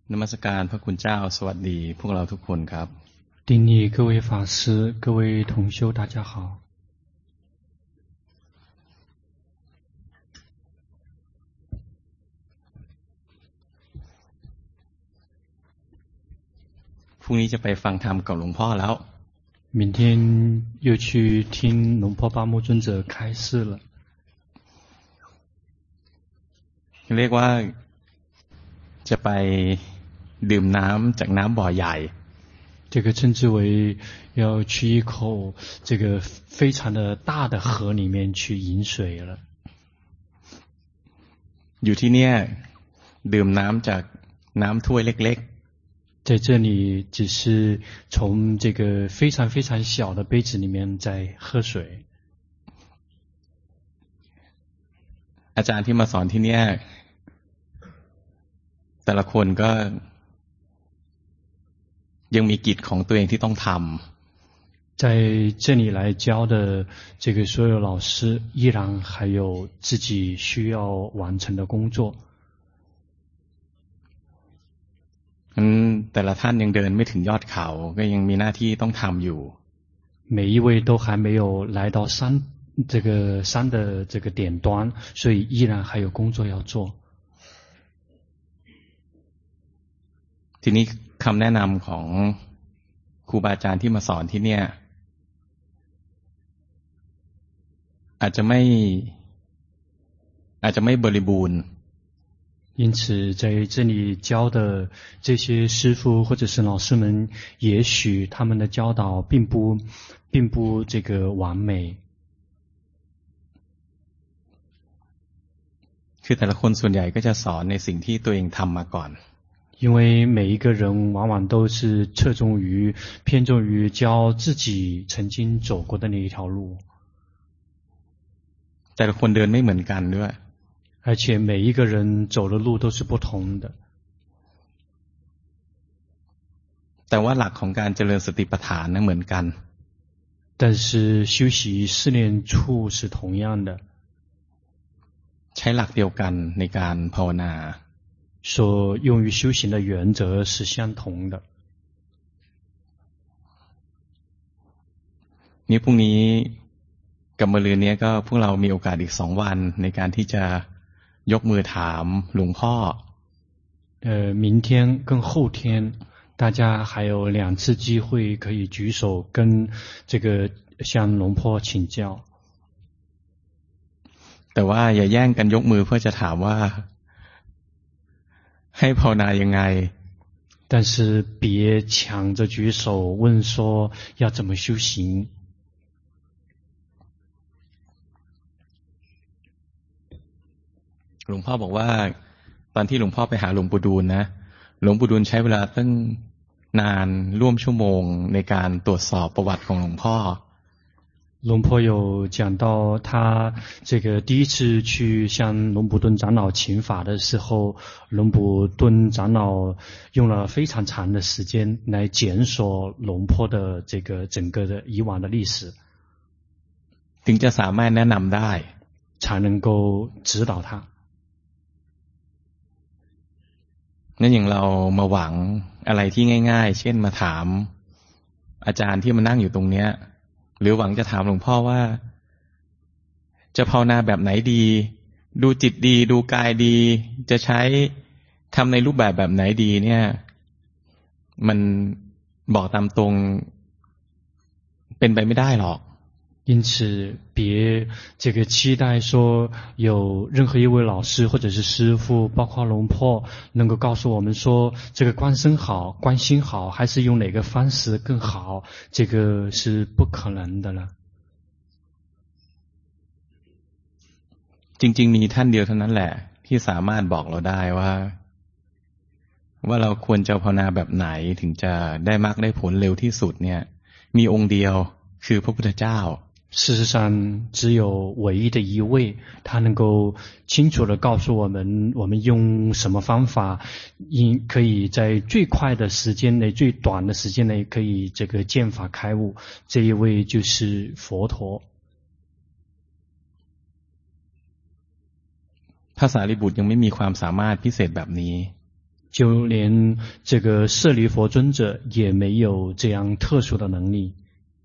นมัสการพระคุณเจ้าสวัสดีพวกเราทุกคนครับ顶礼各位法师，各位同修，大家好。 พรุ่งนี้จะไปฟังธรรมกับหลวงพ่อแล้ว明天又去听龙婆巴木尊者开示了。 เรียกว่าจะไปดื่มน้ำจากน้ำบ่อใหญ่这个称之为要去一口这个非常的大的河里面去饮水了。 อยู่ที่เนี่ยดื่มน้ำจากน้ำถ้วยเล็ก在这里只是从这个非常非常小的杯子里面在喝水。 อาจารย์ที่มาสอนที่เนี่ยแต่ละคนก็ยังมีกิจของตัวเองที่ต้องทำ在这里来教的这个所有老师依然还有自己需要完成的工作。 แต่ละท่านยังเดินไม่ถึงยอดเขาก็ยังมีหน้าที่ต้องทำอยู่每一位都还没有来到这个山的这个顶端，所以依然还有工作要做。 ทีนี้คำแนะนำของครูบาอาจารย์ที่มาสอนที่เนี่ยอาจจะไม่บริบูรณ์因此在这里教的这些师父或者是老师们，也许他们的教导并不这个完美。 คือแต่ละคนส่วนใหญ่ก็จะสอนในสิ่งที่ตัวเองทำมาก่อน因为每一个人往往都是偏重于教自己曾经走过的那一条路。 แต่ละคนเดินไม่เหมือนกันด้วย而且每一个人走的路都是不同的。 แต่ว่าหลักของการเจริญสติปัฏฐานนั้นเหมือนกัน但是修习四念处是同样的。 ใช้หลักเดียวกันในการภาวนา所用于修行的原则是相同的。 นี่พรุ่งนี้กับมะรืนนี้ก็พวกเรามีโอกาสอีก2 วันในการที่จะยกมือถามหลวงพ่อ明天跟后天大家还有2次机会可以举手跟这个向龙婆请教。 แต่ว่าอย่าแย่งกันยกมือเพื่อจะถามว่าให้ภาวนายังไง但是别抢着举手问说要怎么修行。 หลวงพ่อบอกว่าตอนที่หลวงพ่อไปหาหลวงปู่ดูลนะหลวงปู่ดูลใช้เวลาตั้งนานร่วมชั่วโมงในการตรวจสอบประวัติของหลวงพ่อ龙婆有讲到他这个第一次去向龙普顿长老请法的时候，龙普顿长老用了非常长的时间来检索龙婆的这个整个的以往的历史， ถึงจะสามารถแนะนำได้才能够指导他。 นั่นอย่างเรามาหวังอะไรที่ง่ายๆเช่นมาถามอาจารย์ที่มานั่งอยู่ตรงเนี้ยหรือหวังจะถามหลวงพ่อว่าจะภาวนาแบบไหนดีดูจิตดีดูกายดีจะใช้ทำในรูปแบบไหนดีเนี่ยมันบอกตามตรงเป็นไปไม่ได้หรอก因此别这个期待说有任何一位老师或者是师父包括龙婆能够告诉我们说这个观身好观心好还是用哪个方式更好，这个是不可能的了。 จริงๆมีท่านเดียวเท่านั้นแหละที่สามารถบอกเราได้ว่าเราควรจะภาวนาแบบไหนถึงจะได้มรรคได้ผลเร็วที่สุดเนี่ยมีองค์เดียวคือพระพุทธเจ้า事实上只有唯一的一位，他能够清楚地告诉我们用什么方法可以在最快的时间内最短的时间内可以这个见法开悟，这一位就是佛陀。 พระสารีบุตรยังไม่มีความสามารถพิเศษแบบนี้就连这个舍利佛尊者也没有这样特殊的能力。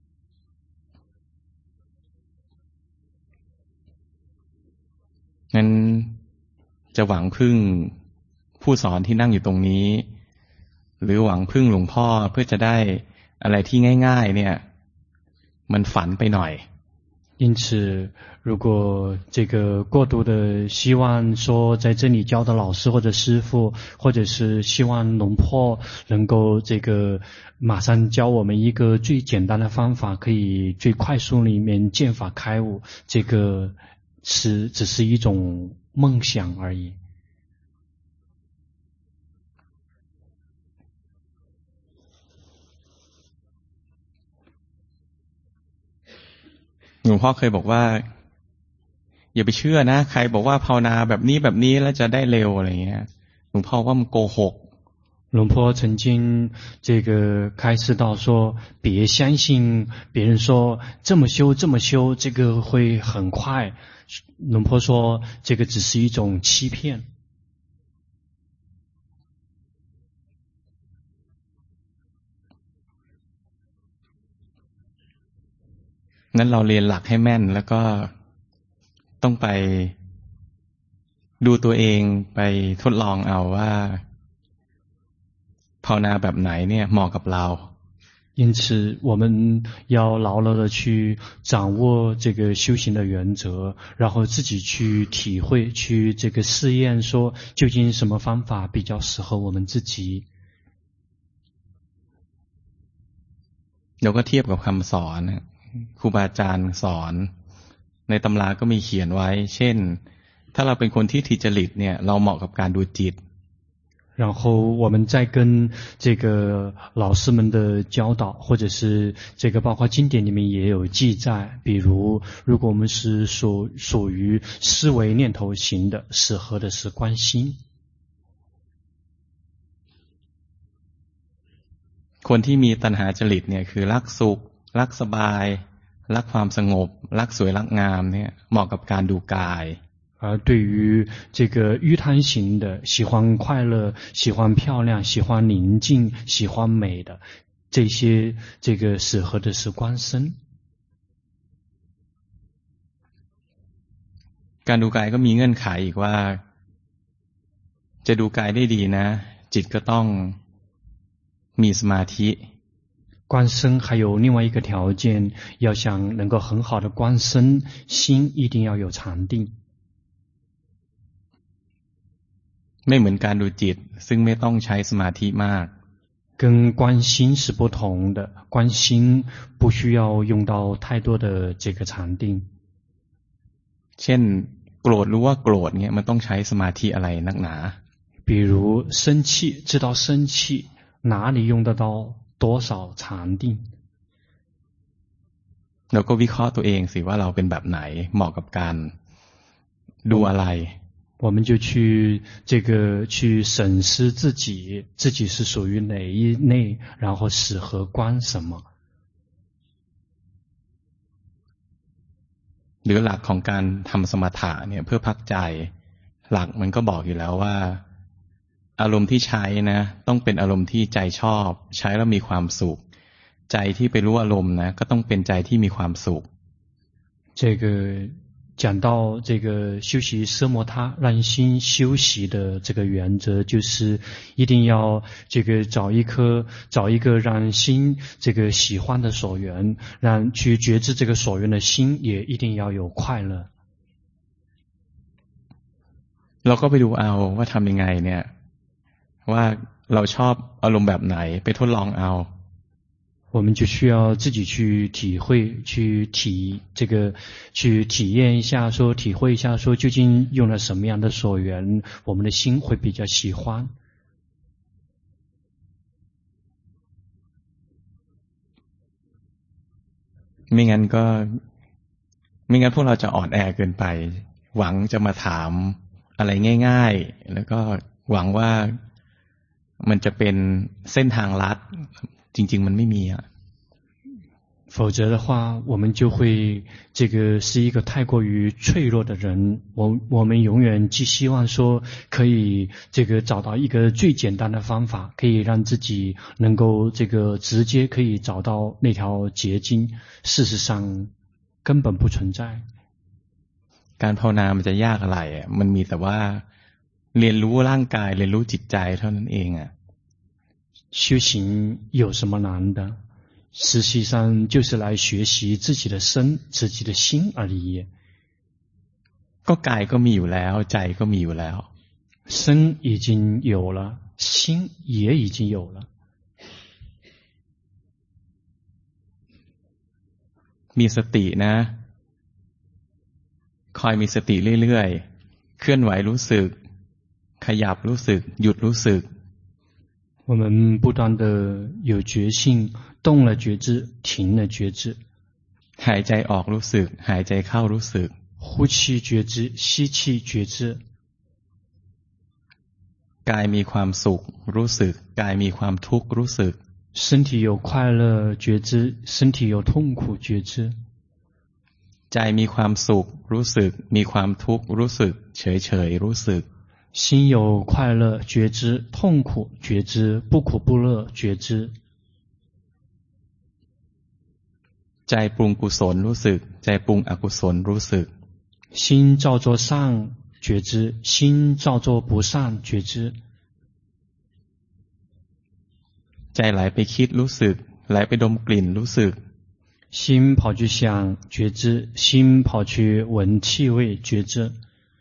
งั้นจะหวังพึ่งผู้สอนที่นั่งอยู่ตรงนี้หรือหวังพึ่งหลวงพ่อเพื่อจะได้อะไรที่ง่ายๆเนี่ยมันฝันไปหน่อย因此如果这个过度的希望说在这里教的老师或者师父，或者是希望龙婆能够这个马上教我们一个最简单的方法，可以最快速里面见法开悟，这个只是一种梦想而已。 หลวงพ่อเคยบอกว่าอย่าไปเชื่อนะใครบอกว่าภาวนาแบบนี้แบบนี้แล้วจะได้เร็วอะไรเงี้ยหลวงพ่อว่ามันโกหก龙婆曾经这个开示到说，别相信别人说这么修这么修，这个会很快。龙婆说，这个只是一种欺骗。 นั้นเราเรียนหลักให้แม่นแล้วก็ต้องไปดูตัวเองไปทดลองเอาว่าภาวนาแบบไหนเนี่ยเหมาะกับเรา因此我们要牢牢的去掌握这个修行的原则，然后自己去体会，去这个试验说究竟什么方法比较适合我们自己。 เราก็เทียบกับคำสอนครูบาอาจารย์สอนในตำราก็มีเขียนไว้เช่นถ้าเราเป็นคนที่ทิจริตเนี่ยเราเหมาะกับการดูจิต然后我们再跟这个老师们的教导，或者是这个包括经典里面也有记载，比如如果我们是属于思维念头型的，适合的是观心。 คนที่มีตัณหาจริตเนี่ยคือรักสุขรักสบายรักความสงบรักสวยรักงามเนี่ยเหมาะกับการดูกาย而对于这个欲贪型的，喜欢快乐、喜欢漂亮、喜欢宁静、喜欢美的，这些这个适合的是观身。 การดูกายก็มีเงื่อนไขอีกว่าจะดูกายได้ดีนะจิตก็ต้องมีสมาธิ观身还有另外一个条件，要想能够很好的观身，心一定要有禅定。 ไม่เหมือนการดูจิตซึ่งไม่ต้องใช้สมาธิมาก跟观心是不同的，观心不需要用到太多的这个禅定。 เช่นโกรธรู้ว่าโกรธเนี่ยมันต้องใช้สมาธิอะไรนักหนา比如生气，知道生气哪里用得到多少禅定。 เราก็วิเคราะห์ตัวเองสิว่าเราเป็นแบบไหนเหมาะกับการดูอะไร我们就去这个去审视自己是属于哪一类，然后适合观什么。 หรือหลักของการทำสมถะเนี่ยเพื่อพักใจหลักมันก็บอกอยู่แล้วว่าอารมณ์ที่ใช้นะต้องเป็นอารมณ์ที่ใจชอบใช้แล้วมีความสุขใจที่ไปรู้อารมณ์นะก็ต้องเป็นใจที่มีความสุข这个讲到这个修习奢摩他让心休息的这个原则，就是一定要这个找一个让心这个喜欢的所缘，让去觉知这个所缘的心也一定要有快乐。 เราก็ไปดูเอาว่าทำยังไงเนี่ยว่าเราชอบอารมณ์แบบไหนไปทดลองเอา我们就需要自己去体会，去体验一下，说体会一下，说究竟用了什么样的所缘，我们的心会比较喜欢。 ไม่งั้นพวกเราจะอ่อนแอเกินไปหวังจะมาถามอะไรง่ายๆแล้วก็หวังว่ามันจะเป็นเส้นทางลัดจริงๆมันไม่มี否则的话，我们就会这个是一个太过于脆弱的人。我们永远既希望说可以这个找到一个最简单的方法，可以让自己能够这个直接可以找到那条捷径。事实上根本不存在。 การภาวนามันจะยากอะไรอ่ะมันมีแต่ว่าเรียนรู้ร่างกายเรียนรู้จิตใจเท่านั้นเองอ่ะ修行有什么难的？实际上就是来学习自己的身、自己的心而已。 ก็กายก็มีอยู่แล้วใจก็มีอยู่แล้ว身已经有了，心也已经有了。 มีสตินะคอยมีสติเรื่อยๆเคลื่อนไหวรู้สึกขยับรู้สึกหยุดรู้สึก我们不断的有觉性，动了觉知，停了觉知。 หายใจออกรู้สึกหายใจเข้ารู้สึก呼气觉知，吸气觉知。 กายมีความสุขรู้สึกกายมีความทุกข์รู้สึก身体有快乐觉知，身体有痛苦觉知。 ใจมีความสุขรู้สึกมีความทุกข์รู้สึกเฉยๆรู้สึก心有快乐觉知，痛苦觉知，不苦不乐觉知。 ใจปรุงกุศลรู้สึกใจปรุงอกุศลรู้สึก心照作善觉知，心照作不善觉知。 ใจไหลไปคิดรู้สึกไหลไปดมกลิ่นรู้สึก心跑去想觉知，心跑去闻气味觉知。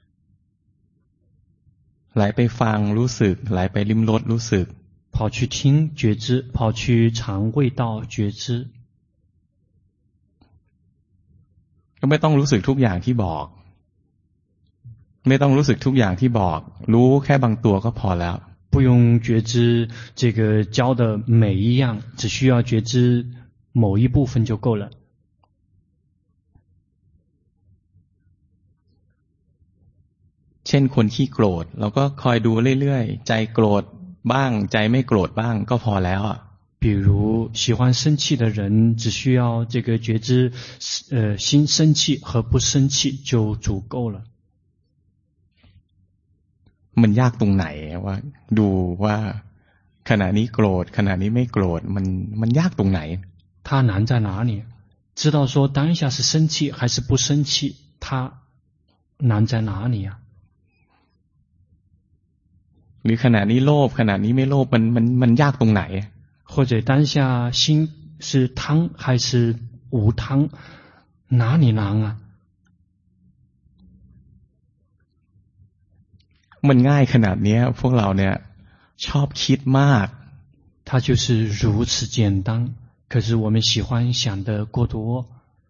ไหลไปฟังรู้สึกไหลไปลิ้มรสรู้สึก跑去听觉知，跑去尝味道觉知。 ก็ไม่ต้องรู้สึกทุกอย่างที่บอกไม่ต้องรู้สึกทุกอย่างที่บอกรู้แค่บางตัวก็พอแล้ว不用觉知这个教的每一样，只需要觉知某一部分就够了。 เช่นคนขี้โกรธเราก็คอยดูเรื่อยๆใจโกรธบ้างใจไม่โกรธบ้างก็พอแล้วอ่ะ比如喜欢生气的人，只需要这个觉知心生气和不生气就足够了。 มันยากตรงไหนว่าดูว่าขณะนี้โกรธขณะนี้ไม่โกรธมันยากตรงไหน它难在哪里？知道说当下是生气还是不生气，它难在哪里啊？ หรือขณะนี้โลภขณะนี้ไม่โลภมันยากตรงไหน或者当下心是贪还是无贪，哪里难啊？ มันง่ายขนาดนี้พวกเราเนี่ยชอบคิดมาก它就是如此简单，可是我们喜欢想的过多。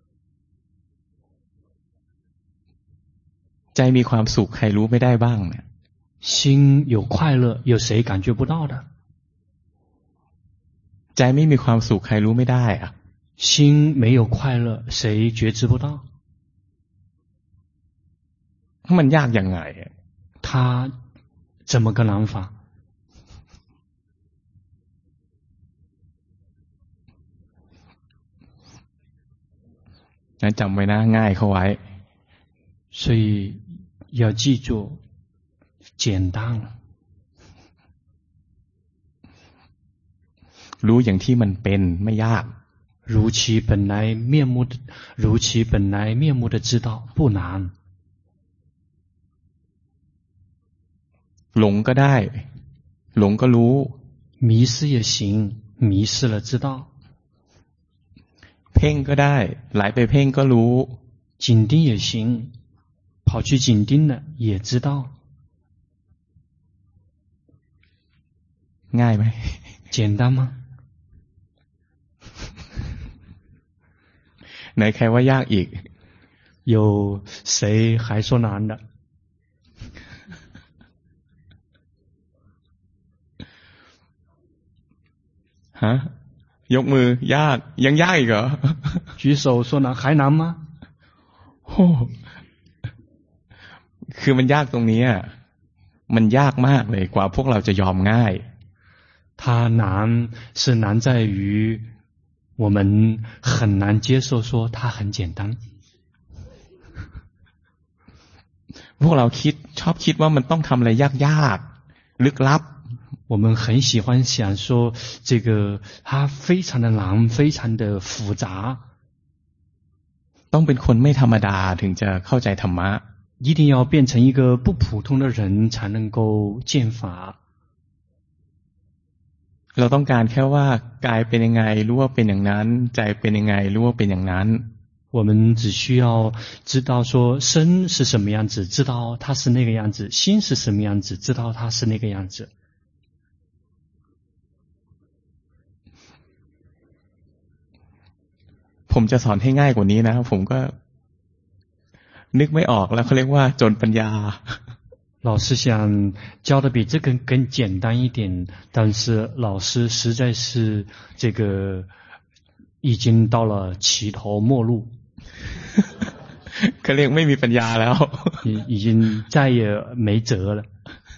ใจมีความสุขใครรู้ไม่ได้บ้างเนี่ย心有快乐，有谁感觉不到的？ ใจไม่มีความสุขใครรู้ไม่ได้อ่ะ心没有快乐，谁觉知不到？ มันยากยังไง他怎么个难法？ งั้นจำไว้นะง่ายเข้าไว้所以要记住，简单了。 รู้อย่างที่มันเป็นไม่ยาก如其本来面目的知道不难。 หลงก็ได้หลงก็รู้迷失也行，迷失了知道。 เพ่งก็ได้ไหลไปเพ่งก็รู้紧盯也行，跑去紧盯了也知道。 ง่ายไหม简单吗？ ไหนใครว่ายากอีก有谁还说难的？ ฮะยกมือยากยังยากอีกเหรอ举手说难还难吗？ โอ้คือมันยากตรงนี้มันยากมากเลยกว่าพวกเราจะยอมง่าย它难是难在于我们很难接受说它很简单。 พวกเราชอบคิดว่ามันต้องทำอะไรยากๆลึกลับ我们很喜欢想说这个它非常的难，非常的复杂， ต้องเป็นคนไม่ธรรมดาถึงจะเข้าใจธรรมะ一定要变成一个不普通的人才能够见法。 เราต้องการแค่ว่ากายเป็นยังไงรู้ว่าเป็นอย่างนั้นใจเป็นยังไงรู้ว่าเป็นอย่างนั้น我们只需要知道说身是什么样子，知道它是那个样子；心是什么样子，知道它是那个样子。 ผมจะสอนให้ง่ายกว่านี้นะผมก็นึกไม่ออกแล้วเขาเรียกว่าจนปัญญา老师想教的比这个更简单一点，但是老师实在是这个已经到了齐头末路。 เขาเรียกไม่มีปัญญาแล้ว已经再也没辙了。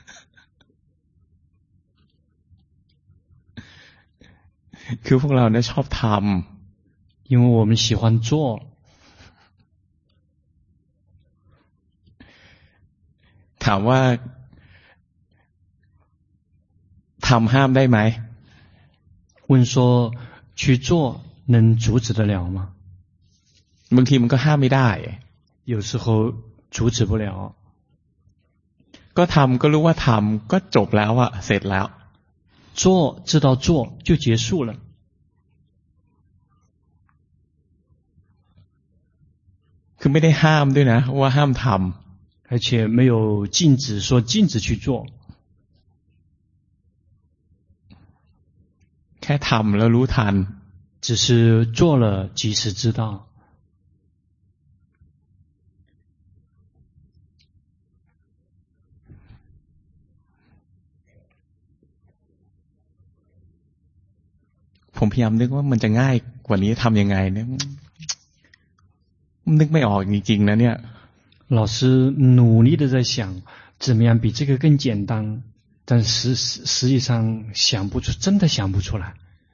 คือพวกเราเนี่ยชอบทำ因为我们喜欢做。 ถามว่าทำห้ามได้ไหม问说去做能阻止得了吗？ บางทีมันก็ห้ามไม่ได้有时候阻止不了。 ก็ทำก็รู้ว่าทำก็จบแล้วอะเสร็จแล้ว做知道做就结束了。 คือไม่ได้ห้ามด้วยนะว่าห้ามทำ而且没有禁止说禁止去做， แค่ทำแล้วรู้ทัน只是做了及时知道。 ผมพยายามนึกว่ามันจะง่ายกว่านี้ทำยังไงเนี่ยนึกไม่ออกจริงๆนะเนี่ย老师努力的在想怎么样比这个更简单，但实际上想不出，真的想不出来。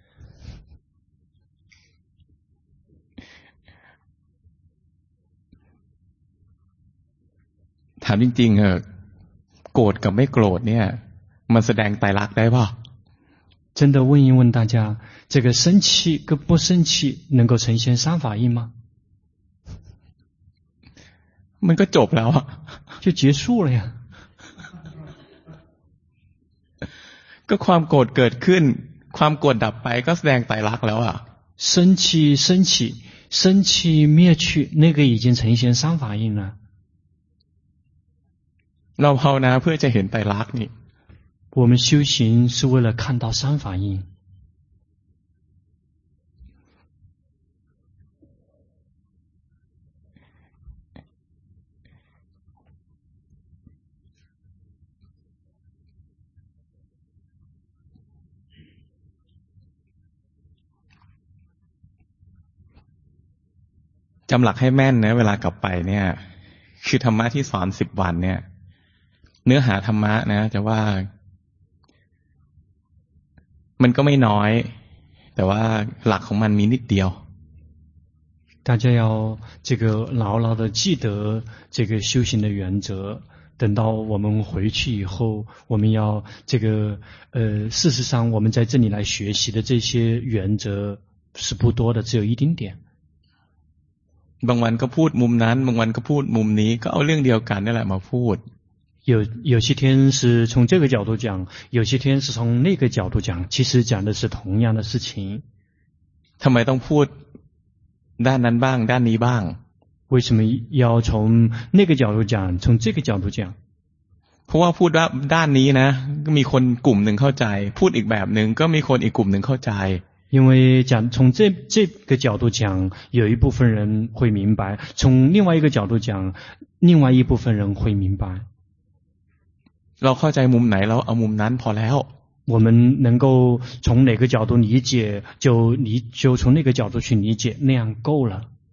ถามจริงๆโกรธกับไม่โกรธเนี่ยมันแสดงไตรลักษณ์ได้ป่ะ真的问一问大家，这个生气跟不生气能够呈现三法印吗？ มันก็จบแล้วอะ就结束了呀。 ก็ความโกรธเกิดขึ้นความโกรธดับไปก็แสดงไตรลักษณ์แล้วอะ生气升起，生气灭去，那个已经呈现三法印了。 เราภาวนาเพื่อจะเห็นไตรลักษณ์นี่我们修行是为了看到三法印。 จำหลักให้แม่นนะเวลากลับไปเนี่ยคือธรรมะที่สอน10 วันเนี่ยเนื้อหาธรรมะนะจะว่ามันก็ไม่น้อยแต่ว่าหลักของมันมีนิดเดียว大家要这个牢牢的记得这个修行的原则。等到我们回去以后，我们要这个事实上我们在这里来学习的这些原则是不多的，只有一丁点。 บางวันก็พูดมุมนั้นบางวันก็พูดมุมนี้ก็เอาเรื่องเดียวกันนั่นแหละมาพูด有些天是从这个角度讲，有些天是从那个角度讲，其实讲的是同样的事情。 ทำไมต้องพูดด้านนั้นบ้างด้านนี้บ้าง为什么要从那个角度讲，从这个角度讲？ เพราะว่าพูดว่าด้านนี้นะก็มีคนกลุ่มหนึ่งเข้าใจพูดอีกแบบหนึ่งก็มีคนอีกกลุ่มหนึ่งเข้าใจ因为从这个角度讲，有一部分人会明白；从另外一个角度讲，另外一部分人会明白。 เราเข้าใจมุมไหนเราเอามุมนั้นพอแล้ว我们能够从哪个角度理解，就从那个角度去理解，那样够了。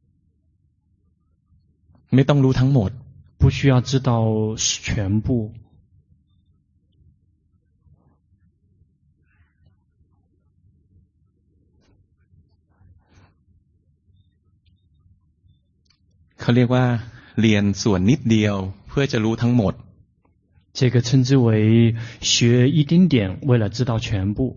ไม่ต้องรู้ทั้งหมด不需要知道全部。 เขาเรียกว่าเรียนส่วนนิดเดียวเพื่อจะรู้ทั้งหมด这个称之为学一丁点，为了知道全部。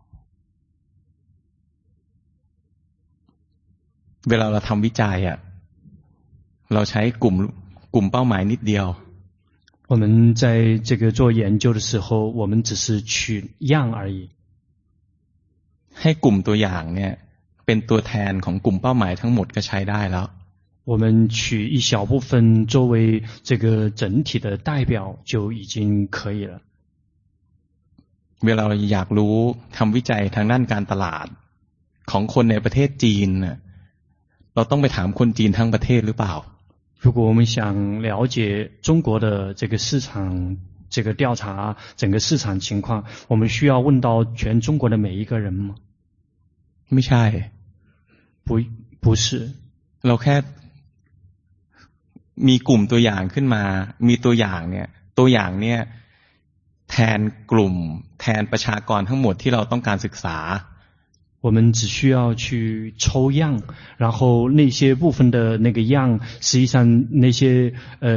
เวลาเราทำวิจัยเราใช้กลุ่มเป้าหมายนิดเดียว我们在这个做研究的时候，我们只是取样而已。 ให้กลุ่มตัวอย่างเนี่ยเป็นตัวแทนของกลุ่มเป้าหมายทั้งหมดก็ใช้ได้แล้ว我们取一小部分作为这个整体的代表就已经可以了。 เวลาเราอยากรู้ทำวิจัยทางด้านการตลาดของคนในประเทศจีนเราต้องไปถามคนจีนทั้งประเทศหรือเปล่า如果我们想了解中国的这个市场这个调查整个市场情况，我们需要问到全中国的每一个人吗？ ไม่ใช่不是เราแค่มีกลุ่มตัวอย่างขึ้นมามีตัวอย่างเนี่ยแทนกลุ่มแทนประชากรทั้งหมดที่เราต้องการศึกษา我们只需要去抽样，然后那些部分的那个样，实际上那些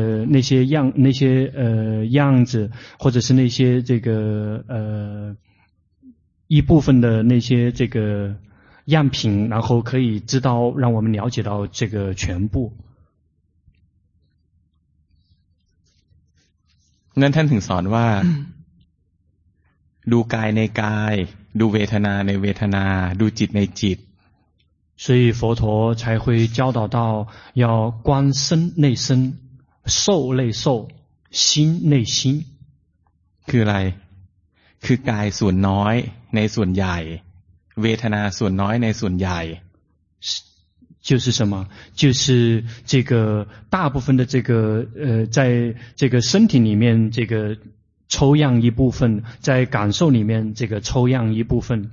样子，或者是那些这个一部分的那些这个样品，然后可以知道让我们了解到这个全部。 นั่นท่านถึงสอนว่าดูกายในกายดูเวทนาในเวทนาดูจิตในจิต所以佛陀才会教导到要观身内身受内受心内心คืออะไรคือกายส่วนน้อยในส่วนใหญ่เวทนาส่วนน้อยในส่วนใหญ่就是什么？就是这个大部分的这个在这个身体里面这个抽样一部分，在感受里面这个抽样一部分。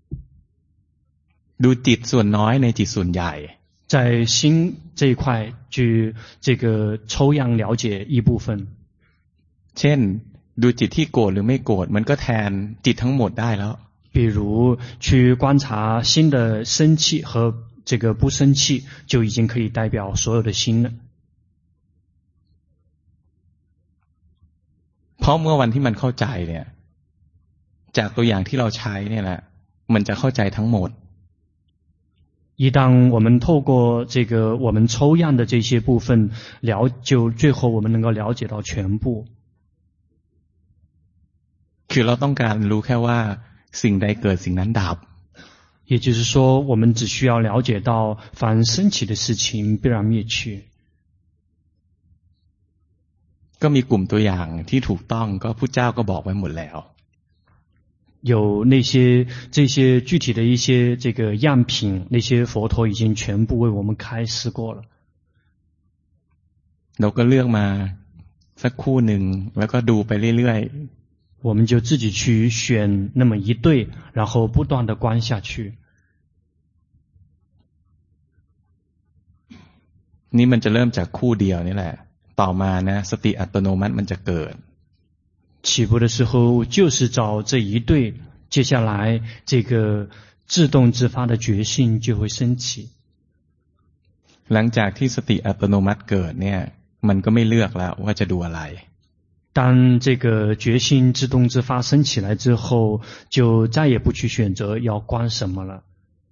ดูจิตส่วนน้อยในจิตส่วนใหญ่在心这一块去这个抽样了解一部分。 เช่นดูจิตที่โกรธหรือไม่โกรธมันก็แทนจิตทั้งหมดได้แล้ว比如去观察心的生气和这个不生气，就已经可以代表所有的心了。 เพราะเมื่อวันที่มันเข้าใจเนี่ยจากตัวอย่างที่เราใช้เนี่ยแหละมันจะเข้าใจทั้งหมด一当我们透过这个我们抽样的这些部分就最后我们能够了解到全部。 คือเราต้องการรู้แค่ว่าสิ่งใดเกิดสิ่งนั้นดับ也就是说我们只需要了解到凡升起的事情必然灭去。 ก็มีกลุ่มตัวอย่างที่ถูกต้องก็พุทธเจ้าก็บอกไว้หมดแล้ว有这些具体的一些这个样品，那些佛陀已经全部为我们开示过了。 เราก็เลือกมาสักคู่หนึ่งแล้วก็ดูไปเรื่อยๆ我们就自己去选那么一对，然后不断的观下去。 นี่มันจะเริ่มจากคู่เดียวนี่แหละต่อมานะสติอัตโนมัติมันจะเกิด起步的时候就是找这一对，接下来这个自动自发的觉性就会升起。 หลังจากที่สติอัตโนมัติเกิดเนี่ยมันก็ไม่เลือกแล้วว่าจะดูอะไร当这个觉性自动自发升起来之后，就再也不去选择要观什么了。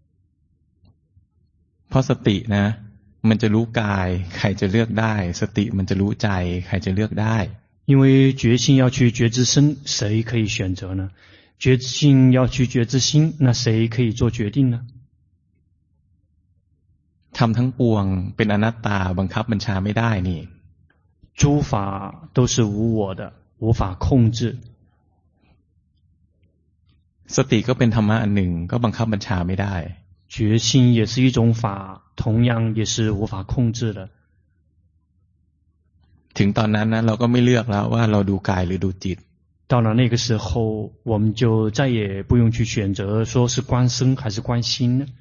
เพราะสตินะมันจะรู้กายใครจะเลือกได้สติมันจะรู้ใจใครจะเลือกได้因为觉性要去觉知身，谁可以选择呢？觉性要去觉知心，那谁可以做决定呢？ ทำทั้งปวงเป็นอนัตตาบังคับบัญชาไม่ได้นี่诸法都是无我的，无法控制。 สติก็เป็นธรรมะอันหนึ่งก็บังคับบัญชาไม่ได้觉性也是一种法，同样也是无法控制的。 ถึงตอนนั้นนะเราก็ไม่เลือกแล้วว่าเราดูกายหรือดูจิต到了那个时候，我们就再也不用去选择说是观身还是观心了。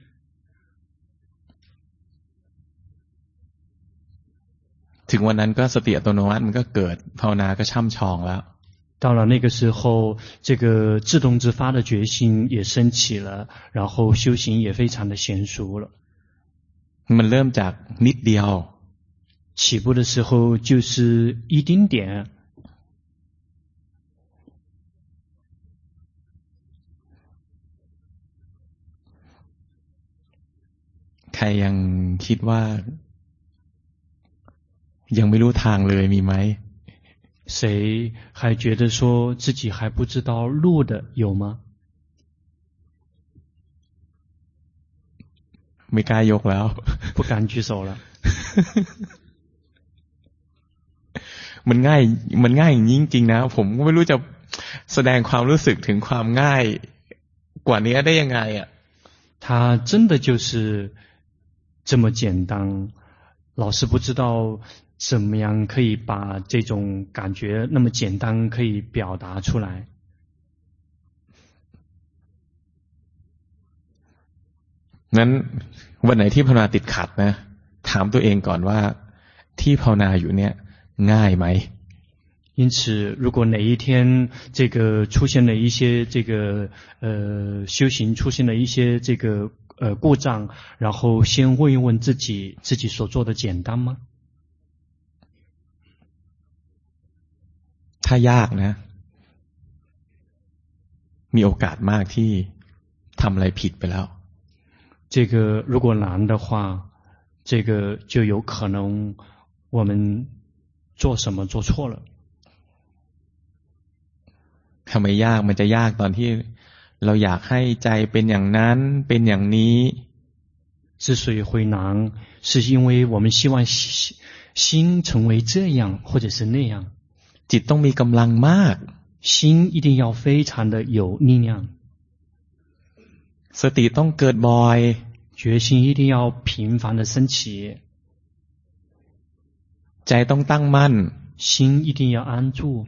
ถึงวันนั้นก็สติอัตโนมัติมันก็เกิดภาวนาก็ช่ำชองแล้ว到了那个时候，这个自动自发的觉性也升起了，然后修行也非常的娴熟了。 มันเริ่มจากนิดเดียว起步的时候就是一丁点。 ใครยังคิดว่ายังไม่รู้ทางเลยมีไหม谁还觉得说自己还不知道路的有吗？ ไม่กล้ายกแล้ว不敢举手了。 มันง่ายอย่างนี้จริงๆนะผมก็ไม่รู้จะแสดงความรู้สึกถึงความง่ายกว่านี้ได้ยังไงอ่ะ它真的就是这么简单，老师不知道怎么样可以把这种感觉那么简单可以表达出来。 งั้นวันไหนที่ภาวนาติดขัดนะถามตัวเองก่อนว่าที่ภาวนาอยู่เนี่ยง่ายไหม因此如果哪一天这个出现了一些这个修行出现了一些这个故障，然后先问一问自己所做的简单吗？ ถ้ายากนะมีโอกาสมากที่ทำอะไรผิดไปแล้ว这个如果难的话，这个就有可能我们做什么做错了。 ทำไมยากมันจะยากตอนที่เราอยากให้ใจเป็นอย่างนั้นเป็นอย่างนี้之所以会难，是因为我们希望心成为这样或者是那样。 จิตต้องมีกำลังมาก心一定要非常的有力量。 สติต้องเกิดบ่อย决心一定要频繁的升起。 ใจต้องตั้งมั่น心一定要安住。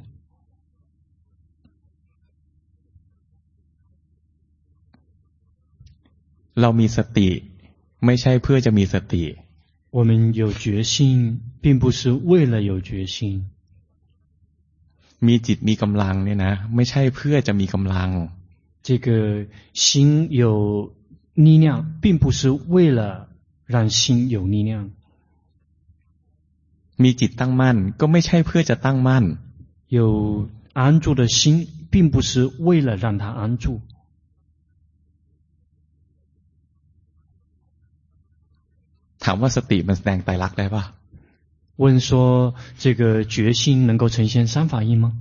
เรามีสติไม่ใช่เพื่อจะมีสติ我们有决心并不是为了有决心มีจิตมีกำลังเนี่ยนะไม่ใช่เพื่อจะมีกำลัง这个心有力量并不是为了让心有力量มีจิตตั้งมั่นก็ไม่ใช่เพื่อจะตั้งมั่น有安住的心并不是为了让它安住ถามว่าสติมันแสดงไตรลักษณ์ได้ป่ะ问说这个决心能够呈现三法印吗？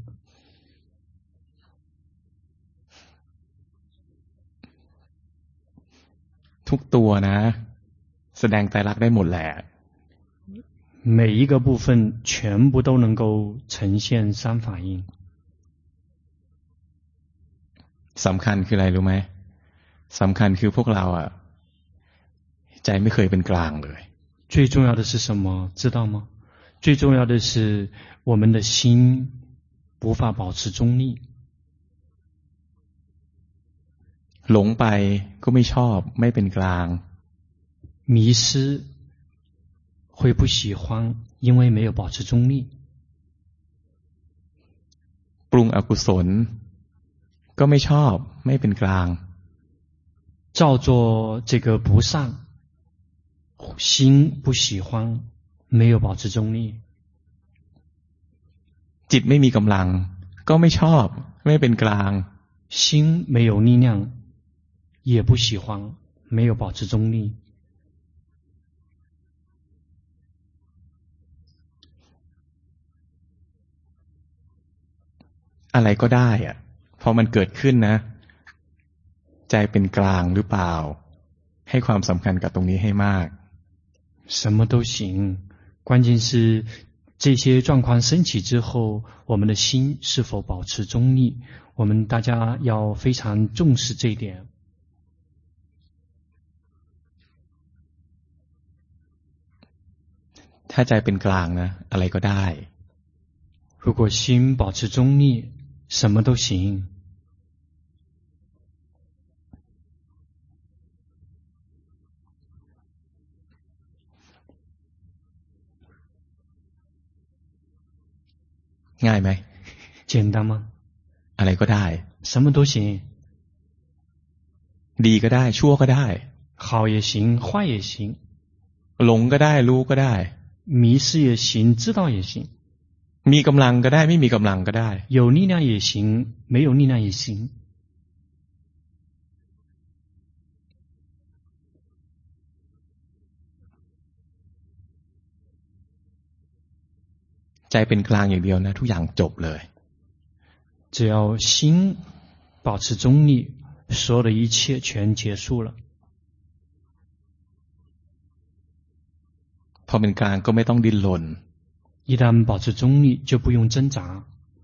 ทุกตัวนะแสดงไตรลักษณ์ได้หมดแหละ每一个部分全部都能够呈现三法印สำคัญคืออะไรรู้ไหมสำคัญคือพวกเราอ่ะใจไม่เคยเป็นกลางเลย最重要的是什么知道吗？最重要的是我们的心无法保持中立หลงไปก็ไม่ชอบไม่เป็นกลาง迷失会不喜欢因为没有保持中立ปรุงอกุศลก็ไม่ชอบไม่เป็นกลาง照做这个不善心不喜欢没有保持中立จิตไม่มีกำลังก็ไม่ชอบไม่เป็นกลาง心没有力量也不喜欢没有保持中立อะไรก็ได้อ่ะพอมันเกิดขึ้นนะใจเป็นกลางหรือเปล่าให้ความสำคัญกับตรงนี้ให้มาก什么都行关键是这些状况升起之后我们的心是否保持中立我们大家要非常重视这一点ถ้าใจเป็นกลางนะอะไรก็ได้如果心保持中立什么都行ง่ายไหม简单吗อะไรก็ได้什么都行ดีก็ได้ชั่วก็ได้好也行坏也行หลงก็ได้รู้ก็ได้迷失也行，知道也行。 มีกำลังก็ได้ไม่มีกำลังก็ได้有力量也行，没有力量也行。 ใจเป็นกลางอย่างเดียวนะทุกอย่างจบเลย只要心保持中立，所有的一切全结束了。 พอเป็นกลางก็ไม่ต้องดิ้นรน一旦保持中立，就不用挣扎。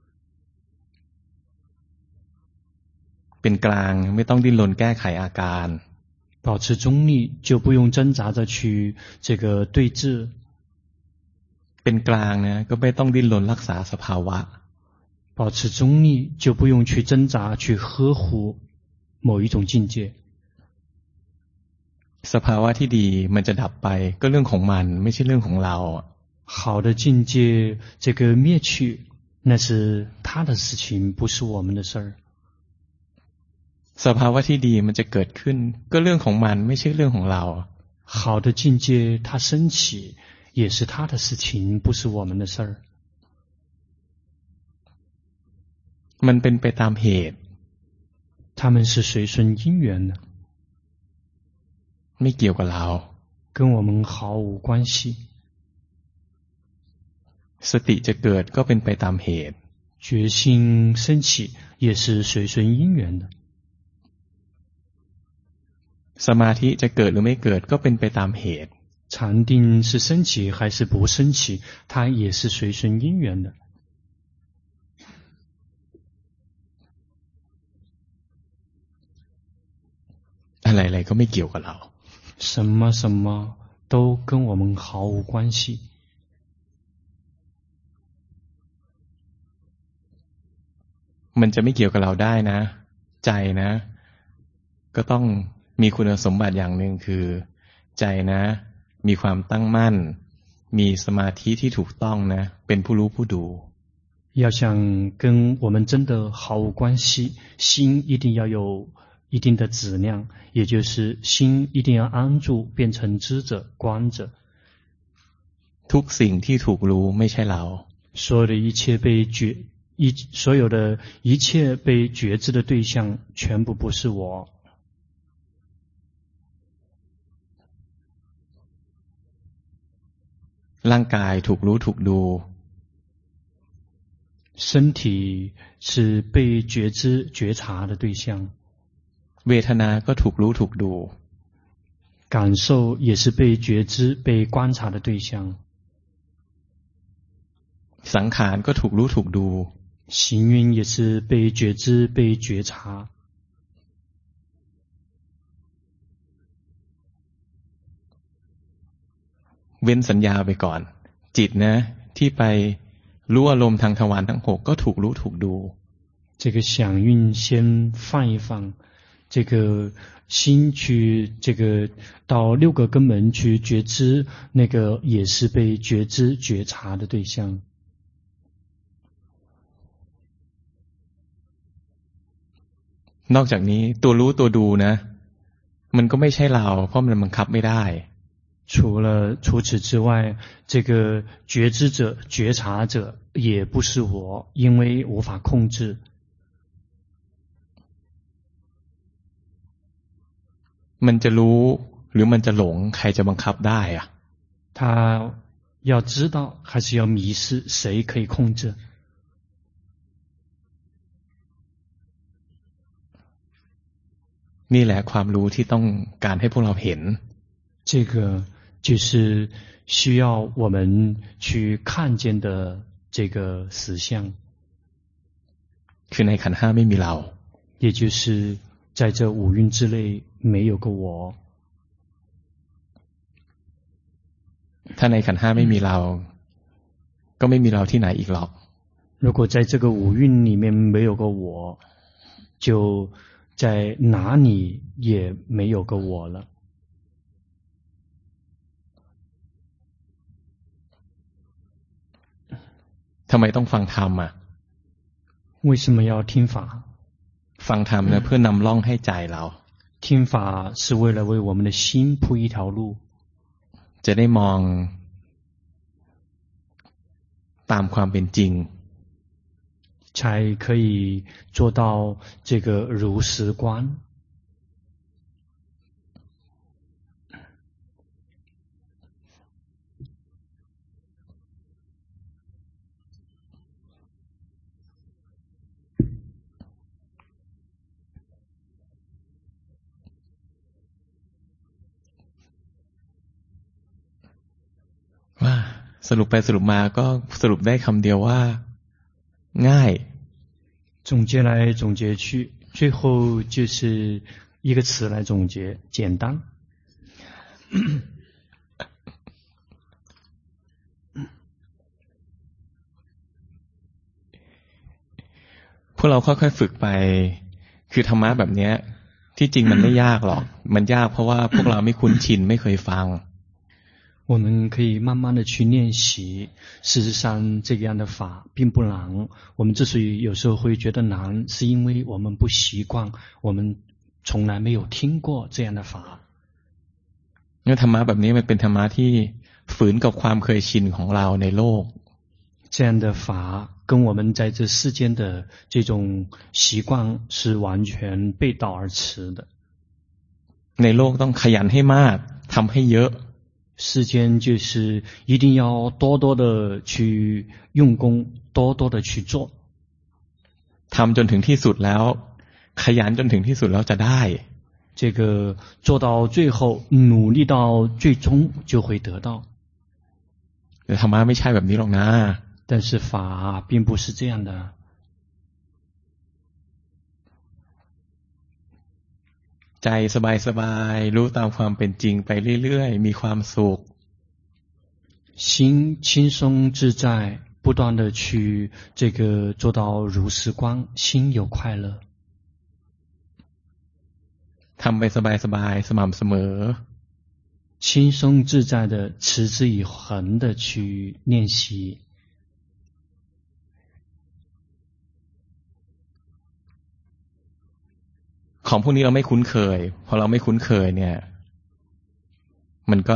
เป็นกลางไม่ต้องดิ้นรนแก้ไขอาการ保持中立，就不用挣扎着去这个对峙。 เป็นกลางนะก็ไม่ต้องดิ้นรนรักษาสภาวะ保持中立，就不用去挣扎去呵护某一种境界。 สภาวะที่ดีมันจะดับไปก็เรื่องของมันไม่ใช่เรื่องของเรา好的境界这个灭去，那是他的事情，不是我们的事儿。 สภาวะที่ดีมันจะเกิดขึ้นก็เรื่องของมันไม่ใช่เรื่องของเรา好的境界它升起也是他的事情，不是我们的事儿。 มันเป็นไปตามเหตุ他们是随顺因缘的， ไม่เกี่ยวกับเรา跟我们毫无关系。 สติจะเกิดก็เป็นไปตามเหตุ觉性升起也是随顺因缘的。 สมาธิจะเกิดหรือไม่เกิดก็เป็นไปตามเหตุ禅定是升起还是不升起，它也是随顺因缘的。 อะไรๆก็ไม่เกี่ยวกับเรา什么什么都跟我们毫无关系。 มันจะไม่เกี่ยวกับเราได้นะใจนะก็ต้องมีคุณสมบัติอย่างหนึ่งคือใจนะมีความตั้งมั่นมีสมาธิที่ถูกต้องนะเป็นผู้รู้ผู้ดู要想跟我们真的毫无关系，心一定要有一定的质量，也就是心一定要安住，变成知者观者。 ทุกสิ่งที่ถูกรู้ไม่ใช่เรา所有的一切被觉知的对象全部不是我。 ร่างกายถูกรู้ถูกดู身体是被觉知觉察的对象， เวทนาก็ถูกรู้ถูกดู感受也是被觉知被观察的对象， สังขารก็ถูกรู้ถูกดู行运也是被觉知被觉察。 เว้นสัญญาไปก่อนจิตนะที่ไปรู้อารมณ์ทางทวารทั้ง6ก็ถูกรู้ถูกดู这个想运先放一放，这个心去这个到6个根本去觉知，那个也是被觉知觉察的对象。 นอกจากนี้ตัวรู้ตัวดูนะมันก็ไม่ใช่เราเพราะมันบังคับไม่ได้除此之外，这个觉知者觉察者也不是我，因为无法控制。 มันจะรู้หรือมันจะหลงใครจะบังคับได้อะ他要知道还是要迷失，谁可以控制？ นี่แหละความรู้ที่ต้องการให้พวกเราเห็น这个就是需要我们去看见的这个实相， คือในขันธ์5ไม่มีเรา也就是在这五蕴之内没有个我。 ถ้าในขันธ์5ไม่มีเราก็ไม่มีเราที่ไหนอีกหรอก如果在这个五蕴里面没有个我，就在哪里也没有个我了。 ทำไมต้องฟังธรรมอ่ะ为什么要听法？ ฟังธรรมนะเพื่อนำล่องให้ใจเรา听法是为了为我们的心铺一条路， จะได้มองตามความเป็นจริง才可以做到这个如实观。 ว่าสรุปไปสรุปมาก็สรุปได้คำเดียวว่าง่าย总结来总结去，最后就是一个词来总结：简单。 พวกเราค่อยๆฝึกไปคือธรรมะแบบนี้ที่จริงมันไม่ยากหรอกมันยากเพราะว่าพวกเราไม่คุ้นชินไม่เคยฟัง我们可以慢慢的去练习。事实上，这样的法并不难。我们之所以有时候会觉得难，是因为我们不习惯，我们从来没有听过这样的法。 因为ธรรมะแบบนี้มันเป็นธรรมะที่ฝืนกับความเคยชินของเราในโลก这样的法跟我们在这世间的这种习惯是完全背道而驰的。 ในโลกต้องขยันให้มากทำให้เยอะ世间就是一定要多多的去用功，多多的去做。 ทำจนถึงที่สุดแล้วขยันจนถึงที่สุดแล้วจะได้这个做到最后，努力到最终就会得到。 แต่ธรรมะไม่ใช่แบบนี้หรอกนะ但是法并不是这样的。 ใจสบายๆรู้ตามความเป็นจริงไปเรื่อยๆมีความสุข心轻松自在，不断的去这个做到如实观，心有快乐。 ทำไปสบายๆสม่ำเสมอ轻松自在的持之以恒的去练习。 ของพวกนี้เราไม่คุ้นเคยพอเราไม่คุ้นเคยเนี่ยมันก็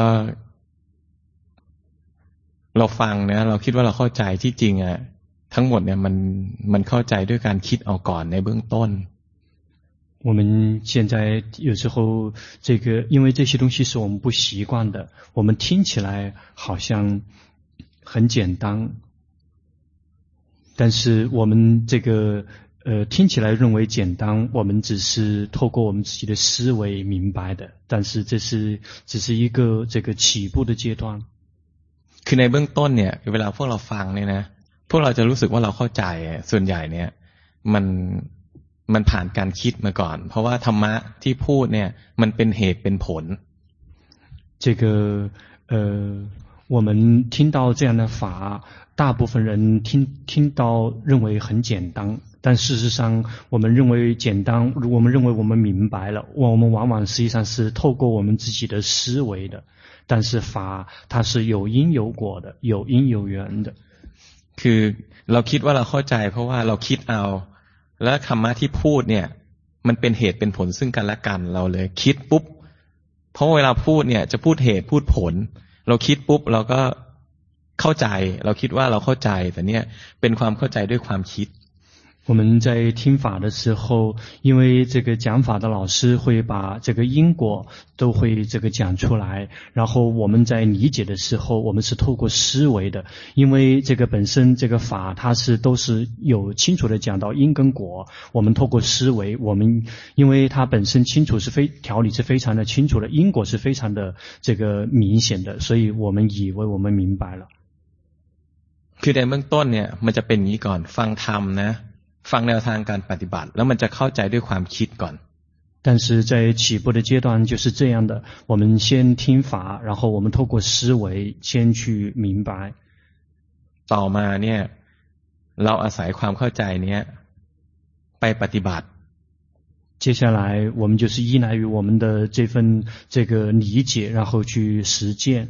เราฟังนะเราคิดว่าเราเข้าใจที่จริงอ่ะทั้งหมดเนี่ยมันเข้าใจด้วยการคิดเอาก่อนในเบื้องต้น我们现在有时候这个因为这些东西是我们不习惯的，我们听起来好像很简单，但是我们这个听起来认为简单，我们只是透过我们自己的思维明白的，但是这是只是一个这个起步的阶段。 คือในเบื้องต้นเนี่ยเวลาพวกเราฟังเนี่ยนะพวกเราจะรู้สึกว่าเราเข้าใจส่วนใหญ่เนี่ยมันผ่านการคิดมาก่อนเพราะว่าธรรมะที่พูดเนี่ยมันเป็นเหตุเป็นผล这个我们听到这样的法，大部分人听到认为很简单，但事实上我们认为简单，我们认为我们明白了，我们往往实际上是透过我们自己的思维的。但是法它是有因有果的，有因有缘的。 คือเราคิดว่าเราเข้าใจเพราะว่าเราคิดเอาแล้วธรรมะที่พูดเนี่ยมันเป็นเหตุเป็นผลซึ่งกันและกันเราเลยคิดปุ๊บเพราะเวลาพูดเนี่ยจะพูดเหตุพูดผลเราคิดปุ๊บเราก็เข้าใจเราคิดว่าเราเข้าใจแต่เนี่ยเป็นความเข้าใจด้วยความคิด我们在听法的时候，因为这个讲法的老师会把这个因果都会这个讲出来，然后我们在理解的时候，我们是透过思维的，因为这个本身这个法它是都是有清楚的讲到因跟果，我们透过思维，我们因为它本身清楚是条理是非常的清楚的，因果是非常的这个明显的，所以我们以为我们明白了。 คือในเบื้องต้นเนี่ยมันจะเป็นอย่างนี้ก่อนฟังธรรมนะฟังแนวทางการปฏิบัติแล้วมันจะเข้าใจด้วยความคิดก่อน但是在起步的阶段就是这样的，我们先听法，然后我们透过思维先去明白。 ต่อมาเนี่ยเราอาศัยความเข้าใจเนี้ยไปปฏิบัติ接下来我们就是依赖于我们的这份这个理解，然后去实践。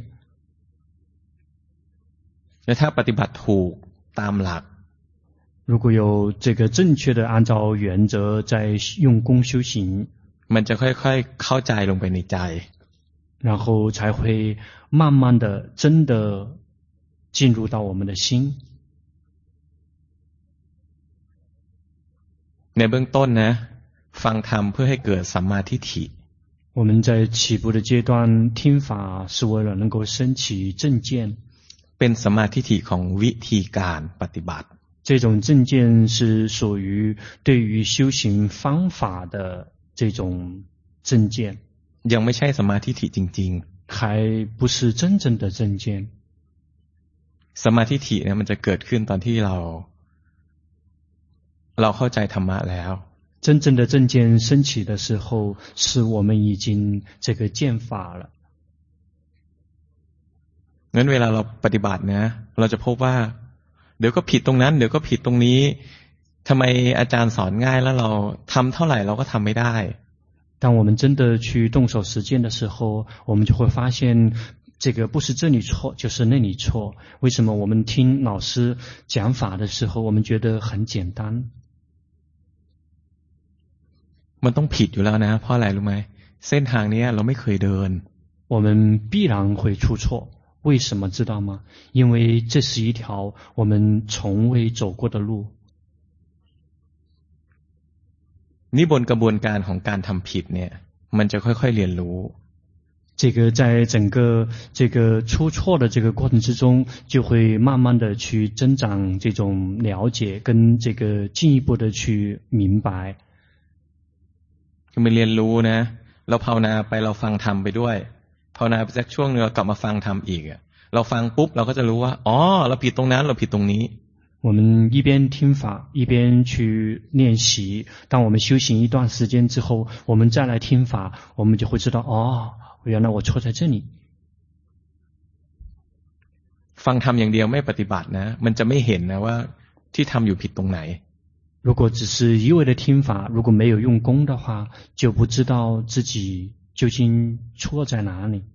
และถ้าปฏิบัติถูกตามหลัก如果有这个正确的按照原则在用功修行， มันจะค่อยๆเข้าใจลงไปในใจ然后才会慢慢的真的进入到我们的心ในเบื้องต้นนะฟังธรรมเพื่อให้เกิดสัมมาทิฏฐิ我们在起步的阶段听法是为了能够升起正见， เป็นสัมมาทิฏฐิของวิธีการปฏิบัติ这种正见是属于对于修行方法的这种正见， ยังไม่ใช่สัมมาทิฏฐิจริงๆ还不是真正的正见。 สัมมาทิฏฐิเนี่ยมันจะเกิดขึ้นตอนที่เราเข้าใจธรรมะแล้ว真正的正见升起的时候，是我们已经这个见法了。 งั้นเวลาเราปฏิบัตินะเราจะพบว่าเดี๋ยวก็ผิดตรงนั้นเดี๋ยวก็ผิดตรงนี้ทำไมอาจารย์สอนง่ายแล้วเราทำเท่าไหร่เราก็ทำไม่ได้当我们真的去动手实践的时候，我们就会发现这个不是这里错就是那里错。为什么我们听老师讲法的时候，我们觉得很简单？ มันต้องผิดอยู่แล้วนะเพราะอะไรรู้ไหมเส้นทางนี้เราไม่เคยเดิน我们必然会出错，为什么知道吗？因为这是一条我们从未走过的路。 นี่บนกระบวนการของการทำผิดเนี่ยมันจะค่อยๆเรียนรู้这个在整个这个出错的这个过程之中，就会慢慢的去增长这种了解，跟这个进一步的去明白。 คือมันเรียนรู้นะเราภาวนาไปเราฟังธรรมไปด้วยภาวนาไปสักช่วงนึงเรากลับมาฟังธรรมอีกเราฟังปุ๊บเราก็จะรู้ว่าอ๋อเราผิดตรงนั้นเราผิดตรงนี้我们一边听法一边去练习，当我们修行一段时间之后，我们再来听法，我们就会知道哦，原来我错在这里。 ฟังธรรมอย่างเดียวไม่ปฏิบัตินะมันจะไม่เห็นนะว่าที่ทำอยู่ผิดตรงไหน如果只是一味的听法，如果没有用功的话，就不知道自己究竟错在哪里。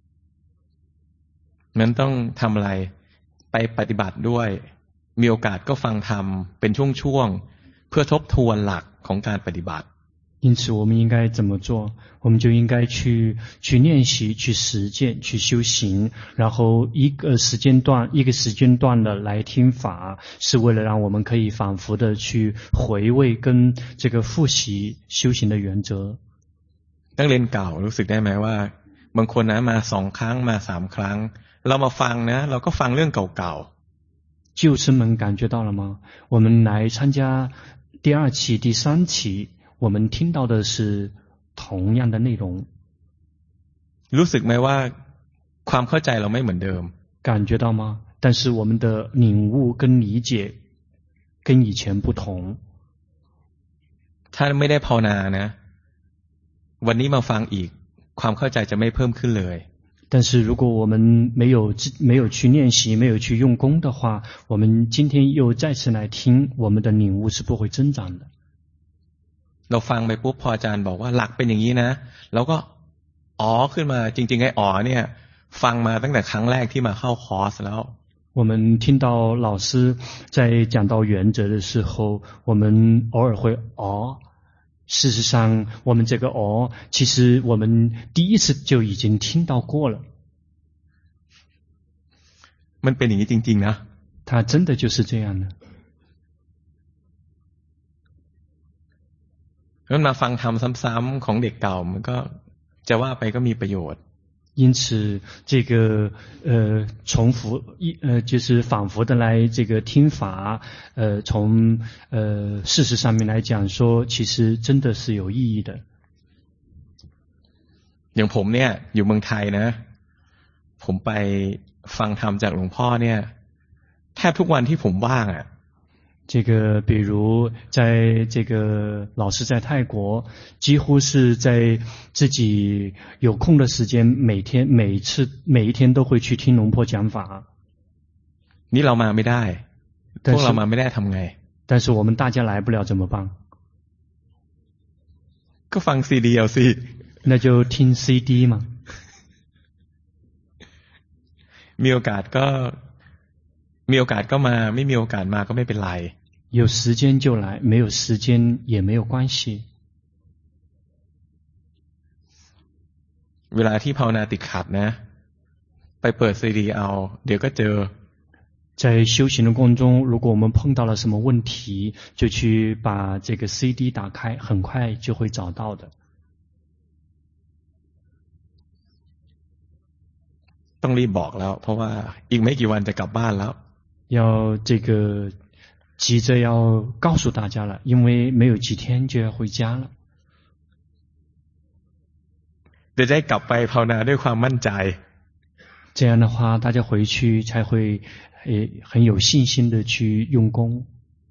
นั้นต้องทำอะไรไปปฏิบัติด้วยมีโอกาสก็ฟังธรรมเป็นช่วงๆเพื่อทบทวนหลักของการปฏิบัติ因此我们应该怎么做？我们就应该去练习，去实践，去修行，然后一个时间段的来听法，是为了让我们可以反复的去回味跟这个复习修行的原则。 นักเรียนเก่ารู้สึกได้ไหมว่าบางคนนะมา2ครั้งมา3ครั้งเรามาฟังนะเราก็ฟังเรื่องเก่าๆ旧生们感觉到了吗？我们来参加第2期、第3期，我们听到的是同样的内容。 รู้สึกไหมว่าความเข้าใจเราไม่เหมือนเดิม感觉到吗？但是我们的领悟跟理解跟以前不同。 ถ้าไม่ได้ภาวนานะวันนี้มาฟังอีกความเข้าใจจะไม่เพิ่มขึ้นเลย但是如果我们没有去练习，没有去用功的话，我们今天又再次来听，我们的领悟是不会增长的。 เราฟังไปปุ๊บพออาจารย์บอกว่าหลักเป็นอย่างนี้นะเราก็อ๋อขึ้นมาจริงๆไอ้อ๋อเนี่ยฟังมาตั้งแต่ครั้งแรกที่มาเข้าคอร์สแล้ว我们听到老师在讲到原则的时候，我们偶尔会哦。事实上我们这个哦，其实我们第一次就已经听到过了。 มันเป็นอย่างนี้จริงๆนะ它真的就是这样的。 งั้นมาฟังธรรมซ้ำๆของเด็กเก่ามันก็จะว่าไปก็มีประโยชน์因此这个重复就是反复的来这个听法从事实上面来讲说其实真的是有意义的อย่างผมเนี่ยอยู่เมืองไทยนะผมไปฟังธรรมจากหลวงพ่อเนี่ยแทบทุกวันที่ผมว่างอ่ะ这个比如在这个老师在泰国几乎是在自己有空的时间每一天都会去听龙婆讲法นี่เรามาไม่ได้พวกเรามาไม่ได้ทำไง但是我们大家来不了怎么办ก็ฟังซีดีเอาสิ那就听 CD 嘛มีโอกาสก็มาไม่มีโอกาสมาก็ไม่เป็นไร有时间就来没有时间也没有关系เวลาที่ภาวนาติดขัดนะไปเปิดซีดีเอาเดี๋ยวก็เจอ在修行的过程中，如果我们碰到了什么问题，就去把这个 CD 打开，很快就会找到的。 ต้องรีบบอกแล้วเพราะว่าอีกไม่กี่วันจะกลับบ้านแล้ว要这个急着要告诉大家了，因为没有几天就要回家了。 จะได้กลับไปภาวนาด้วยความมั่นใจ这样的话，大家回去才会很有信心的去用功。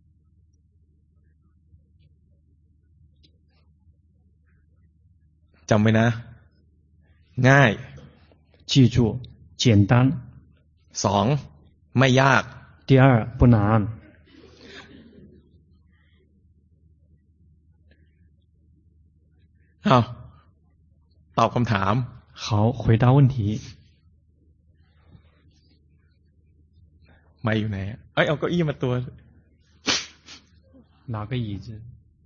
จำไว้นะง่าย记住，简单。 2ไม่ยาก第二，不难。 ตอบคำถาม好，回答问题。 ไม่อยู่ไหนเอาเก้าอี้มาตัว哪个椅子？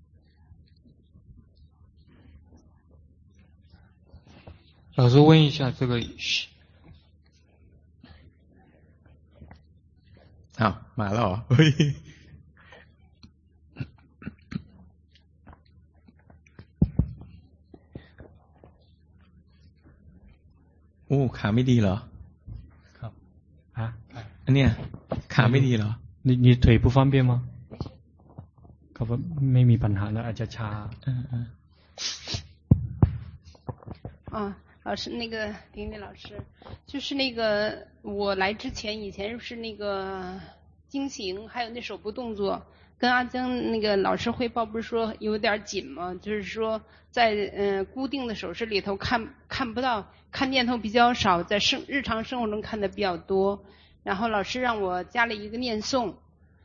老师问一下这个มาแล้วเหรอเฮ้ยขาไม่ดีเหรอครับอันเนี้ยขาไม่ดีเหรอ你腿不方便吗ครับไม่มีปัญหาแล้วอาจจะชา老师，那个丁丁老师，就是那个我来之前，以前是那个经行，还有那手部动作，跟阿江那个老师汇报，不是说有点紧吗？就是说在固定的手势里头看不到，看念头比较少，在日常生活中看的比较多。然后老师让我加了一个念诵，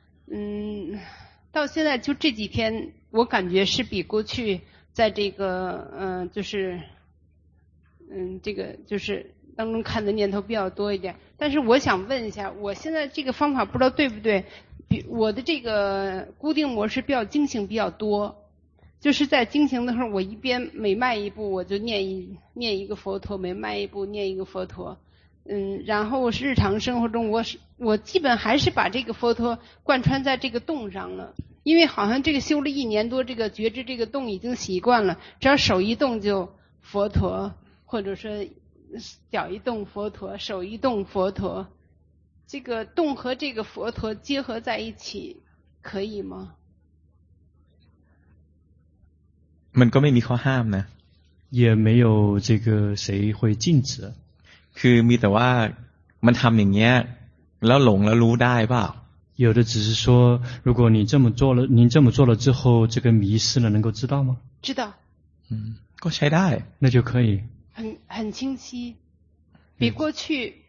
到现在就这几天，我感觉是比过去在这个就是这个就是当中看的念头比较多一点。但是我想问一下，我现在这个方法不知道对不对？我的这个固定模式比较经行比较多，就是在经行的时候，我一边每迈一步我就念一个佛陀，每迈一步念一个佛陀。然后是日常生活中我基本还是把这个佛陀贯穿在这个动上了，因为好像这个修了1年多，这个觉知这个动已经习惯了，只要手一动就佛陀，或者说脚一动佛陀，手一动佛陀，这个动和这个佛陀结合在一起可以吗？ มันก็ไม่มีข้อห้ามนะ也没有这个谁会禁止คือมีแต่ว่ามันทำอย่างเงี้ยแล้วหลงแล้วรู้ได้เปล่า有的只是说如果你这么做了您这么做了之后这个迷失了能够知道吗知道ก็ใช้ได้那就可以很清晰比过去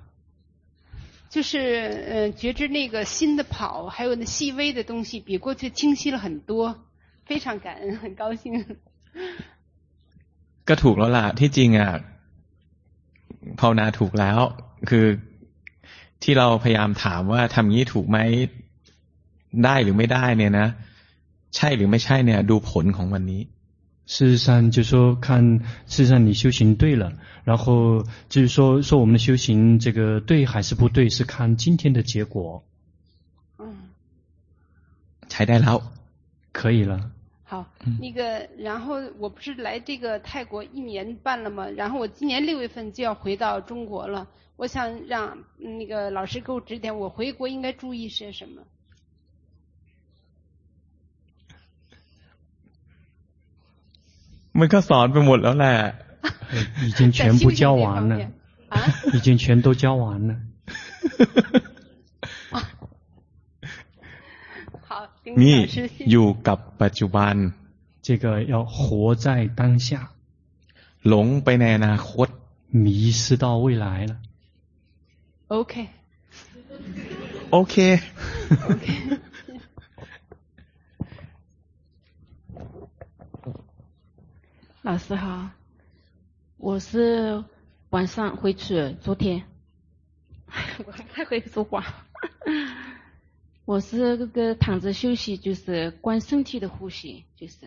就是觉知那个心的跑还有那细微的东西比过去清晰了很多非常感恩很高兴ก็ถูกแล้วล่ะที่จริงภาวนาถูกแล้วคือที่เราพยายามถามว่าทำงี้ถูกไหมได้หรือไม่ได้เนี่ยนะใช่หรือไม่ใช่เนี่ยดูผลของวันนี้事实上就说看事实上你修行对了然后就是说我们的修行这个对还是不对是看今天的结果ใช้ได้แล้ว可以了好，那个，然后我不是来这个泰国1年半了吗？然后我今年6月份就要回到中国了。我想让那个老师给我指点，我回国应该注意些什么？ มันก็สอนไปหมดแล้วแหละ已经全部教完了已经全都教完了นี่อยู่กับปัจจุบัน这个要活在当下หลงไปในอนาคต迷失到未来了 OK 老师好，我是晚上回去昨天我还会说话我是这个躺着休息，就是观身体的呼吸，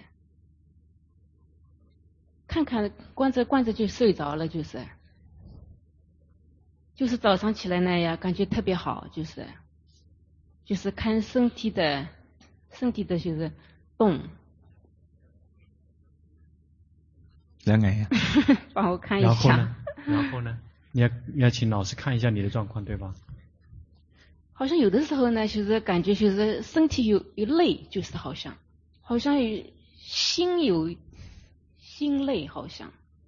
看看观着就睡着了，就是早上起来那样感觉特别好， 就是看身体的就是动。 แล้วไง啊？ 帮我看一下。 然后呢？你要请老师看一下你的状况，对吧？ 好像有的时候呢，就是感觉就是身体有累，就是好像有心累，好像。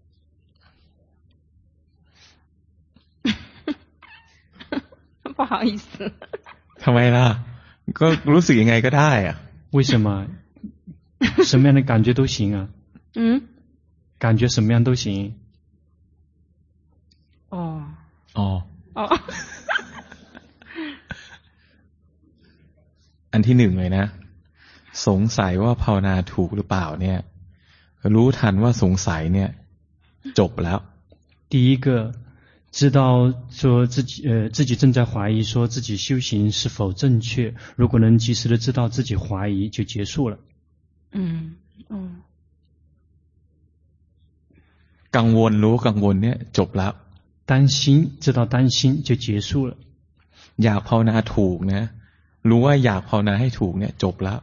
不好意思。 ทำไมล่ะก็รู้สึกยังไงก็ได้อ่ะ为什么？什么样的感觉都行啊。感觉什么样都行。 อันที่หนึ่งเลยนะสงสัยว่าภาวนาถูกหรือเปล่าเนี่ยรู้ทันว่าสงสัยเนี่ยจบแล้ว第一个知道说自己正在怀疑说自己修行是否正确，如果能及时的知道自己怀疑就结束了。 กังวลรู้กังวลเนี่ยจบแล้ว担心知道担心就结束了。 อยากภาวนาถูกนะรู้ว่าอยากภาวนาให้ถูกเนี่ยจบแล้ว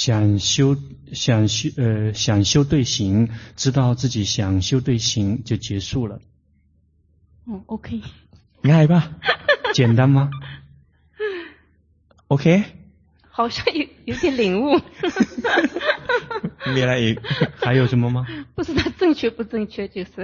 想修对行，知道自己想修对行就结束了。 OK。 ง่ายป่ะ简单吗？ OK。 好像有点领悟。 มีอะไรอีก还有什么吗？ 不知道正确不正确，就是。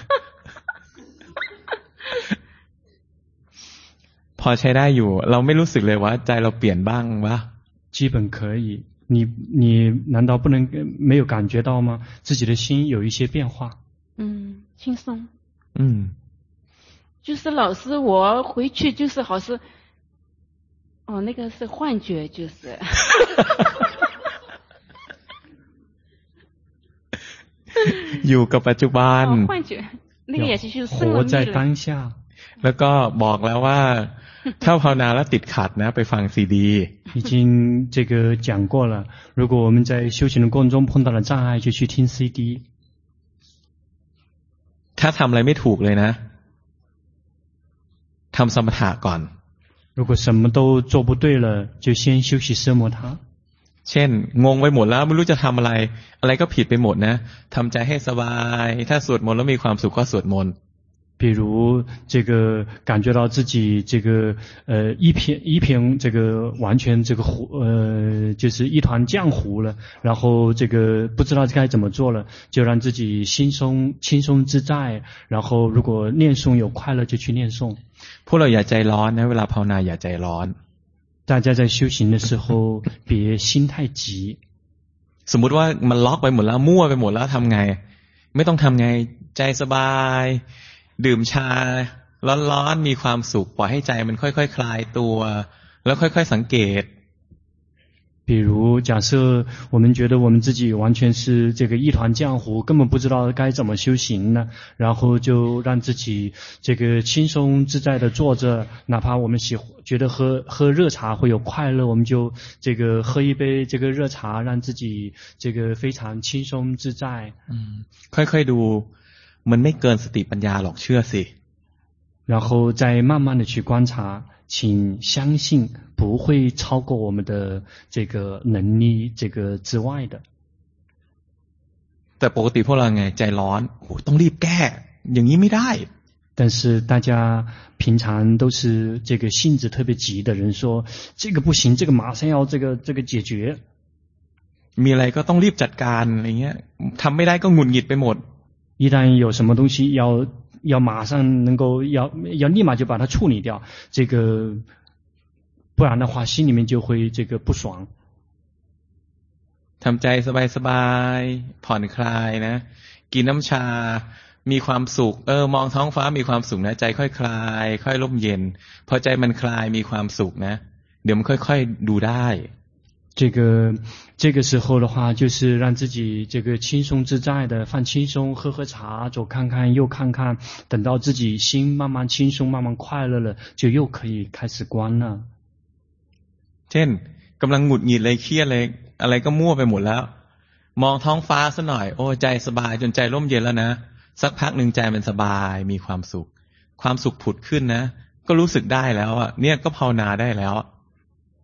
พอใช้ได้อยู่เราไม่รู้สึกเลยว่าใจเราเปลี่ยนบ้างวะ基本可以。你难道不能没有感觉到吗？自己的心有一些变化。 轻松。就是老师，我回去就是好像，那个是幻觉，就是。 อยู่กับปัจจุบัน幻觉，那个也是就是活在当下。 แล้วก็บอกแล้วว่าถ้าภาวนาแล้วติดขัดนะไปฟังซีดี已经这个讲过了，如果我们在修行的过程中碰到了障碍就去听 CD。 ถ้าทำอะไรไม่ถูกเลยนะทำสมถะก่อน如果什么都做不对了就先休息奢摩他。 เช่นงงไปหมดแล้วไม่รู้จะทำอะไรก็ผิดไปหมดนะทำใจให้สบายถ้าสวดมนต์แล้วมีความสุขก็สวดมนต์比如这个感觉到自己这个一片这个完全这个就是一团浆糊了，然后这个不知道该怎么做了，就让自己轻松自在，然后如果念诵有快乐就去念诵。 พวกเราอย่าใจร้อนนะเวลาภาวนาอย่าใจร้อน大家在修行的时候别心太急。 สมมุติว่ามันล็อกไปหมดแล้วมั่วไปหมดแล้วทำไงไม่ต้องทำไงใจสบายดื่มชาร้อนๆมีความสุขปล่อยให้ใจมันค่อยๆคลายตัวแล้วค่อยๆสังเกต比如假设我们觉得我们自己完全是这个一团浆糊，根本不知道该怎么修行呢，然后就让自己这个轻松自在的坐着，哪怕我们觉得喝热茶会有快乐，我们就这个喝一杯这个热茶，让自己这个非常轻松自在。 ค่อยๆดูมันไม่เกินสติปัญญาหรอกเชื่อสิ然后再慢慢的去观察，请相信不会超过我们的这个能力这个之外的。 แต่ปกติพวกเราไงใจร้อนต้องรีบแก้อย่างนี้ไม่ได้但是大家平常都是这个性子特别急的人说这个不行，这个马上要这个解决。 มีอะไรก็ต้องรีบจัดการอะไรเงี้ยทำไม่ได้ก็หงุดหงิดไปหมด一旦有什么东西要马上能够要立马就把它处理掉，这个不然的话心里面就会这个不爽。 ทำใจสบายๆผ่อนคลายนะกินน้ำชามีความสุขมองท้องฟ้ามีความสุขนะใจค่อยคลายค่อยร่มเย็นพอใจมันคลายมีความสุขนะเดี๋ยวมันค่อยๆดูได้这个时候的话就是让自己这个轻松自在的放轻松，喝茶，左看看右看看，等到自己心慢慢轻松慢慢快乐了就又可以开始观了。 เช่นกำลังหงุดหงิดเลยเครียดเลยอะไรก็มั่วไปหมดแล้วมองท้องฟ้าซะหน่อยโอ้ใจสบายจนใจร่มเย็นแล้วนะสักพักนึงใจมันสบายมีความสุขผุดขึ้นนะก็รู้สึกได้แล้วอ่ะเนี่ยก็ภาวนาได้แล้ว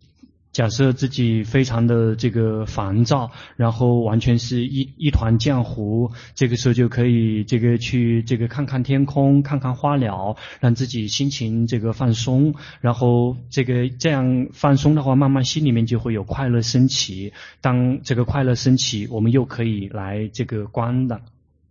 假设自己非常的这个烦躁，然后完全是一团浆糊，这个时候就可以这个去这个看看天空，看看花鸟，让自己心情这个放松，然后这样放松的话，慢慢心里面就会有快乐升起。当这个快乐升起，我们又可以来这个观的。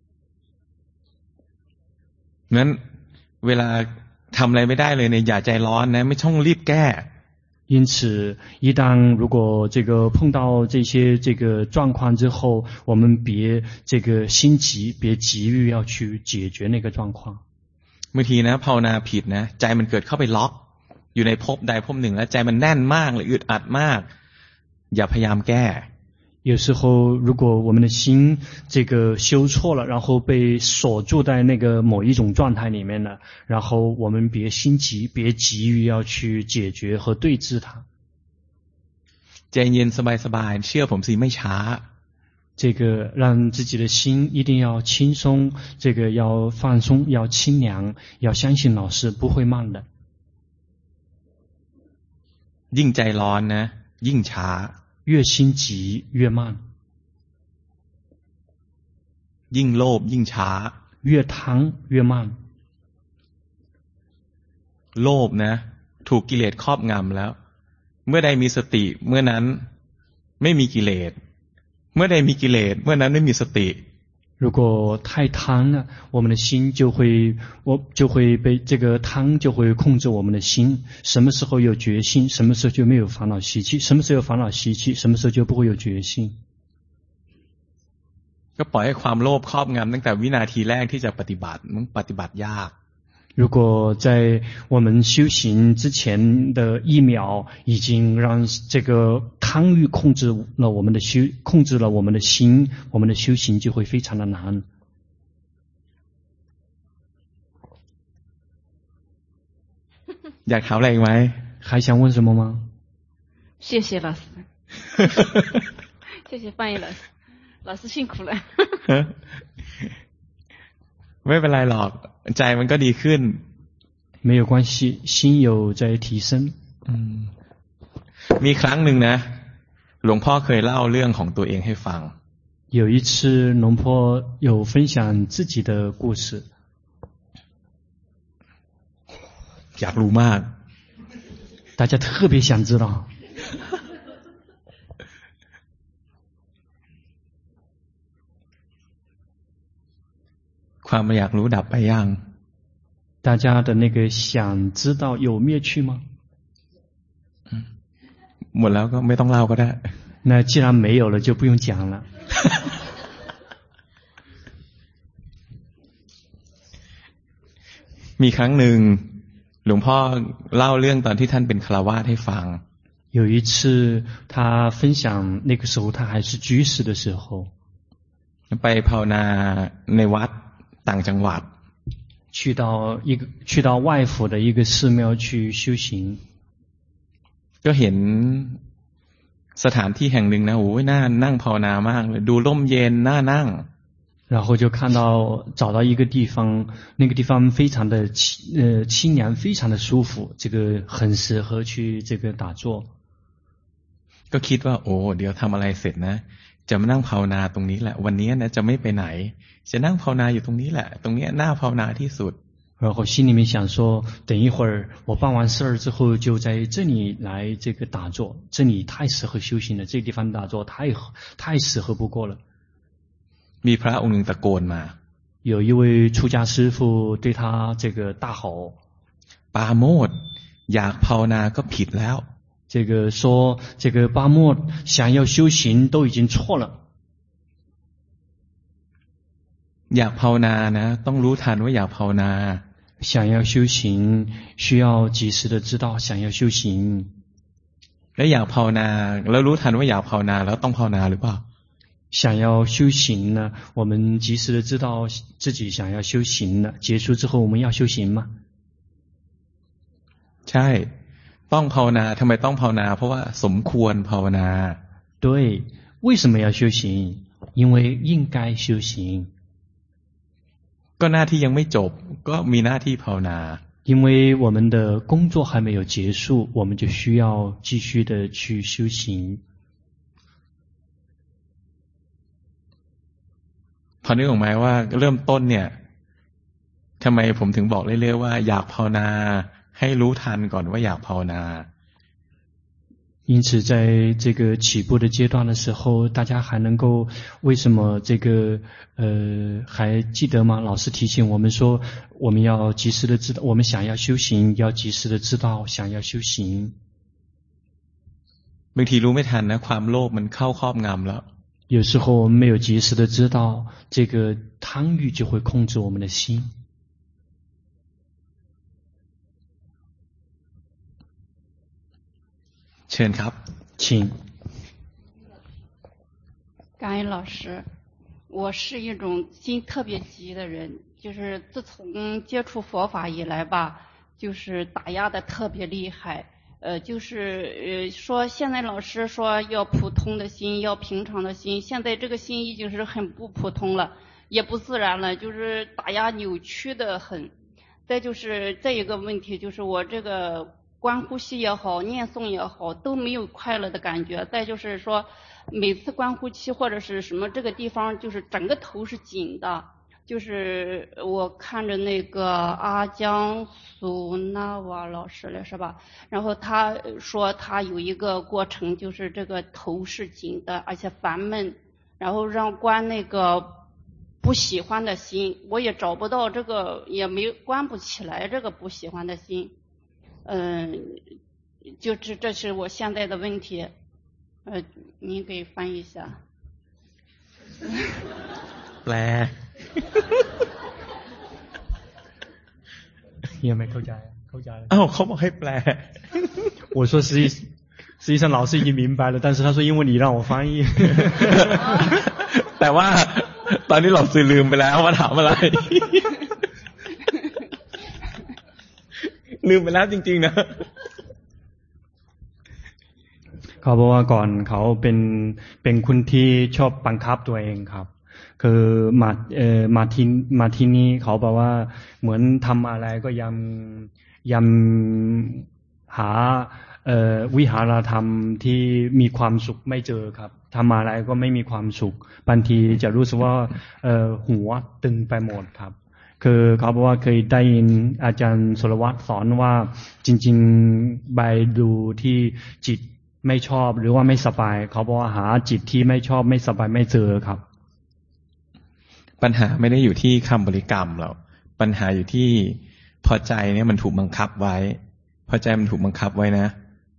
งั้นเวลาทำอะไรไม่ได้เลยเนี่ยอย่าใจร้อนนะไม่ต้องรีบแก้因此，一旦如果这个碰到这些这个状况之后，我们别这个心急，别急于要去解决那个状况。 บางทีนะภาวนาผิดนะใจมันเกิดเข้าไปล็อกอยู่ในภพใดภพหนึ่งแล้วใจมันแน่นมากเลยอึดอัดมากอย่าพยายามแก้有时候，如果我们的心这个修错了，然后被锁住在那个某一种状态里面了，然后我们别心急，别急于要去解决和对治它。 ใจเย็นสบายๆเชื่อผมสิไม่ช้า这个让自己的心一定要轻松，这个要放松，要清凉，要相信老师不会慢的。 ยิ่งใจร้อนนะยิ่งช้า越心急越慢， ยิ่งโลภยิ่งช้า越贪越慢。 โลภนะถูกกิเลสครอบงำแล้วเมื่อใดมีสติเมื่อนั้นไม่มีกิเลสเมื่อใดมีกิเลสเมื่อนั้นไม่มีสติ如果太贪了，我们的心就会被这个贪就会控制我们的心。什么时候有决心，什么时候就没有烦恼习气；什么时候有烦恼习气，什么时候就不会有决心。 ก็ปล่อยให้ความโลภครอบงำตั้งแต่วินาทีแรกที่จะปฏิบัติมันปฏิบัติยาก如果在我们修行之前的一秒，已经让这个贪欲控制了我们的心，我们的修行就会非常的难。 อยากถามอะไรอีกไหม还想问什么吗？ 谢谢老师，谢谢翻译老师，老师辛苦了。 ไม่เป็นไรหรอกใจมันก็ดีขึ้น没有关系，心有在提升。 มีครั้งหนึ่งนะหลวงพ่อเคยเล่าเรื่องของตัวเองให้ฟัง有一次龙婆有分享自己的故事อยากรู้มาก大家特别想知道ความอยากรู้ดับไปยัง大家的那个想知道有灭去吗หมดแล้วก็ไม่ต้องเล่าก็ได้那既然没有了就不用讲了มีครั้งหนึ่งหลวงพ่อเล่าเรื่องตอนที่ท่านเป็นฆราวาสให้ฟัง有一次他分享那个时候他还是居士的时候ไปภาวนาในวัดต่างจังหวัด去到外府的一个寺庙去修行ก็เห็นสถานที่แห่งหนึ่งนะโอ้ยน่านั่งภาวนามากเลยดูร่มเย็นน่านั่ง然后就找到一个地方，那个地方非常的清凉，非常的舒服，这个很适合去这个打坐。 ก็คิดว่าโอ้เดี๋ยวทำอะไรเสร็จนะจะมานั่งภาวนาตรงนี้แหละวันนี้นะจะไม่ไปไหนจะนั่งภาวนาอยู่ตรงนี้แหละตรงนี้น่าภาวนาที่สุด然后心里面想说等一会儿我办完事儿之后就在这里来这个打坐这里太适合修行了这个地方打坐太适合不过了มีพระองค์หนึ่งตะโกนมา有一位出家师父对他这个大吼ปาโมทย์อยากภาวนาก็ผิดแล้ว这个说这个巴莫想要修行都已经错了อยากภาวนานะต้องรู้ทันว่าอยากภาวนา想要修行需要及时的知道想要修行แล้วอยากภาวนาแล้วรู้ทันว่าอยากภาวนาแล้วต้องภาวนาหรือเปล่า想要修行呢我们及时的知道自己想要修行了结束之后我们要修行吗ใช่ต้องภาวนาทำไมต้องภาวนาเพราะว่าสมควรภาวนา对为什么要修行因为应该修行ก็หน้าที่ยังไม่จบก็มีหน้าที่ภาวนา因为我们的工作还没有结束，我们就需要继续的去修行。 พอนึกออกไหมว่าเริ่มต้นเนี่ยทำไมผมถึงบอกเรื่อยๆว่าอยากภาวนาให้รู้ทันก่อนว่าอยากภาวนา因此在这个起步的阶段的时候，大家还能够为什么这个还记得吗？老师提醒我们说，我们要及时的知道，我们想要修行，要及时的知道想要修行。 บางทีรู้ไม่ทันนะความโลภมันเข้าครอบงำแล้ว有时候我们没有及时的知道，这个贪欲就会控制我们的心。 เชิญครับ请。 感恩老师，我是一种心特别急的人，就是自从接触佛法以来吧，就是打压的特别厉害。说现在老师说要普通的心，要平常的心，现在这个心已经是很不普通了，也不自然了，就是打压扭曲的很。再一个问题就是我这个观呼吸也好，念诵也好，都没有快乐的感觉。再就是说每次观呼吸或者是什么这个地方就是整个头是紧的。就是我看着那个阿江苏纳瓦老师了是吧，然后他说他有一个过程，就是这个头是紧的而且烦闷，然后让关那个不喜欢的心，我也找不到这个，也没关不起来这个不喜欢的心。这是我现在的问题，您给翻译一下。 แปล也没เข้าใจอ้าวเขาบอกให้แปล我说实际上老师已经明白了，但是他说因为你让我翻译แต่ว่าตอนนี้เราสื่อลืมไปแล้วว่าถามอะไรลืมไปแล้วจริงๆนะเขาบอกว่าก่อนเขาเป็นคนที่ชอบบังคับตัวเองครับคือมาที่นี่เขาบอกว่าเหมือนทำอะไรก็ยังหาวิหารธรรมที่มีความสุขไม่เจอครับทำอะไรก็ไม่มีความสุขบางทีจะรู้สึกว่าหัวตึงไปหมดครับคือเขาบอกว่าเคยได้ยินอาจารย์สุรวัตรสอนว่าจริงๆไปดูที่จิตไม่ชอบหรือว่าไม่สบายเขาบอกว่าหาจิตที่ไม่ชอบไม่สบายไม่เจอครับปัญหาไม่ได้อยู่ที่คำบริกรรมหรอกปัญหาอยู่ที่พอใจเนี่ยมันถูกบังคับไว้พอใจมันถูกบังคับไว้นะ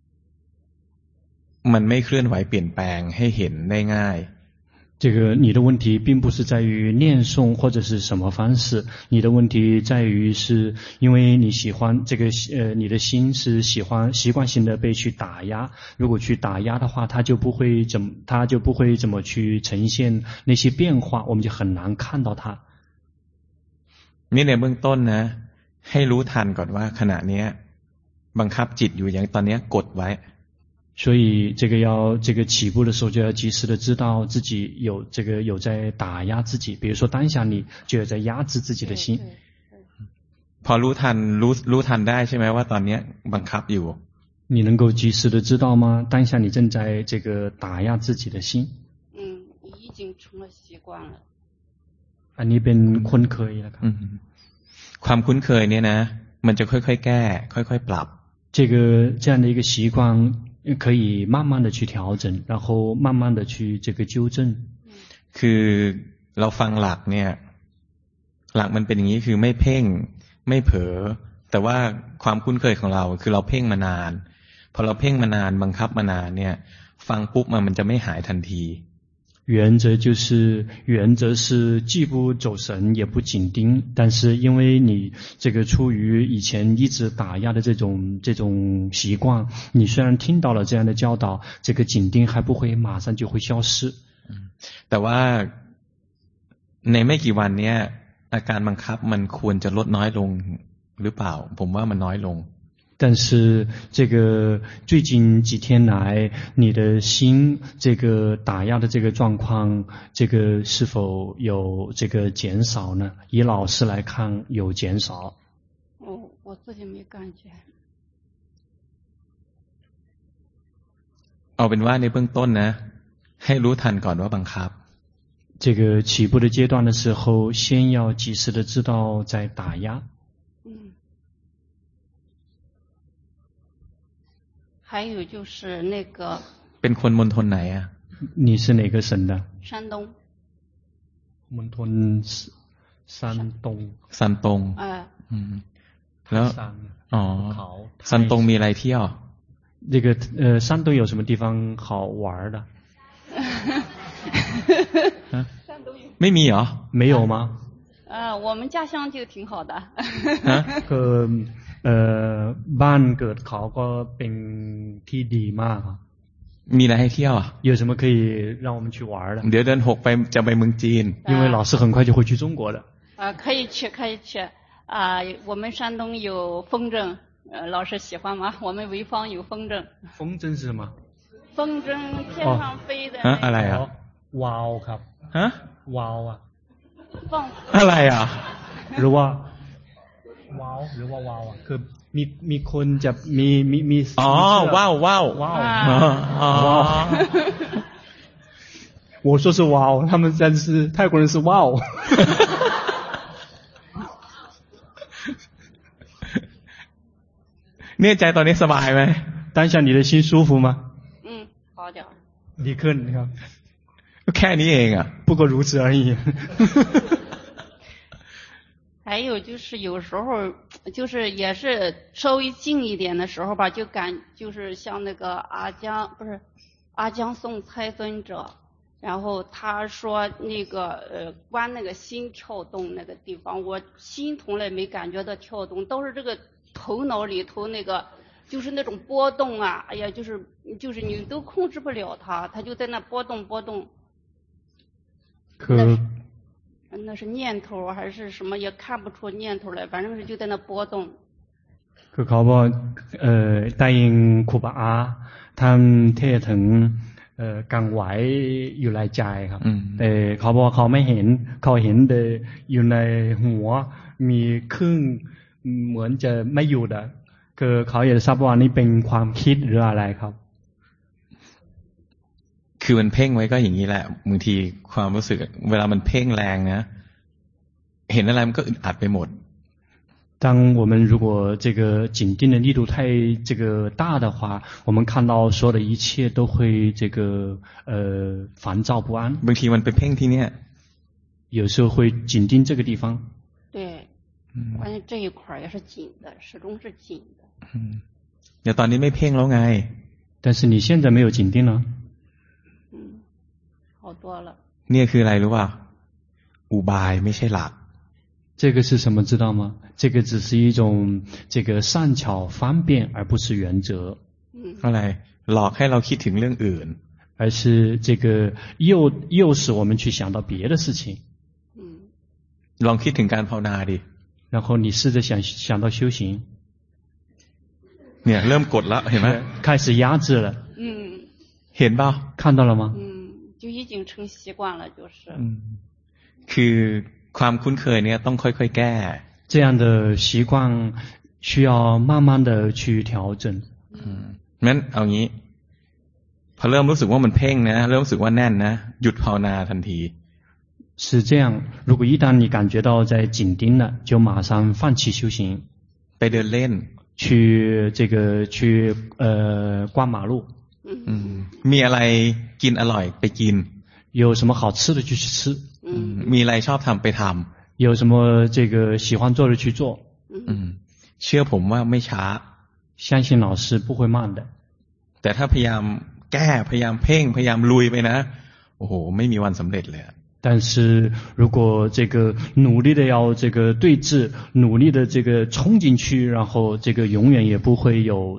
มันไม่เคลื่อนไหวเปลี่ยนแปลงให้เห็นได้ง่าย这个你的问题并不是在于念诵或者是什么方式，你的问题在于是因为你喜欢这个你的心是习惯性的被去打压，如果去打压的话，它就不会怎么去呈现那些变化，我们就很难看到它。 นี่ในเบื้องต้นนะให้รู้ทันก่อนว่าขณะนี้บังคับจิตอยู่อย่างตอนนี้กดไว้所以这个起步的时候就要及时的知道自己有在打压自己，比如说当下你就有在压制自己的心。 พอรู้ทันได้ใช่ไหมว่าตอนนี้บังคับอยู่你能够及时的知道吗？当下你正在这个打压自己的心。 已经成了习惯了。 อันนี้เป็นคุ้นเคยแล้วครับความคุ้นเคยเนี่ยนะมันจะค่อยๆแก้ค่อยๆปรับ这样的一个习惯可以慢慢的去调整，然后慢慢的去这个纠正。 คือเราฟังหลักเนี่ยหลักมันเป็นอย่างนี้คือไม่เพ่งไม่เผลอแต่ว่าความคุ้นเคยของเราคือเราเพ่งมานานพอเราเพ่งมานานบังคับมานานเนี่ยฟังปุ๊บมันจะไม่หายทันที原则是既不走神也不紧盯，但是因为你这个出于以前一直打压的这种习惯，你虽然听到了这样的教导，这个紧盯还不会马上就会消失。 แต่ว่าในไม่กี่วันเนี้ยอาการบังคับมันควรจะลดน้อยลงหรือเปล่าผมว่ามันน้อยลง但是这个最近几天来你的心这个打压的这个状况这个是否有这个减少呢？以老师来看有减少。 我我自己没感觉。 เอาเป็นว่าในเบื้องต้นนะให้รู้ทันก่อนว่าบังคับ这个起步的阶段的时候，先要及时的知道在打压。 还有就是那个。 เป็นคนมณฑลไหนอ่ะ你是哪个省的？ 山东。 มณฑล山东。 山东。แล้วอ๋อ山东มีอะไรเที่ยว这个山东有什么地方好玩的？ ไม่มีเหรอ没有吗？ 我们家乡就挺好的。 บ้านเกิดเขาก็เป็นที่ดีมากครับมีอะไรให้เที่ยวอ่ะ有什么可以让我们去玩的？ เดี๋ยวเดือน6ไปจะไปเมืองจีน因为老师很快就会去中国的。 可以去，可以去。我们山东有风筝，老师喜欢吗？我们潍坊有风筝。 风筝是什么？ 风筝天上飞的。 อะไรอ่ะวาวครับฮะวาวอ่ะอะไรอ่ะหรือว่าวาวหรือว่าวาวอ่ะคือมีคนจะมีอ๋อว้าวว้าวว้าว我说是wow他们但是泰国人是 wow เนี่ยใจตอนนี้สบายไหม当下你的心舒服吗好点ดีขึ้นครับแค่นี้เองอ่ะ不过如此而已还有就是有时候就是也是稍微静一点的时候吧，就是像那个阿江宋猜尊者，然后他说那个关那个心跳动那个地方，我心从来没感觉到跳动，都是这个头脑里头那个就是那种波动啊，哎呀，就是你都控制不了它就在那波动。那是念头还是什么也看不出念头来，反正是就在那波动คือเขาบอกได้ยินครูบาท่านเทศถึงกังไหวอยู่ในใจครับแต่เขาบอกเขาไม่เห็นเขาเห็นแต่อยู่ในหัวมีครึ่งเหมือนจะไม่อยู่อ่ะคือเขาอยากทราบว่านี่เป็นความคิดหรืออะไรครับคือมันเพ่งไว้ก็อย่างนี้แหละบางทีความรู้สึกเวลามันเพ่งแรงนะเห็นอะไรมันก็อึดอัดไปหมด当我们如果这个紧盯的力度太这个大的话，我们看到所有的一切都会这个烦躁不安。 บางทีมันไปเพ่งที่เนี่ย有时候会紧盯这个地方。 对，关键这一块也是紧的，始终是紧的。 เดี๋ยวตอนนี้ไม่เพ่งแล้วไง但是你现在没有紧盯了。 好多了。 เนี่ยคืออะไรรู้ป่ะอุบายไม่ใช่หลัก这个是什么知道吗？这个只是一种这个善巧方便而不是原则。 อะไรหลอกให้เราคิดถึงเรื่องอื่น而是这个诱使我们去想到别的事情。 ลองคิดถึงการภาวนาดิ然后你试着想到修行。 เนี่ยเริ่มกดแล้วเห็นไหม开始压制了。 เห็นป่ะ看到了吗？ 就已经成习惯了就是คือความคุ้นเคยเนี่ยต้องค่อยๆแก้这样的习惯需要慢慢的去调整งั้นเอางี้พอเริ่มรู้สึกว่ามันเพ่งนะเริ่มรู้สึกว่าแน่นนะหยุดภาวนาทันที是这样如果一旦你感觉到在紧盯了就马上放弃修行ไปเดินเล่น去逛马路มีอะไรกินอร่อยไปกิน有什么好吃的就去吃มีอะไรชอบทำไปทำ有什么这个喜欢做的去做เชื่อผมว่าไม่ช้า相信老师不会慢的แต่ถ้าพยายามแก้พยายามเพ่งพยายามลุยไปนะโอ้โหไม่มีวันสำเร็จเลย但是如果这个努力的要这个对峙努力的这个冲进去然后这个永远也不会有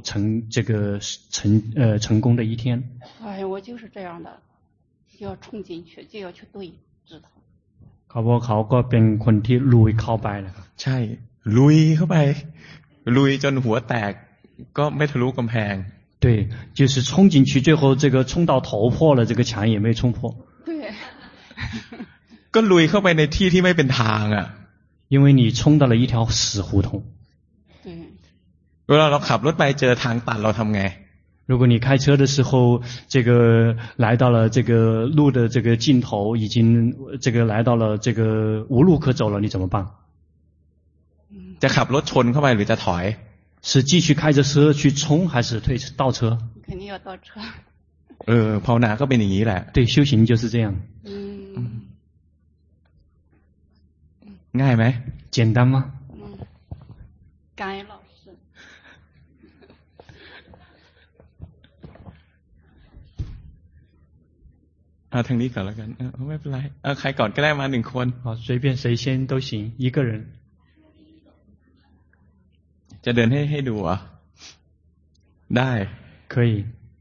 成功的一天哎我就是这样的就要冲进去就要去对峙它เขาบอกเขาก็เป็นคนที่ลุยเข้าไปนะครับใช่ลุยเข้าไปลุยจนหัวแตกก็ไม่ทะลุกำแพง对就是冲进去最后这个冲到头破了这个墙也没冲破对ก็ลุยเข้าไปในที่ที่ไม่เป็นทางอ่ะ因为你冲到了一条死胡同เวลาเราขับรถไปเจอทางตันเราทำไง如果你开车的时候，这个来到了这个路的这个尽头，已经这个来到了这个无路可走了，你怎么办？ จะขับรถชนเข้าไปหรือจะถอย是继续开着车去冲，还是退倒车？ 肯定要倒车。 ภาวนาก็เป็นอย่างนี้แหละ对，修行就是这样。 ง่ายไหม简单吗？ 感恩老师。 ทางนี้ก่อนแล้วกันไม่เป็นไรใครก่อนก็ได้มา1คน好，随便谁先都行，一个人。 จะเดินให้ดูอ่ะได้可以。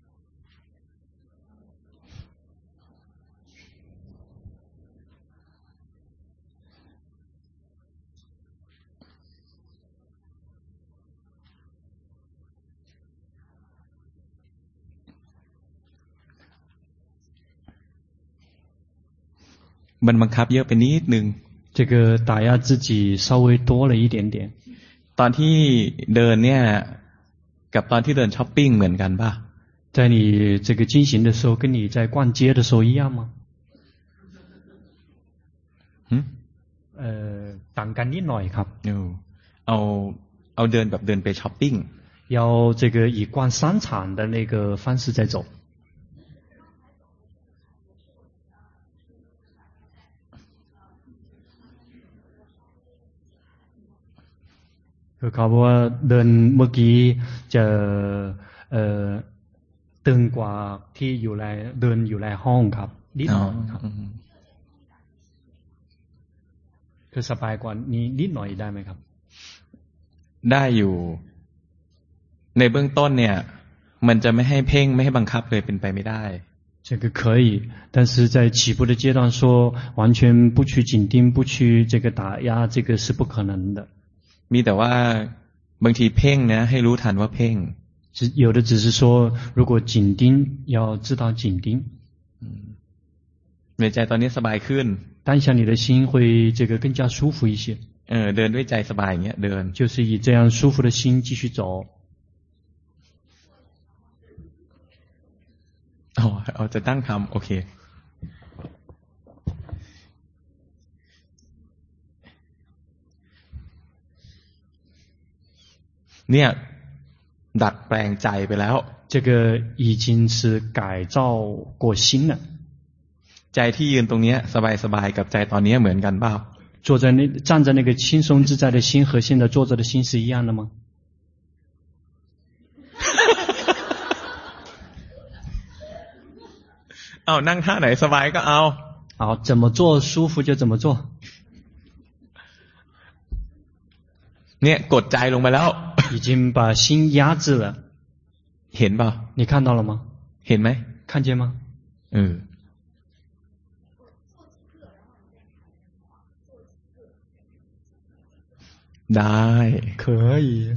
มันบังคับเยอะไปนิดนึง这个打压自己稍微多了一点点。 ตอนที่เดินเนี่ยกับตอนที่เดินช้อปปิ้งเหมือนกันป่ะ在你这个进行的时候，跟你在逛街的时候一样吗？ต่างกันนิดหน่อยครับเอาเดินแบบเดินไปช้อปปิ้ง要这个以逛商场的那个方式在走。คือเขาบอกว่าเดินเมื่อกี้จะตึงกว่าที่อยู่ในเดินอยู่ในห้องครับนิดหน่อยครับคือสบายกว่านี้นิดหน่อยได้ไหมครับได้อยู่ในเบื้องต้นเนี่ยมันจะไม่ให้เพ่งไม่ให้บังคับเลยเป็นไปไม่ได้这个可以，但是在起步的阶段说完全不去紧盯不去这个打压这个是不可能的มีแต่ว่าบางทีเพ่งนะให้รู้ทันว่าเพ่ง有的只是说如果紧盯要知道紧盯ในใจตอนนี้สบายขึ้น当下你的心会这个更加舒服一些เดินด้วยใจสบายอย่างเงี้ยเดิน就是以这样舒服的心继续走จะตั้งทำโอเคเนี่ยดัดแปลงใจไปแล้ว这个已经是改造过心了ใจที่ยืนตรงนี้สบายๆกับใจตอนนี้เหมือนกันเปล่า站在那个轻松自在的心和现在坐着的心是一样的吗เอานั่งท่าไหนสบายก็เอา好怎么做舒服就怎么做เนี่ยกดใจลงไปแล้ว已经把心压制了เห็นเปล่า你看到了吗เห็นไหม看见吗ได้可以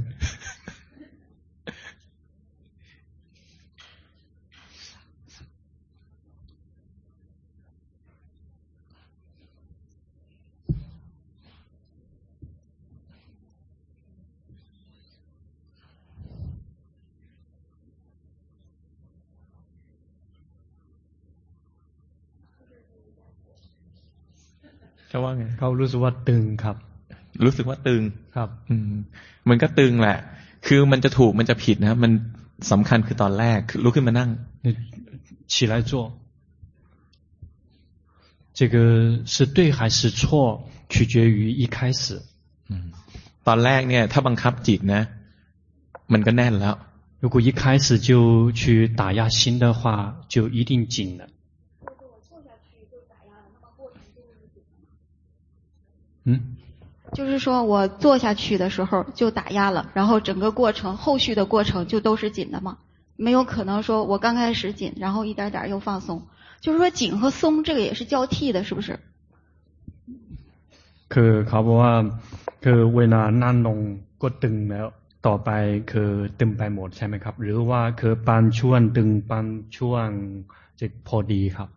เขาว่าไงเขารู้สึกว่าตึงครับรู้สึกว่าตึงครับมันก็ตึงแหละคือมันจะถูกมันจะผิดนะมันสำคัญคือตอนแรกลุกขึ้นมานั่ง起来做这个是对还是错取决于一开始ตอนแรกเนี่ยถ้าบังคับจิตนะมันก็แน่นแล้ว如果一开始就去打压心的话就一定紧了就是说我坐下去的时候就打压了，然后整个过程后续的过程就都是紧的吗？没有可能说我刚开始紧，然后一点点又放松，就是说紧和松这个也是交替的，是不是？ คือเขาบอกว่าคือเวลานั่งลงก็ตึงแล้วต่อไปคือตึงไปหมดใช่ไหมครับหรือว่าคือบางช่วงตึงบางช่วงจะพอดีครับ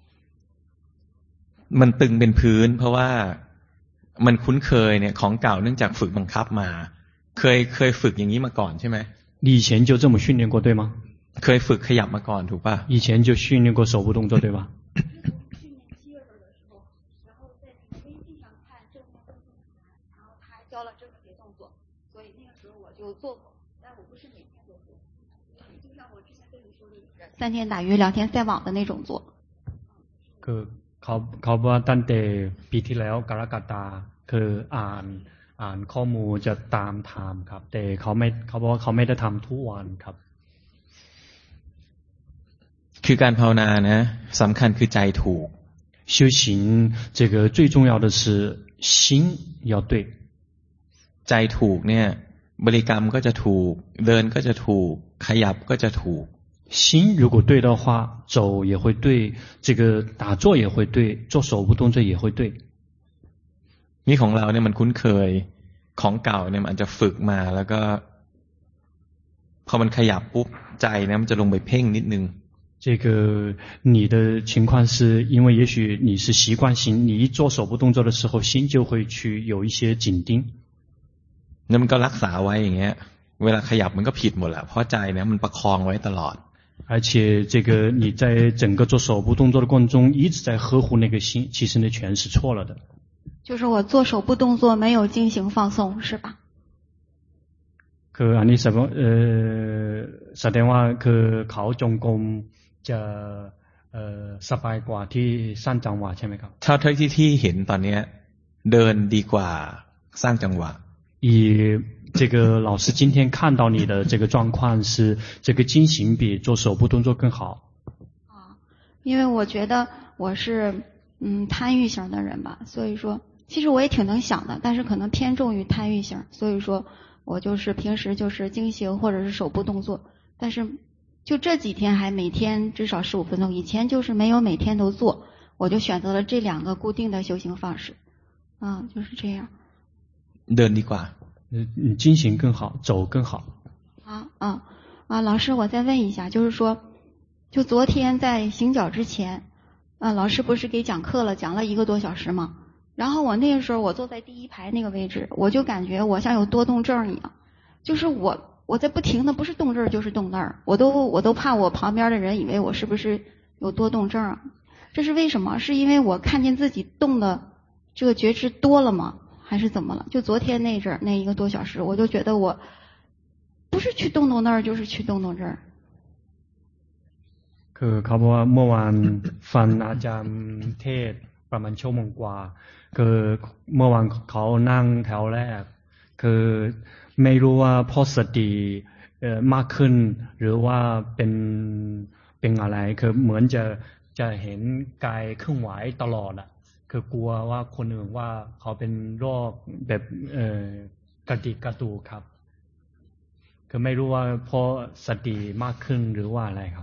มันตึงเป็นพื้นเพราะว่ามันคุ้นเคยเนี่ยของเก่าเนื่องจากฝึกบังคับมาเคยฝึกอย่างนี้มาก่อนใช่ไหม你以前就这么训练过对吗？ เคยฝึกขยับมาก่อนถูกป่ะ以前就训练过手部动作对吧？ 教了这些动作，所以那个时候我就做过，但我不是每天都做，就像我之前跟你说的3天打鱼2天晒网的那种做。 คือเขาว่าตั้งแต่ปีที่แล้วกรกฎาคืออ่านข้อมูลจะตามทำครับแต่เขาบอกว่าเขาไม่ได้ทำทุกวันครับคือการภาวนานะสำคัญคือใจถูก修行这个最重要的是心要对ใจถูกเนี่ยบริกรรมก็จะถูกเดินก็จะถูกขยับก็จะถูก心如果对的话走也会对这个打坐也会对做手部动作也会对นี่ของเราเนี่ยมันคุ้นเคยของเก่าเนี่ยมันจะฝึกมาแล้วก็พอมันขยับปุ๊บใจเนี่ยมันจะลงไปเพ่งนิดนึง这个你的情况是因为也许你是习惯性你一做手部动作的时候心就会去有一些紧盯นั่นมันก็รักษาไว้อย่างเงี้ยเวลาขยับมันก็ผิดหมดแหละเพราะใจเนี่ยมันประคองไว้ตลอด而且这个你在整个做手部动作的过程中一直在呵护那个心其实那全是错了的就是我做手部动作没有进行放松是吧คืออันนี้แสดงว่าคือเขาจงกรมจะสบายกว่าที่สร้างจังหวะใช่ไหมครับเท่าที่เห็นตอนนี้เดินดีกว่าสร้างจังหวะ以这个老师今天看到你的这个状况是这个经行比做手部动作更好因为我觉得我是贪欲型的人吧所以说其实我也挺能想的但是可能偏重于贪欲型所以说我就是平时就是经行或者是手部动作但是就这几天还每天至少15分钟以前就是没有每天都做我就选择了这2个固定的修行方式就是这样เดินดีกว่า经行更好走更好老师我再问一下就是说就昨天在行脚之前老师不是给讲课了讲了1个多小时吗然后我那个时候我坐在第1排那个位置我就感觉我像有多动症一样就是我在不停的不是动这儿就是动那儿我都怕我旁边的人以为我是不是有多动症这是为什么是因为我看见自己动的这个觉知多了吗还是怎么了就昨天那阵儿那1个多小时我就觉得我不是去动那儿就是去动这儿คือเขาบอกว่าเมื่อวานฟังอาจารย์เทศประมาณชั่วโมงกว่าคือเมื่อวานเขานั่งแถวแรกคือไม่รู้ว่าพอสติมากขึ้นหรือว่าเป็นอะไรคือเหมือนจะเห็นกายเคลื่อนไหวตลอดคือกลัวว่าคนอื่นว่าเขาเป็นโรคแบบกระดิกกระตูครับคือไม่รู้ว่าพอสติมากขึ้นหรือว่าอะไรครับ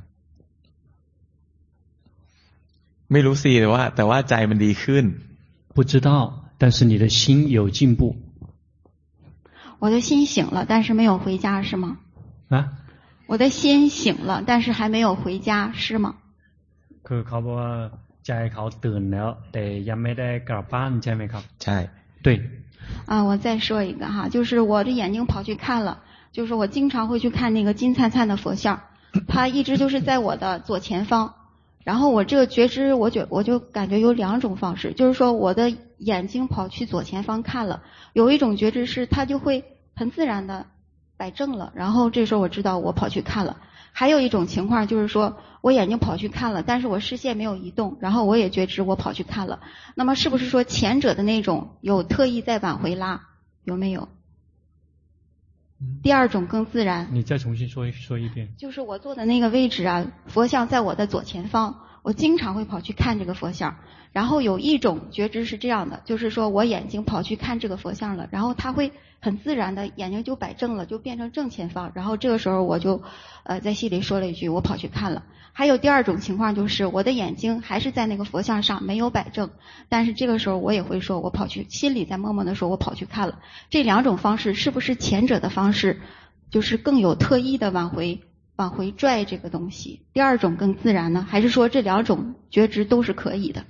ไม่รู้สิแต่ว่าใจมันดีขึ้น不知道但是你的心有进步我的心醒了但是没有回家是吗我的心醒了但是还没有回家是吗คือเขาบอกว่าใจเขาตื่นแล้วแต่ยังไม่ได้กลับบ้านใช่ไหมครับใช่对我再说一个就是我的眼睛跑去看了就是我经常会去看那个金灿灿的佛像它一直就是在我的左前方然后我这个觉知我就感觉有2种方式就是说我的眼睛跑去左前方看了有一种觉知是它就会很自然的摆正了然后这时候我知道我跑去看了还有一种情况就是说我眼睛跑去看了但是我视线没有移动然后我也觉知我跑去看了那么是不是说前者的那种有特意再往回拉有没有第2种更自然你再重新说一遍就是我坐的那个位置佛像在我的左前方我经常会跑去看这个佛像然后有一种觉知是这样的就是说我眼睛跑去看这个佛像了然后它会很自然的眼睛就摆正了就变成正前方然后这个时候我就在心里说了一句我跑去看了还有第2种情况就是我的眼睛还是在那个佛像上没有摆正但是这个时候我也会说我跑去心里在默默的说我跑去看了这2种方式是不是前者的方式就是更有特意的往回拽这个东西第2种更自然呢还是说这2种觉知都是可以的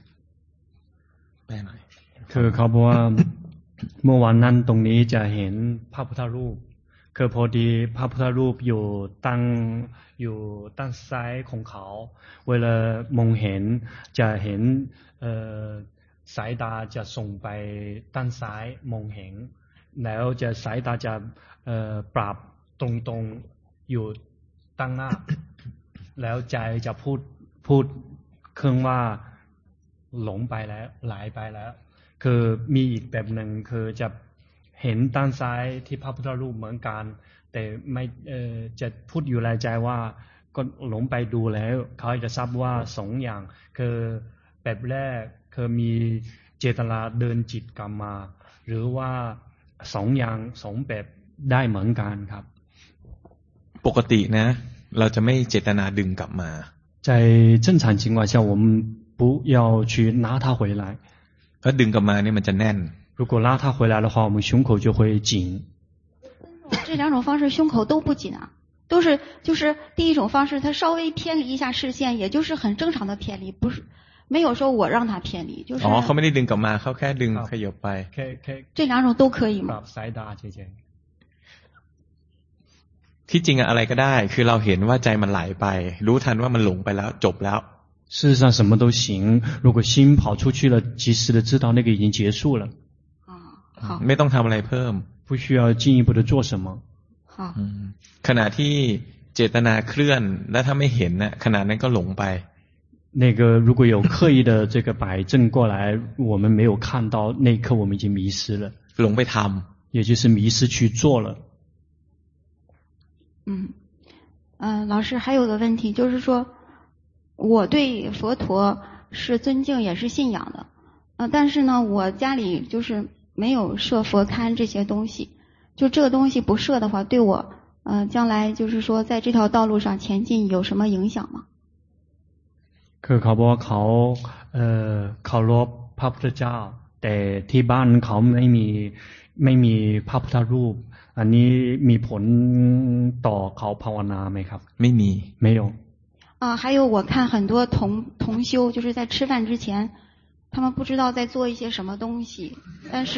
คือเขาบอกว่าเมื่อวานนั้นตรงนี้จะเห็นพระพุทธรูปคือพอดีพระพุทธรูปอยู่ด้านซ้ายของเขาเวลามองเห็นจะเห็นสายตาจะส่งไปด้านซ้ายมองเห็นแล้วจะสายตาจะปรับตรงๆอยู่ตั้งหน้า แล้วใจจะพูดเครื่องว่าหลงไปแล้วไหลไปแล้วคือมีอีกแบบหนึ่งคือจะเห็นด้านซ้ายที่พระพุทธรูปเหมือนกันแต่ไม่จะพูดอยู่ในใจว่าก็หลงไปดูแล้วเขาจะทราบว่าสองอย่างคือแบบแรกคือมีเจตนาเดินจิตกรรมมาหรือว่าสองอย่างสองแบบได้เหมือนกันครับปกตินะเราจะไม่เจตนาดึงกลับมา在正常情况下我们不要去拿它回来เพราะดึงกลับมาเนี่ยมันจะแน่น如果拉它回来的话我们胸口就会紧这两种方式胸口都不紧啊都是就是第一种方式它稍微偏离一下视线也就是很正常的偏离不是没有说我让它偏离就是อ๋อเขาไม่ได้ดึงกลับมาเขาแค่ดึงขยับไป这两种都可以吗สายตาเฉยที่จริงอะไรก็ได้คือเราเห็นว่าใจมันไหลไปรู้ทันว่ามันหลงไปแล้วจบแล้ว事实上什么都行如果心跑出去了及时的知道那个已经结束了好ไม่ต้องทำอะไรเพิ่ม不需要进一步的做什么好ขณะที่เจตนาเคลื่อนและถ้าไม่เห็นน่ะขณะนั้นก็หลงไป那个如果有刻意的这个摆正过来我们没有看到那一刻我们已经迷失了หลงไปทำ也就是迷失去做了老师还有个问题就是说我对佛陀是尊敬也是信仰的但是呢我家里就是没有设佛龛这些东西就这个东西不设的话对我将来就是说在这条道路上前进有什么影响吗คือเขาบอกว่าเขาเคารพพระพุทธเจ้าแต่ที่บ้านเขาไม่มีพระพุทธรูปอันนี้มีผลต่อเขาภาวนาไหมครับไม่มี没有还有我看很多同修就是在吃饭之前他们不知道在做一些什么东西但是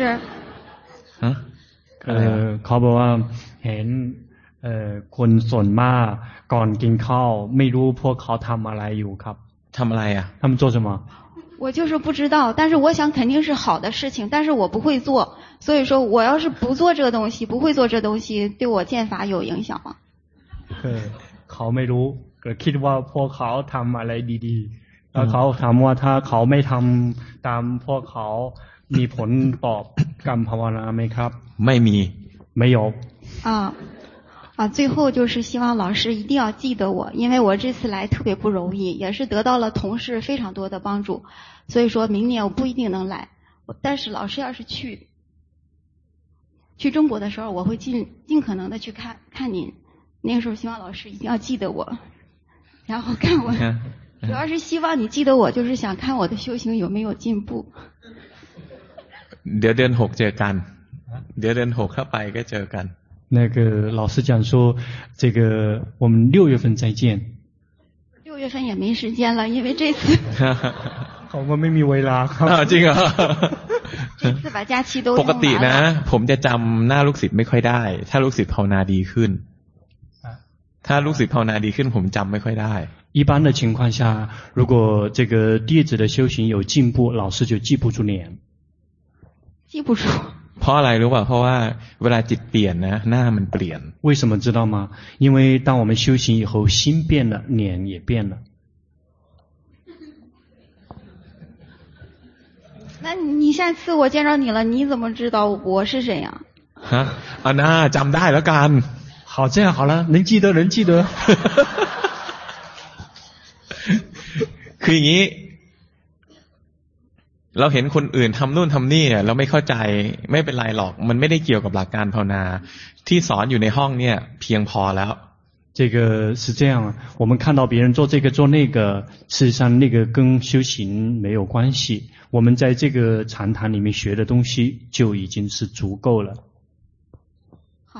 เขาบอกว่าเห็นคนส่วนมากก่อนกินข้าวไม่รู้พวกเขาทำอะไรอยู่ครับทำอะไรอ่ะ他们做什么我就是不知道但是我想肯定是好的事情但是我不会做所以说我要是不做这个东西不会做这东西对我剑法有影响吗เขาไม่รู้คิดว่าพวกเขาทำอะไรดีๆแล้วเขาถามว่าถ้าเขาไม่ทำตามพวกเขามีผลต่อกรรมภาวนาไหมครับไม่มี没有最后就是希望老师一定要记得我因为我这次来特别不容易也是得到了同事非常多的帮助所以说明年我不一定能来但是老师要是去中国的时候我会尽可能的去看您那个时候希望老师一定要记得我然后看我主要是希望你记得我就是想看我的修行有没有进步เดี๋ยวเดือน6เจอกันเดี๋ยวเดือน6ถ้าไปก็เจอกัน那个老师讲说这个我们6月份再见 6月份也没时间了因为这次เขาก็ไม่มีเวลาครับจริงเหรอ这次把假期都ปกตินะผมจะจำหน้าลูกศิษย์ไม่ค่อยได้ถ้าลูกศิษย์ภาวนาดีขึ้นถ้าลูกศิษย์ภาวนาดีขึ้นผมจำไม่ค่อยได้一般的情况下如果这个弟子的修行有进步老师就记不住脸记不住เพราะอะไรรู้ป่ะเพราะว่าเวลาจิตเปลี่ยนนะหน้ามันเปลี่ยน为什么知道吗因为当我们修行以后心变了脸也变了那你下次我见着你了你怎么知道我是谁呀ฮะเอาหน้าจำได้แล้วกัน好这样好了能记得能记得คืออย่างนี้เราเห็นคนอื่นทำนู่นทำนี่เนี่ยเราไม่เข้าใจไม่เป็นไรหรอกมันไม่ได้เกี่ยวกับหลักการภาวนาที่สอนอยู่ในห้องเนี่ยเพียงพอแล้ว这个是这样我们看到别人做这个做那个事实上那个跟修行没有关系我们在这个禅堂里面学的东西就已经是足够了好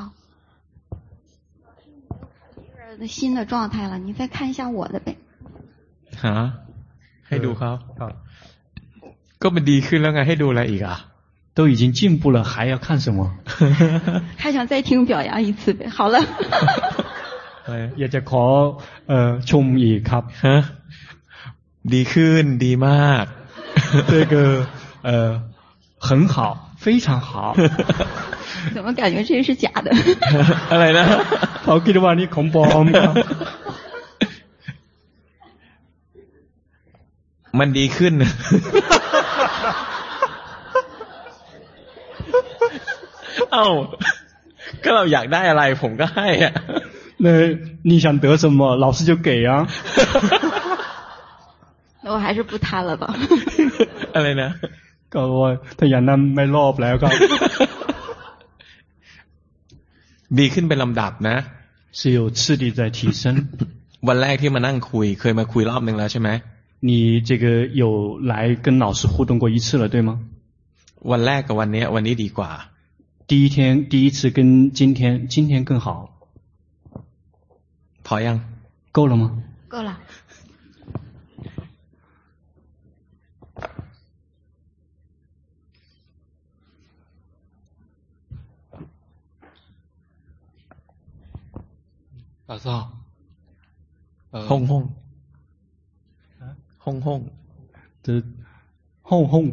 新的状态了你再看一下我的呗ฮะให้ดูเขาก็มันดีขึ้นแล้วไงให้ดูอะไรอีกอ่ะ但都已经进步了，还要看什么？ 还想再听表扬一次呗。好了。 อยากจะขอชมอีกครับดีขึ้นดีมาก这个很好，非常好。 怎么感觉这是假的？ อะไรนะเขาคิดว่านี่ของปลอมครับมันดีขึ้นเอ้าก็เราอยากได้อะไรผมก็ให้อ่ะ那你想得什么，老师就给啊。 那我还是不贪了吧。 อะไรนะก็ว่าถ้าอย่างนั้นไม่รอบแล้วครับดีขึ้นเป็นลำดับนะ是有次第在提升วันแรกที่มานั่งคุยเคยมาคุยรอบนึงแล้วใช่ไหม你这个有来跟老师互动过一次了对吗วันแรกกับวันนี้ดีกว่า第一次跟今天更好พอยัง够了吗够了老师好轰轰轰轰这轰轰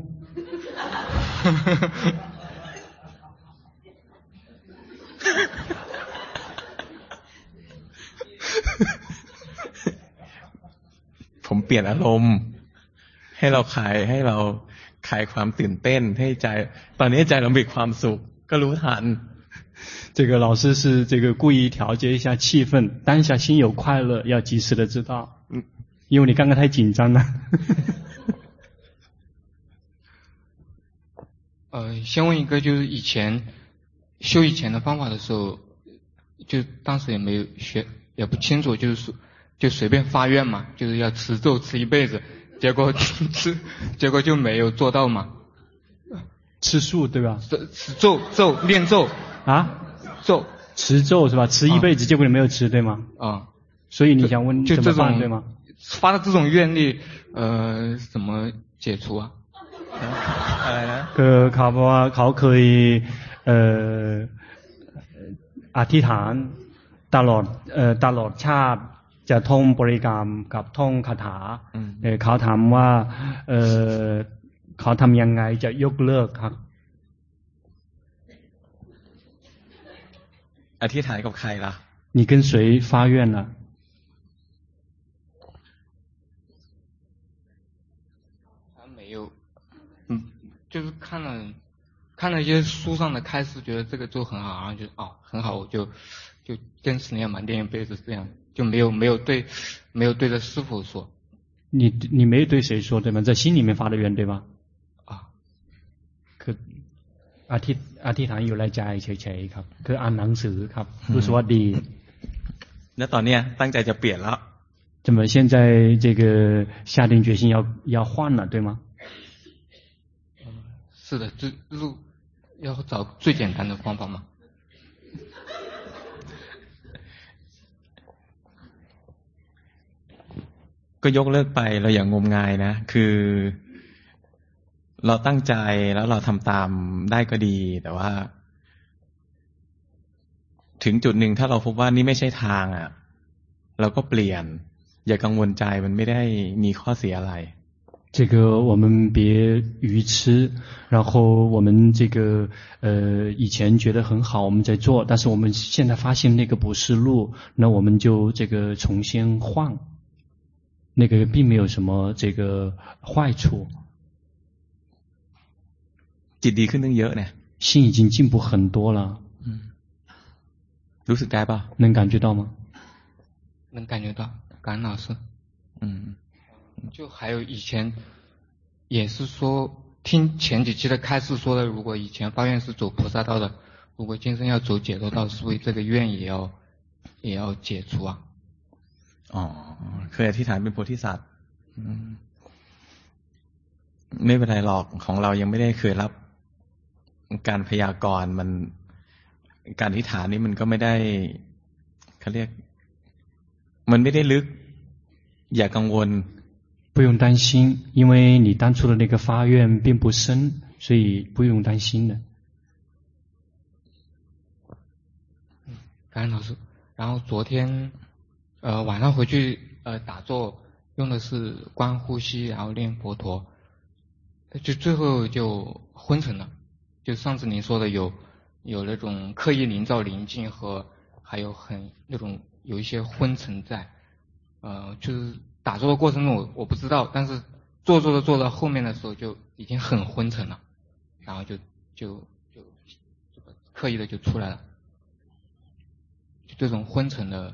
ผมเปลี่ยนอารมณ์ให้เราคลายความตื่นเต้นให้ใจตอนนี้ใจเรามีความสุขก็รู้ทัน这个老师是这个故意调节一下气氛，当下心有快乐，要及时的知道。因为你刚刚太紧张了。 先问一个，就是以前修以前的方法的时候，就当时也没有学，也不清楚，就随便发愿嘛，就是要持咒吃一辈子，结果就没有做到嘛。 吃素对吧？ 持咒念咒啊。 咒持咒是吧？持一辈子，结果你没有持对吗？ 啊， 所以你想问就怎么办对吗？ 发的这种愿力，怎么解除啊？ คือเขาบอกว่าเขาเคยอธิษฐานตลอดชาติจะท่องบริกรรมกับท่องคาถาเขาถามว่าเขาทำยังไงจะยกเลิกครับอธิษฐานกับใครล่ะ你跟谁发愿了还没有就是看了一些书上的开示，觉得这个咒很好，然后就很好，我就坚持念嘛，念一辈子这样，就没有对着师父说。 你没有对谁说对吗？在心里面发的愿对吧？คืออธิษฐานอยู่ในใจเฉยๆครับคืออ่านหนังสือครับรู้สึกว่าดีแล้วตอนเนี้ยตั้งใจจะเปลี่ยนแล้ว怎么现在这个下定决心要换了对吗是的要找最简单的方法吗ก็ยกเลิกไปเราอย่างงมงายนะคือเราตั้งใจแล้วเราทำตามได้ก็ดีแต่ว่าถึงจุดหนึ่งถ้าเราพบว่านี่ไม่ใช่ทางอ่ะเราก็เปลี่ยนอย่ากังวลใจมันไม่ได้มีข้อเสียอะไร这个我们别愚痴然后我们这个以前觉得很好我们在做但是我们现在发现那个不是路那我们就这个重新换那个并没有什么这个坏处จิตดีขึ้นตั้งเยอะเนี่ย心已经进步很多了รู้สึกได้ป่ะ能感觉到吗能感觉到感恩老师就还有以前也是说听前几期的开示说的如果以前发愿是走菩萨道的如果今生要走解脱道所以这个愿也要解除啊เคยอธิษฐานเป็นโพธิสัตว์ไม่เป็นไรหรอกของเรายังไม่ได้เคยรับการพยากรณ์มันการอธิษฐานนี้มันก็ไม่ได้เขาเรียกมันไม่ได้ลึกอย่ากังวล不用担心因为你当初的那个发愿并不深所以不用担心的。 感恩老师。然后昨天晚上回去打坐用的是观呼吸，然后练佛陀，就最后就昏沉了。就上次您说的有那种刻意营造宁静和还有那种有一些昏沉在，就是打坐的过程中我不知道，但是做到后面的时候就已经很昏沉了，然后就刻意的就出来了。就这种昏沉的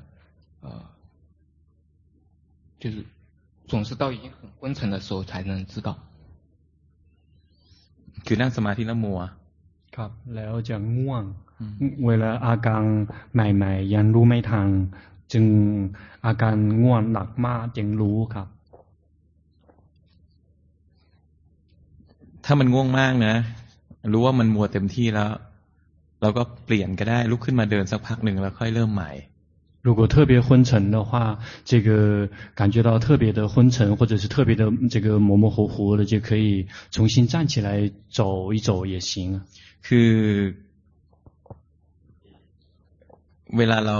就是总是到已经很昏沉的时候才能知道。 คือนั่งสมาธิแล้วมัวครับแล้วจะง่วงเวลาอาการใหม่ๆยังรู้ไม่ทันจึงอาการง่วงหนักมากจึงรู้ครับถ้ามันง่วงมากนะรู้ว่ามันมัวเต็มที่แล้วเราก็เปลี่ยนก็ได้ลุกขึ้นมาเดินสักพักหนึ่งแล้วค่อยเริ่มใหม่如果特别昏沉的话，这个感觉到特别的昏沉，或者是特别的这个模模糊糊的，就可以重新站起来走一走也行。 คือเวลาเรา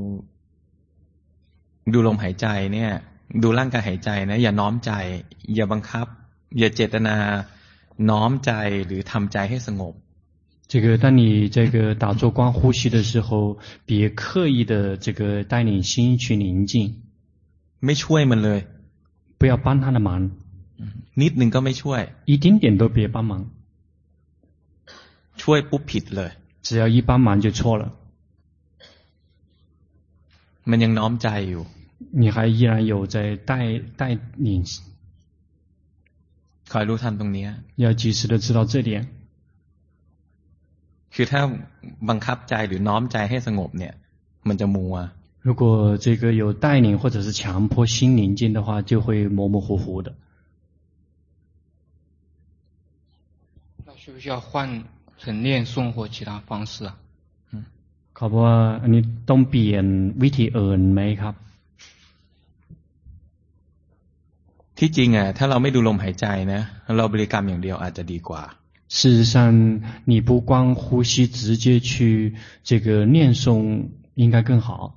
ดูลมหายใจเนี่ยดูร่างกายหายใจนะอย่าน้อมใจอย่าบังคับอย่าเจตนาน้อมใจหรือทำใจให้สงบ这个当你这个打坐观呼吸的时候，别刻意的这个带领心去宁静。 ไม่ช่วยมันเลย不要帮他的忙。 นิดนึงก็ไม่ช่วย一丁点都别帮忙。 ช่วยปุ๊บผิดเลย只要一帮忙就错了。 มันยังน้อมใจอยู่你还依然有在带领。 คอยรู้ทันตรงนี้要及时的知道这点。 คือถ้าบังคับใจหรือน้อมใจให้สงบเนี่ยมันจะมัว如果这个有带领或者是强迫心宁静的话就会模模糊糊的那需不需要换成念诵或其他方式啊เขาบอกว่าอันนี้ต้องเปลี่ยนวิธีอื่นไหมครับที่จริงอ่ะถ้าเราไม่ดูลมหายใจนะเราบริกรรมอย่างเดียวอาจจะดีกว่า事实上你不光呼吸直接去这个念诵应该更好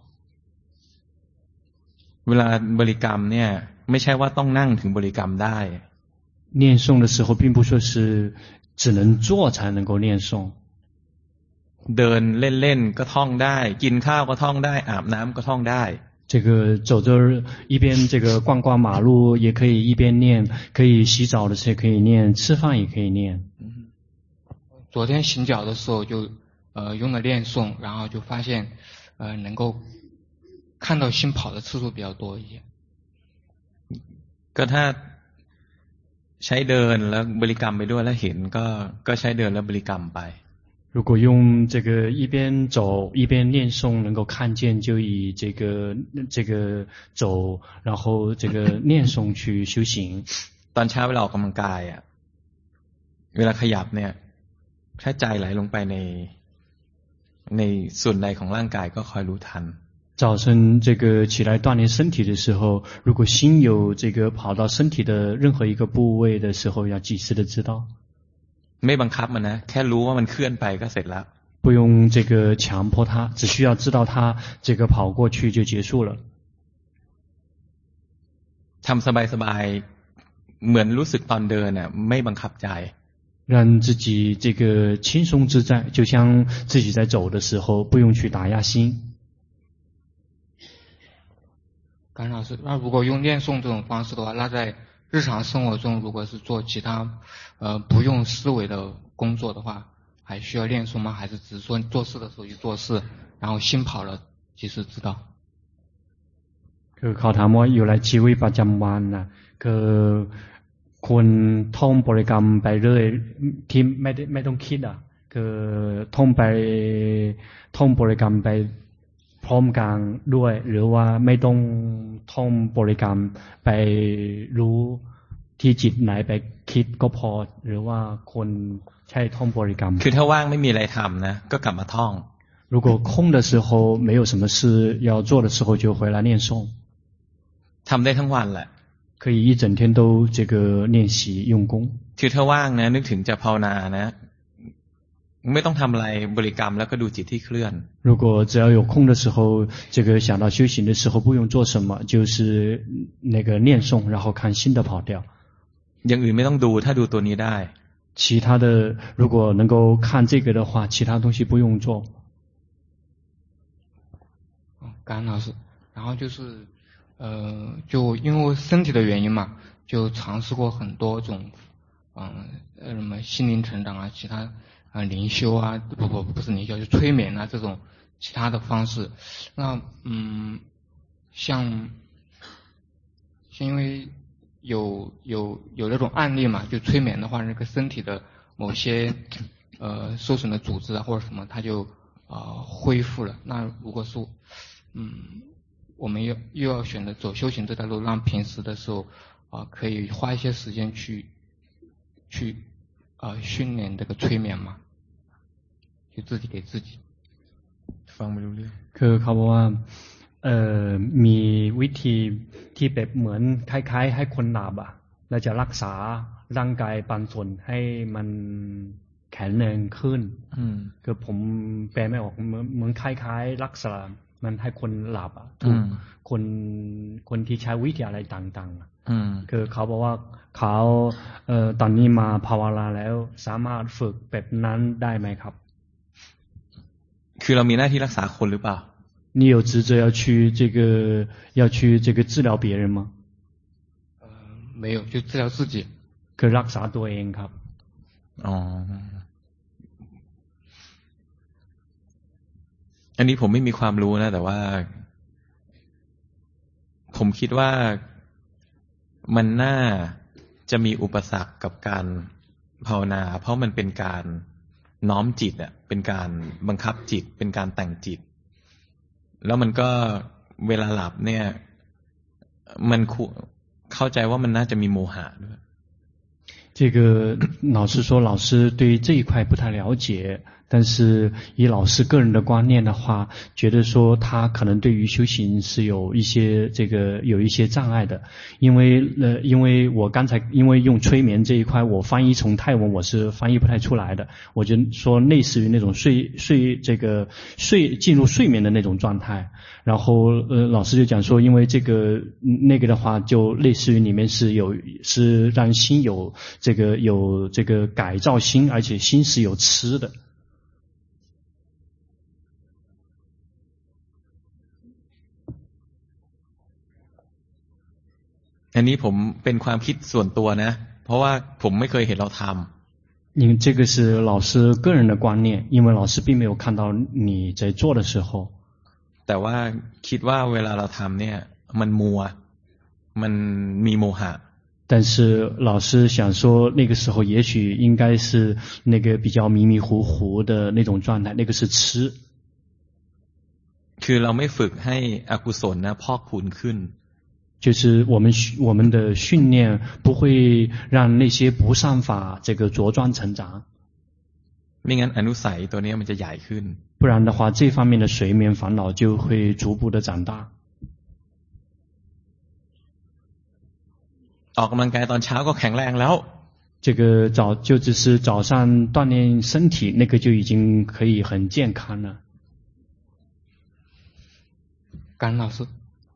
เวลาบริกรรมเนี่ยไม่ใช่ว่าต้องนั่งถึงบริกรรมได้念诵的时候并不说是只能坐才能够念诵เดินเล่นๆก็ท่องได้กินข้าวก็ท่องได้อาบน้ำก็ท่องได้这个走着一边这个逛逛马路也可以一边念可以洗澡的时候可以念吃饭也可以念昨天行脚的时候就用了念诵然后就发现能够看到心跑的次数比较多一些ก็ถ้าใช้เดินแล้วบริกรรมไปด้วยแล้วเห็นก็ใช้เดินแล้วบริกรรมไป如果用这个一边走一边念诵能够看见就以这个走然后这个念诵去修行ตอนเช้าเวลาออกกำลังกายอ่ะเวลาขยับเนี่ยถ้าใจไหลลงไปในส่วนใดของร่างกายก็คอยรู้ทัน早晨这个起来锻炼身体的时候如果心有这个跑到身体的任何一个部位的时候要及时的知道ไม่บังคับมันนะแค่รู้ว่ามันเคลื่อนไปก็เสร็จแล้ว不用这个强迫它只需要知道它这个跑过去就结束了ทำสบายๆเหมือนรู้สึกตอนเดินน่ะไม่บังคับใจ让自己这个轻松自在就像自己在走的时候不用去打压心甘老师那如果用念诵这种方式的话那在日常生活中如果是做其他不用思维的工作的话还需要念诵吗还是只是说做事的时候就做事然后心跑了及时知道คือเขาถามว่าอยู่ในชีวิตประจำวันน่ะคือควรท่องบริกรรมไปเรื่อยที่ไม่ต้องคิดอ่ะคือท่องบริกรรมไปพร้อมกันด้วยหรือว่าไม่ต้องท่องบริกรรมไปรู้ที่จิตไหนไปคิดก็พอหรือว่าคนใช้ท่องบริกรรมคือถ้าว่างไม่มีอะไรทำนะก็กลับมาท่อง如果空的时候没有什么事要做的时候就回来念诵ทำได้ทั้งวันแหละ可以一整天都这个练习用功คือถ้าว่างนะนึกถึงจะภาวนานะไม่ต้องทำอะไรบริกรรมแล้วก็ดูจิตที่เคลื่อน如果只要有空的时候，这个想到修行的时候不用做什么，就是那个念诵，然后看心的跑掉。 อย่างอื่นไม่ต้องดูถ้าดูตัวนี้ได้其他的如果能够看这个的话，其他东西不用做。 感恩老师，然后就是就因为身体的原因嘛，就尝试过很多种什么心灵成长啊，其他灵修啊，不是灵修，就催眠啊这种其他的方式。那像因为有那种案例嘛，就催眠的话，那个身体的某些受损的组织啊或者什么，它就恢复了。那如果说我们又要选择走修行这条路，让平时的时候可以花一些时间去训练这个催眠嘛，就自己给自己。 ฟังไม่รู้เรื่องคือเขาบอกว่ามีวิธีที่แบบเหมือนคล้ายๆให้คนหลับอ่ะเราจะรักษาร่างกายปันส่วนให้มันแข็งแรงขึ้นคือผมแปลไม่ออกเหมือนคล้ายๆรักษามันให้คนหลับอ่ะถูกคนที่ใช้วิธีอะไรต่างๆคือเขาบอกว่าเขาตอนนี้มาภาวนาแล้วสามารถฝึกแบบนั้นได้ไหมครับคือเรามีหน้าที่รักษาคนหรือเปล่า你有职责要去这个治疗别人吗没有，就治疗自己คือรักษาตัวเองครับอันนี้ผมไม่มีความรู้นะแต่ว่าผมคิดว่ามันน่าจะมีอุปสรรคกับการภาวนาเพราะมันเป็นการน้อมจิตอ่ะเป็นการบังคับจิตเป็นการแต่งจิตแล้วมันก็เวลาหลับเนี่ยมันเข้าใจว่ามันน่าจะมีโมหะด้วย这个老师说老师对于这一块不太了解但是以老师个人的观念的话觉得说他可能对于修行是有一些障碍的因为我刚才因为用催眠这一块我翻译从泰文我是翻译不太出来的我就说类似于那种进入睡眠的那种状态然后老师就讲说因为那个的话就类似于里面是让心有这个改造心而且心是有吃的อันนี้ผมเป็นความคิดส่วนตัวนะเพราะว่าผมไม่เคยเห็นเราทำ因为这个是老师个人的观念因为老师并没有看到你在做的时候แต่ว่าคิดว่าเวลาเราทำเนี่ยมันมัวมันมีโมหะ但是老师想说那个时候也许应该是那个比较迷迷糊糊的那种状态那个是痴คือเราไม่ฝึกให้อกุศลนะพอกพูนขึ้น就是我们的训练不会让那些不善法这个茁壮成长ไม่งั้นอนุสัยตัวนี้มันจะใหญ่ขึ้น不然的话这方面的睡眠烦恼就会逐步的长大ออกกำลังกายตอนเช้าก็แข็งแรงแล้ว这个就只是早上锻炼身体那个就已经可以很健康了甘老师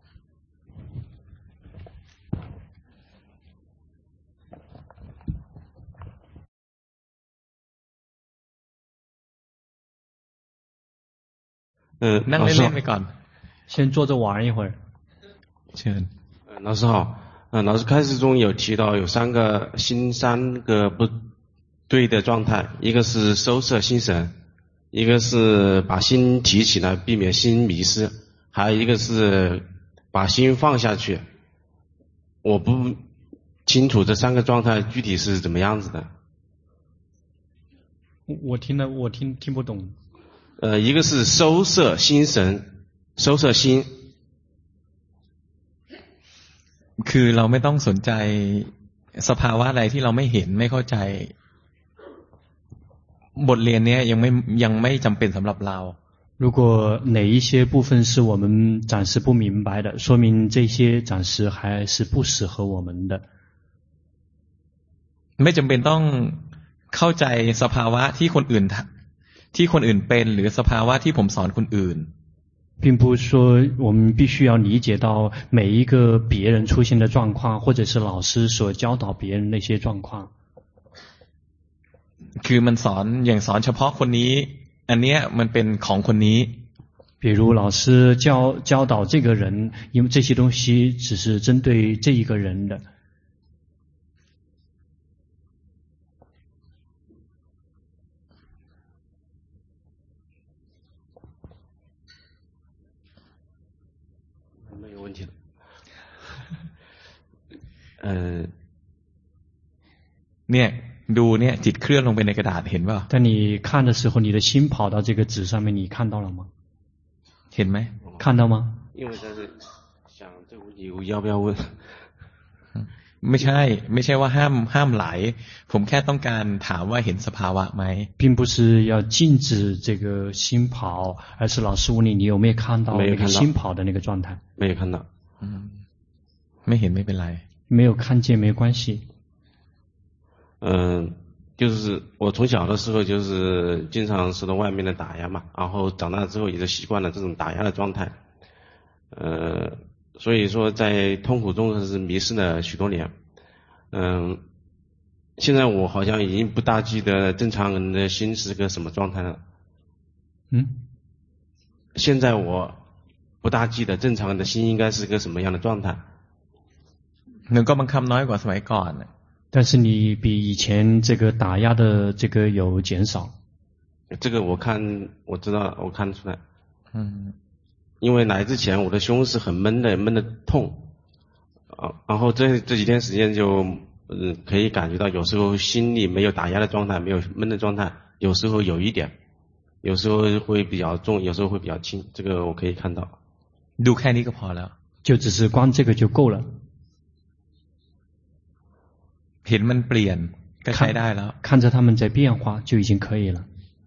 นั่งเล่นๆไปก่อน先坐着玩一会儿เชิญ老师好老师开示中有提到有三个不对的状态一个是收摄心神一个是把心提起来避免心迷失还有一个是把心放下去我不清楚这三个状态具体是怎么样子的我听不懂一个是收摄心神收摄心คือเราไม่ต้องสนใจสภาวะอะไรที่เราไม่เห็นไม่เข้าใจบทเรียนนี้ยังไม่จำเป็นสำหรับเรา如果哪一些部分是我们暂时不明白的说明这些暂时还是不适合我们的ไม่จำเป็นต้องเข้าใจสภาวะที่คนอื่นเป็นหรือสภาวะที่ผมสอนคนอื่น并不是说我们必须要理解到每一个别人出现的状况，或者是老师所教导别人那些状况。 คือมันสอนอย่างสอนเฉพาะคนนี้อันเนี้ยมันเป็นของคนนี้比如老师教导这个人，因为这些东西只是针对这一个人的。 没有问题了。 เนี่ยดูเนี่ยจิตเคลื่อนลงไปในกระดาษเห็นป่ะ当你看的时候，你的心跑到这个纸上面，你看到了吗？ เห็นไหม看到吗？ 因为在这想这个问题，我要不要问？ ไม่ใช่ว่าห้ามไหลผมแค่ต้องการถามว่าเห็นสภาวะไหม并不是要禁止这个心跑，而是老师问你有没有看到那个心跑的那个状态？ 没有看到。 ไม่เห็นไม่เป็นไร没有看见没有关系。 就是我从小的时候就是经常受到外面的打压嘛，然后长大之后也就习惯了这种打压的状态。所以说在痛苦中是迷失了许多年。现在我好像已经不大记得正常人的心是个什么状态了。现在我不大记得正常人的心应该是个什么样的状态。 นึกก็บังคับน้อยกว่าสมัยก่อน但是你比以前这个打压的这个有减少。 这个我知道，我看出来。因为来之前我的胸是很闷的痛，然后这几天时间就可以感觉到有时候心里没有打压的状态，没有闷的状态，有时候有一点，有时候会比较重，有时候会比较轻，这个我可以看到。 ดูแค่นี้ก็พอแล้ว就只是光这个就够了。 เห็นมันเปลี่ยนก็ใช้ได้แล้ว看着他们在变化就已经可以了。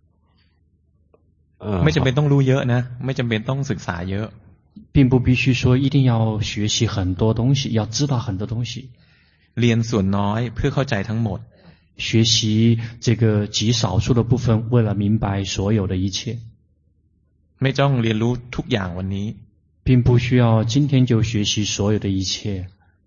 ไม่จำเป็นต้องรู้เยอะนะไม่จำเป็นต้องศึกษาเยอะ并不必须说一定要学习很多东西，要知道很多东西。 เรียนส่วนน้อยเพื่อเข้าใจทั้งหมด学习这个极少数的部分，为了明白所有的一切。 ไม่ต้องเรียนรู้ทุกอย่างวันนี้并不需要今天就学习所有的一切。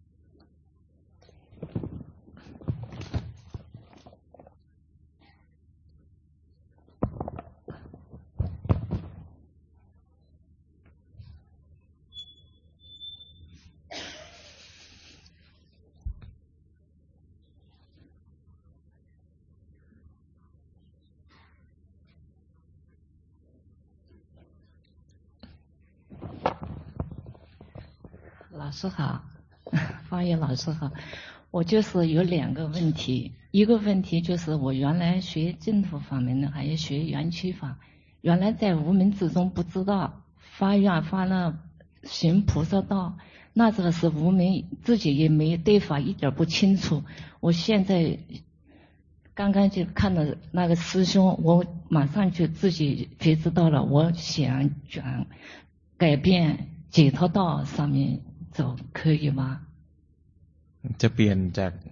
老师好，方玉老师好，我就是有2个问题，一个问题就是我原来学净土法门的，还有学圆曲法，原来在无名之中不知道，发愿发了行菩萨道，那这个是无名，自己也没对法一点不清楚。我现在刚刚就看到那个师兄，我马上就自己觉知到了，我想改变解脱道上面走可以吗？ จะเปลี่ยนจาก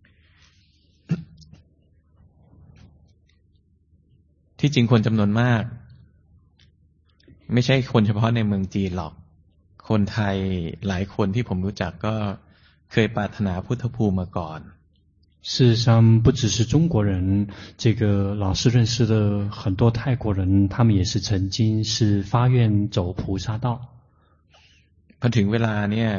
ที่จริงคนจำนวนมากไม่ใช่คนเฉพาะในเมืองจีนหรอกคนไทยหลายคนที่ผมรู้จักก็เคยปรารถนาพุทธภูมิมาก่อน事实上不只是中国人，这个老师认识的很多泰国人，他们也是曾经是发愿走菩萨道。 พอถึงเวลาเนี่ย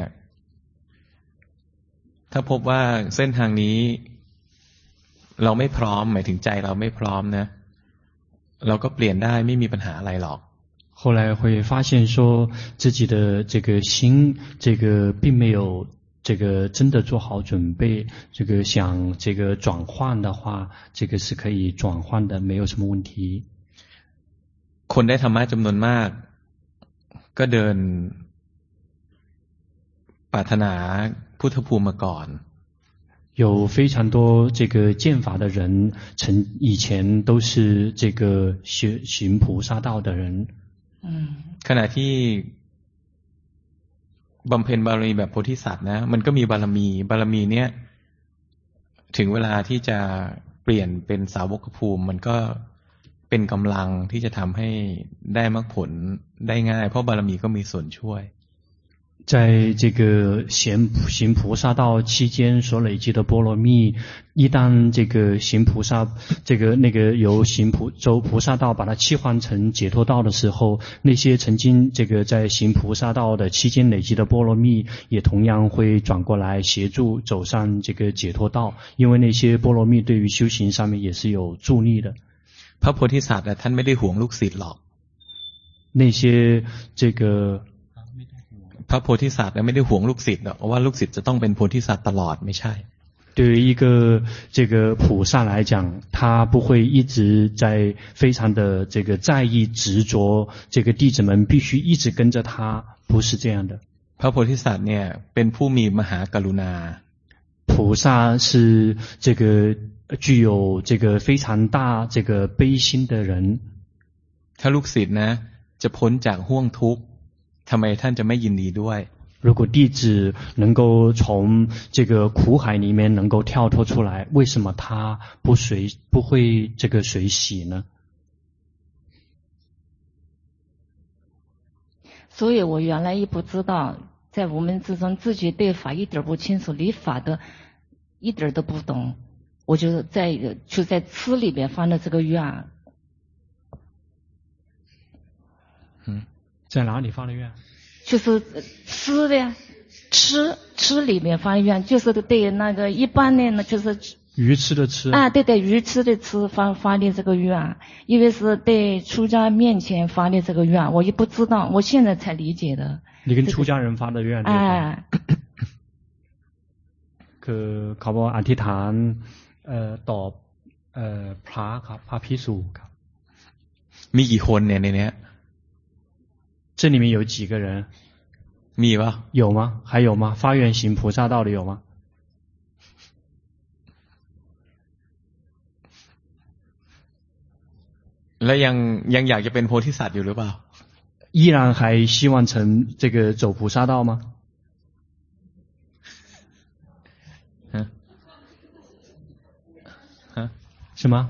ถ้าพบว่าเส้นทางนี้เราไม่พร้อมหมายถึงใจเราไม่พร้อมนะเราก็เปลี่ยนได้ไม่มีปัญหาอะไรหรอก后来会发现说自己的这个心这个并没有这个真的做好准备，这个想这个转换的话，这个是可以转换的，没有什么问题。 คนได้ธรรมะจำนวนมากก็เดินปรารถนาพุทธภูมิมาก่อน有非常多这个见法的人，以前都是这个行菩萨道的人。 ขณะที่บำเพ็ญบารมีแบบโพธิสัตว์นะมันก็มีบารมีเนี่ยถึงเวลาที่จะเปลี่ยนเป็นสาวกภูมิมันก็เป็นกำลังที่จะทำให้ได้มรรคผลได้ง่ายเพราะบารมีก็มีส่วนช่วย在这个行菩萨道期间所累积的波罗蜜，一旦这个行菩萨由走菩萨道把它切换成解脱道的时候，那些曾经在行菩萨道的期间累积的波罗蜜，也同样会转过来协助走上这个解脱道，因为那些波罗蜜对于修行上面也是有助力的。 พระโพธิสัตว์ท่านไม่ได้หวงลูกศิษย์หรอก那些พระโพธิสัตว์ไม่ได้หวงลูกศิษย์หรอกว่าลูกศิษย์จะต้องเป็นโพธิสัตว์ตลอดไม่ใช่对于一个菩萨来讲，他不会一直在非常的在意执着，弟子们必须一直跟着他，不是这样的。 พระโพธิสัตว์เนี่ยเป็นผู้มีมหากรุณา菩萨是具有非常大悲心的人。 ถ้าลูกศิษย์นะจะพ้นจากห่วงทุกข์ทำไมท่านจะไม่ยินดีด้วย如果弟子能够从苦海里面能够跳脱出来，为什么他不会随喜呢？ 所以我原来也不知道，在我们之中自己对法一点不清楚，理法的一点都不懂，我就在吃里面放了这个愿。 在哪里放的愿？ 就是吃的呀，吃里面放愿，就是对那个一般的呢，就是鱼吃的吃啊，对，鱼吃的吃发的这个愿，因为是对出家面前发的这个愿，我也不知道，我现在才理解的。 你跟出家人发的愿？ 哎， คือเขาบอกอธิษฐานตอบพระครับพระภิกษุครับมีกี่คนเนี่ยในเนี้ย这里面有几个人？ มีปะ有吗？还有吗？发愿行菩萨道的有吗？ แล้วยังอยากจะเป็นโพธิสัตว์อยู่หรือเปล่า依然还希望成走菩萨道吗？什么？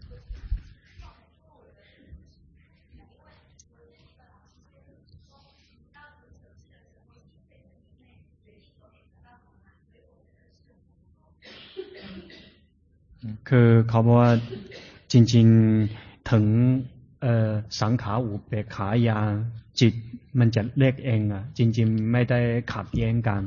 คือเขาบอกว่าจริงๆถึงสังขารอุเบกขาญาณจิตมันจะเล็กเองอ่ะจริงๆไม่ได้ขัดแย้งกัน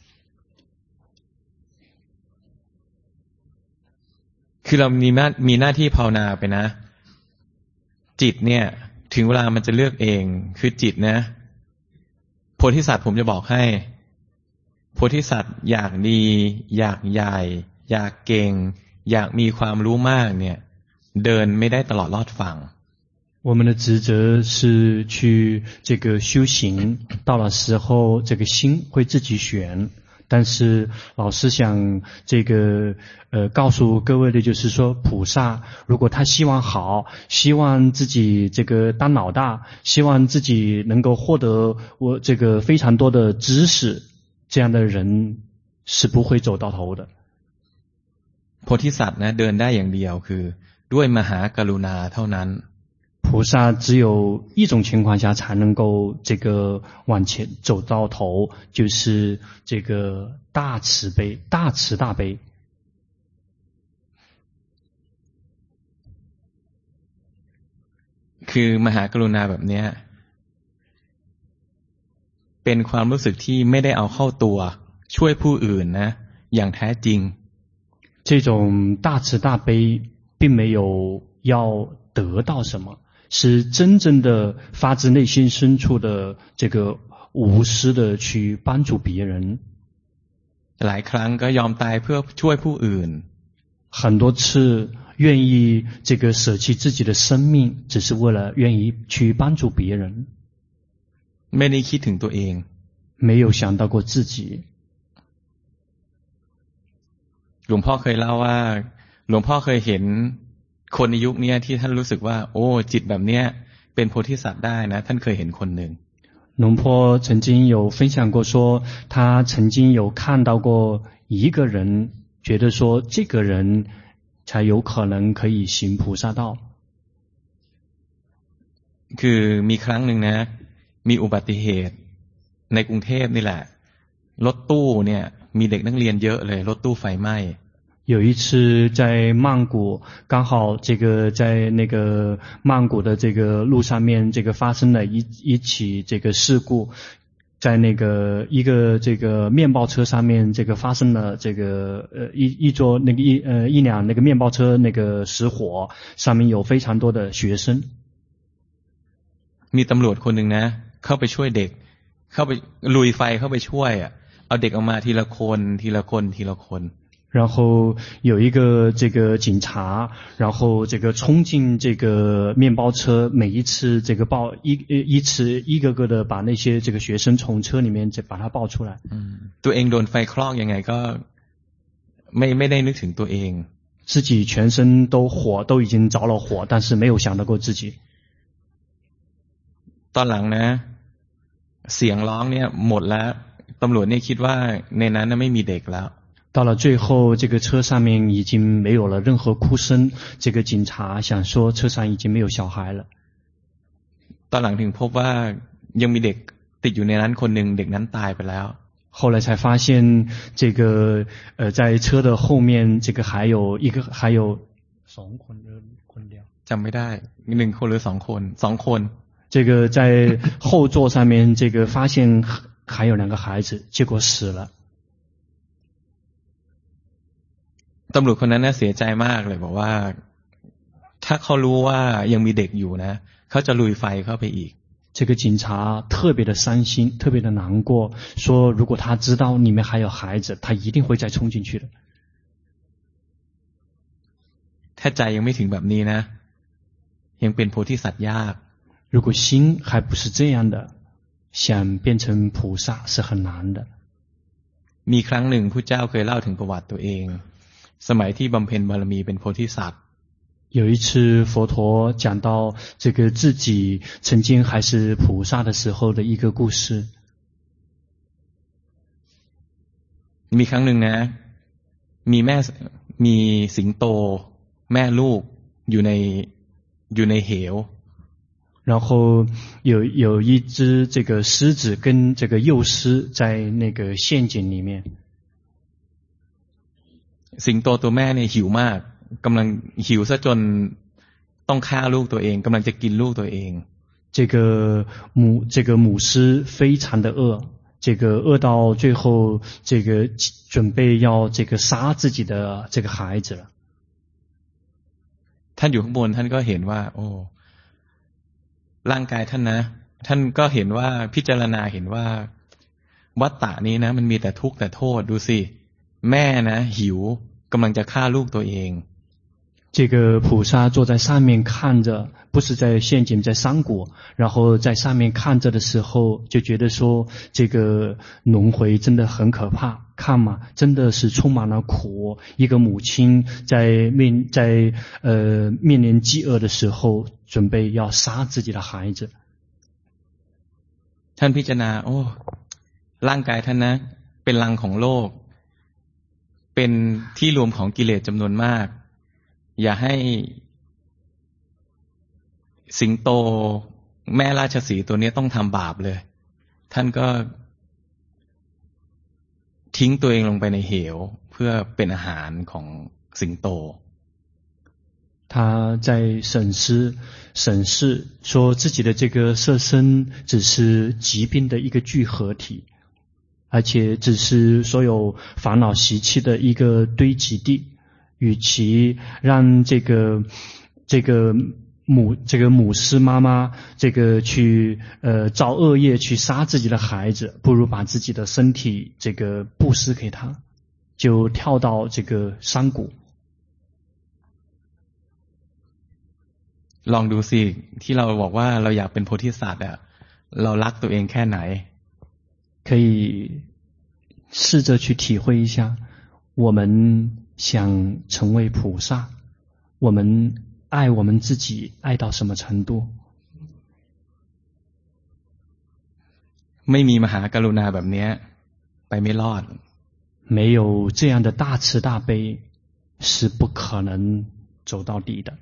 คือเรามีหน้าที่ภาวนาไปนะจิตเนี่ยถึงเวลามันจะเลือกเองคือจิตนะโพธิสัตว์ผมจะบอกให้โพธิสัตว์อยากดีอยากใหญ่อยากเก่งอยากมีความรู้มากเนี่ยเดินไม่ได้ตลอดรอดฝั่ง我们的职责是去修行，到了时候心会自己选。但是老师想告诉各位的就是说，菩萨如果他希望好，希望自己当老大，希望自己能够获得非常多的知识，这样的人是不会走到头的。 โพธิสัตว์นะเดินได้อย่างเดียวคือด้วยมหากรุณาเท่านั้น菩萨只有一种情况下才能够往前走到头，就是大慈悲，大慈大悲。 คือมหากรุณาแบบนี้เป็นความรู้สึกที่ไม่ได้เอาเข้าตัวช่วยผู้อื่นนะอย่างแท้จริง这种大慈大悲并没有要得到什么，是真正的发自内心深处的无私的去帮助别人。 หลายครั้งก็ยอมตายเพื่อช่วยผู้อื่น很多次愿意舍弃自己的生命，只是为了愿意去帮助别人。 ไม่ได้คิดถึงตัวเอง没有想到过自己。 หลวงพ่อเคยเล่าว่าหลวงพ่อเคยเห็นคนในยุคนี้ที่ท่านรู้สึกว่าโอ้จิตแบบเนี้ยเป็นโพธิสัตว์ได้นะท่านเคยเห็นคนหนึ่ง龙坡曾经有分享过说他曾经有看到过一个人觉得说这个人才有可能可以行菩萨道。 คือมีครั้งหนึ่งนะมีอุบัติเหตุในกรุงเทพนี่แหละรถตู้เนี่ยมีเด็กนักเรียนเยอะเลยรถตู้ไฟไหม้有一次在曼谷，刚好这个在那个曼谷的这个路上面，这个发生了一起这个事故，在那个一个这个面包车上面，这个发生了这个一座那个一辆那个面包车那个失火，上面有非常多的学生。 มีตำรวจคนหนึ่งนะเข้าไปช่วยเด็กเข้าไปลุยไฟเข้าไปช่วยอ่ะเอาเด็กออกมาทีละคนทีละคนทีละคน然后有一个这个警察，然后这个冲进这个面包车，每一次这个抱一个个的把那些这个学生从车里面把他抱出来。 ตัวเองโดนไฟคลอกยังไงก็ไม่ได้นึกถึงตัวเอง自己全身都已经着了火，但是没有想到过自己。 ตอนหลังนะเสียงร้องเนี่ยหมดแล้วตำรวจเนี่ยคิดว่าในนั้นไม่มีเด็กแล้ว到了最后，这个车上面已经没有了任何哭声。这个警察想说，车上已经没有小孩了。 ตอนหลังถึงพบว่ายังมีเด็กติดอยู่ในนั้นคนหนึ่งเด็กนั้นตายไปแล้ว后来才发现，这个在车的后面，这个还有2คนจำไม่ได้1คนหรือ2คน2คน这个在后座上面，这个发现还有2个孩子，结果死了。 ตำรวจคนนั้นน่าเสียใจมากเลยบอกว่าถ้าเขารู้ว่ายังมีเด็กอยู่นะเขาจะลุยไฟเข้าไปอีก这个警察特别的伤心，特别的难过，说如果他知道里面还有孩子，他一定会再冲进去的。 ถ้าใจยังไม่ถึงแบบนี้นะยังเป็นโพธิสัตว์ยาก如果心还不是这样的，想变成菩萨是很难的。 มีครั้งหนึ่งพระเจ้าเคยเล่าถึงประวัติตัวเองสมัยที่บำเพ็ญบารมีเป็นโพธิสัตว์有一次佛陀讲到这个自己曾经还是菩萨的时候的一个故事。 มีครั้งหนึ่งนะมีสิงโตแม่ลูกอยู่ในเหว然后有一只这个狮子跟这个幼狮在那个陷阱里面。 สิงโตตัวแม่เนี่ยหิวมากกำลังหิวซะจนต้องฆ่าลูกตัวเองกำลังจะกินลูกตัวเอง这个母狮非常的饿，这个饿到最后这个准备要这个杀自己的这个孩子了。 ท่านอยู่ข้างบนท่านก็เห็นว่าโอ้ร่างกายท่านนะท่านก็เห็นว่าพิจารณาเห็นว่าวัฏฏะนี้นะมันมีแต่ทุกข์แต่โทษดูสิแม่นะหิวกำลังจะฆ่าลูกตัวเอง这个菩萨坐在上面看着，不是在陷阱，在山谷，然后在上面看着的时候，就觉得说这个轮回真的很可怕。看嘛，真的是充满了苦。一个母亲在面临饥饿的时候，准备要杀自己的孩子。 ท่านพิจารณาโอ้ร่างกายท่านนะเป็นรังของโลกเป็นที่รวมของกิเลสจำนวนมากอย่าให้สิงโตแม่ราชสีห์ตัวนี้ต้องทำบาปเลยท่านก็ทิ้งตัวเองลงไปในเหวเพื่อเป็นอาหารของสิงโต他在审视说自己的这个色身只是疾病的一个聚合体，而且只是所有烦恼习气的一个堆积地。与其让这个母狮妈妈这个去造恶业去杀自己的孩子，不如把自己的身体这个布施给他，就跳到这个山谷。 ลองดูสิที่เราบอกว่าเราอยากเป็นโพธิสัตว์อะเรารักตัวเองแค่ไหน可以试着去体会一下，我们想成为菩萨，我们爱我们自己爱到什么程度？ ไม่มีมหากรุณาแบบนี้ไปไม่รอด没有这样的大慈大悲，是不可能走到底的。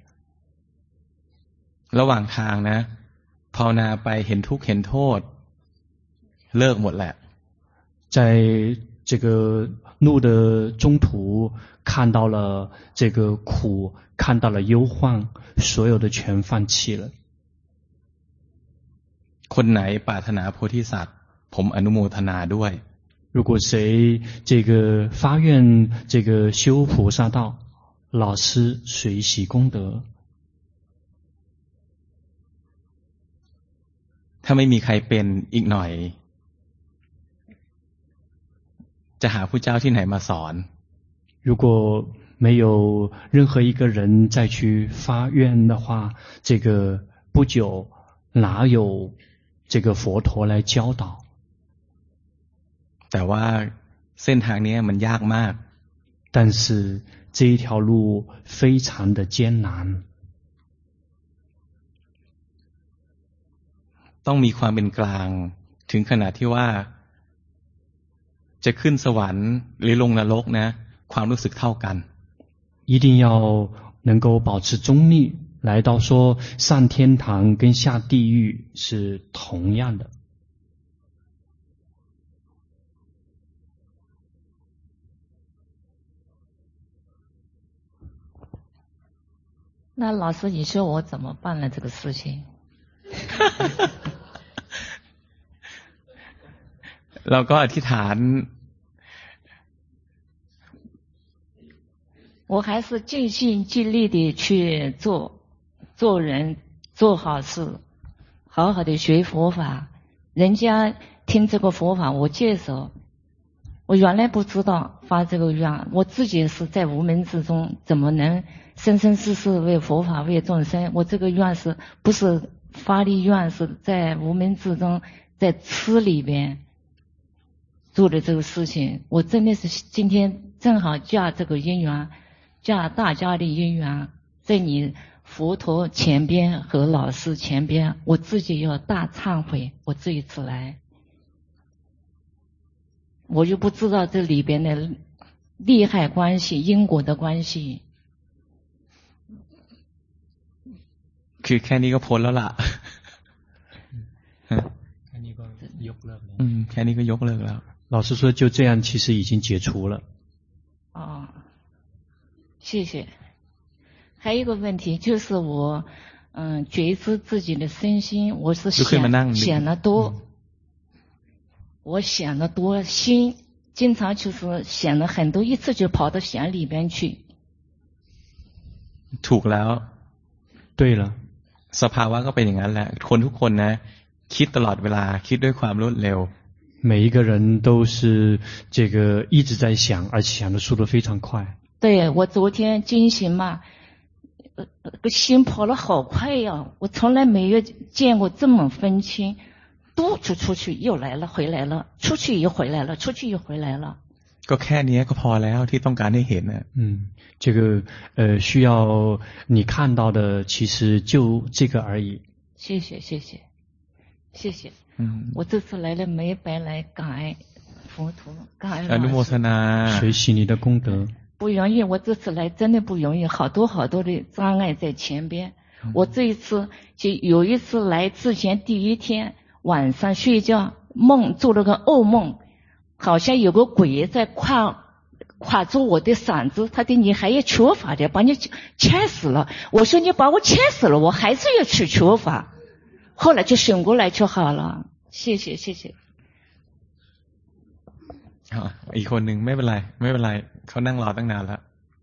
ระหว่างทางนะภาวนาไปเห็นทุกข์เห็นโทษเลิกหมดแหละ在这个路的中途看到了这个苦，看到了忧患，所有的全放弃了。 คนไหนปรารถนาโพธิสัตว์ผมอนุโมทนาด้วย如果谁这个发愿这个修菩萨道，老师随喜功德。 ถ้าไม่มีใครเป็นอีกหน่อยจะหาผู้เจ้าที่ไหนมาสอน如果没有任何一个人再去发愿的话，这个不久哪有这个佛陀来教导？ แต่ว่าเส้นทางนี้มันยากมาก但是这一条路非常的艰难。 ต้องมีความเป็นกลางถึงขนาดที่ว่าจะขึ้นสวรรค์หรือลงนรกนะความรู้สึกเท่ากัน一定要能够保持中立，来到说上天堂跟下地狱是同样的。 那老师，你说我怎么办呢？这个事情？ เราก็อธิษฐาน我还是尽心尽力的去做人，做好事，好好的学佛法。人家听这个佛法，我接受。我原来不知道发这个愿，我自己是在无门之中，怎么能生生世世为佛法为众生？我这个愿是不是发的愿，是在无门之中，在痴里边做的这个事情。我真的是今天正好驾这个因缘，驾大家的因缘，在你佛陀前边和老师前边，我自己要大忏悔。我这一次来，我就不知道这里边的利害关系、因果的关系。 คือแค่นี้ก็พ้นแล้วล่ะแค่นี้ก็ยกเลิกแล้วแค่นี้ก็ยกเลิกแล้ว老师说就这样其实已经解除了。 哦，谢谢。还有一个问题就是我觉知自己的身心，我是想得多，我想得多，心经常就是想了很多，一次就跑到想里边去。 ถูกแล้ว对了สภาวะก็เป็นอย่างนั้นแหละคนทุกคนนะคิดตลอดเวลาคิดด้วยความรวดเร็ว每一个人都是这个一直在想，而且想的速度非常快。 对，我昨天惊醒嘛，心跑得好快呀！我从来没有见过这么分清，嘟就出去又来了，回来了，出去又回来了，出去又回来了。 ก็แค่นี้ก็พอแล้วที่ต้องการให้เห็นนะ这个需要你看到的其实就这个而已。 谢谢谢谢谢谢。我这次来了没白来，感恩佛陀，感恩อนุโมทนา学习你的功德。 不容易，我这次来真的不容易，好多好多的障碍在前边。我这一次就有一次来之前第一天晚上睡觉做了个噩梦，好像有个鬼在跨住我的嗓子，他的你还要求法的，把你掐死了。我说你把我掐死了，我还是要去求法。后来就醒过来就好了，谢谢谢谢。 อีกคนหนึ่งไม่เป็นไรไม่เป็นไรเขานั่งรอตั้งนานแล้ว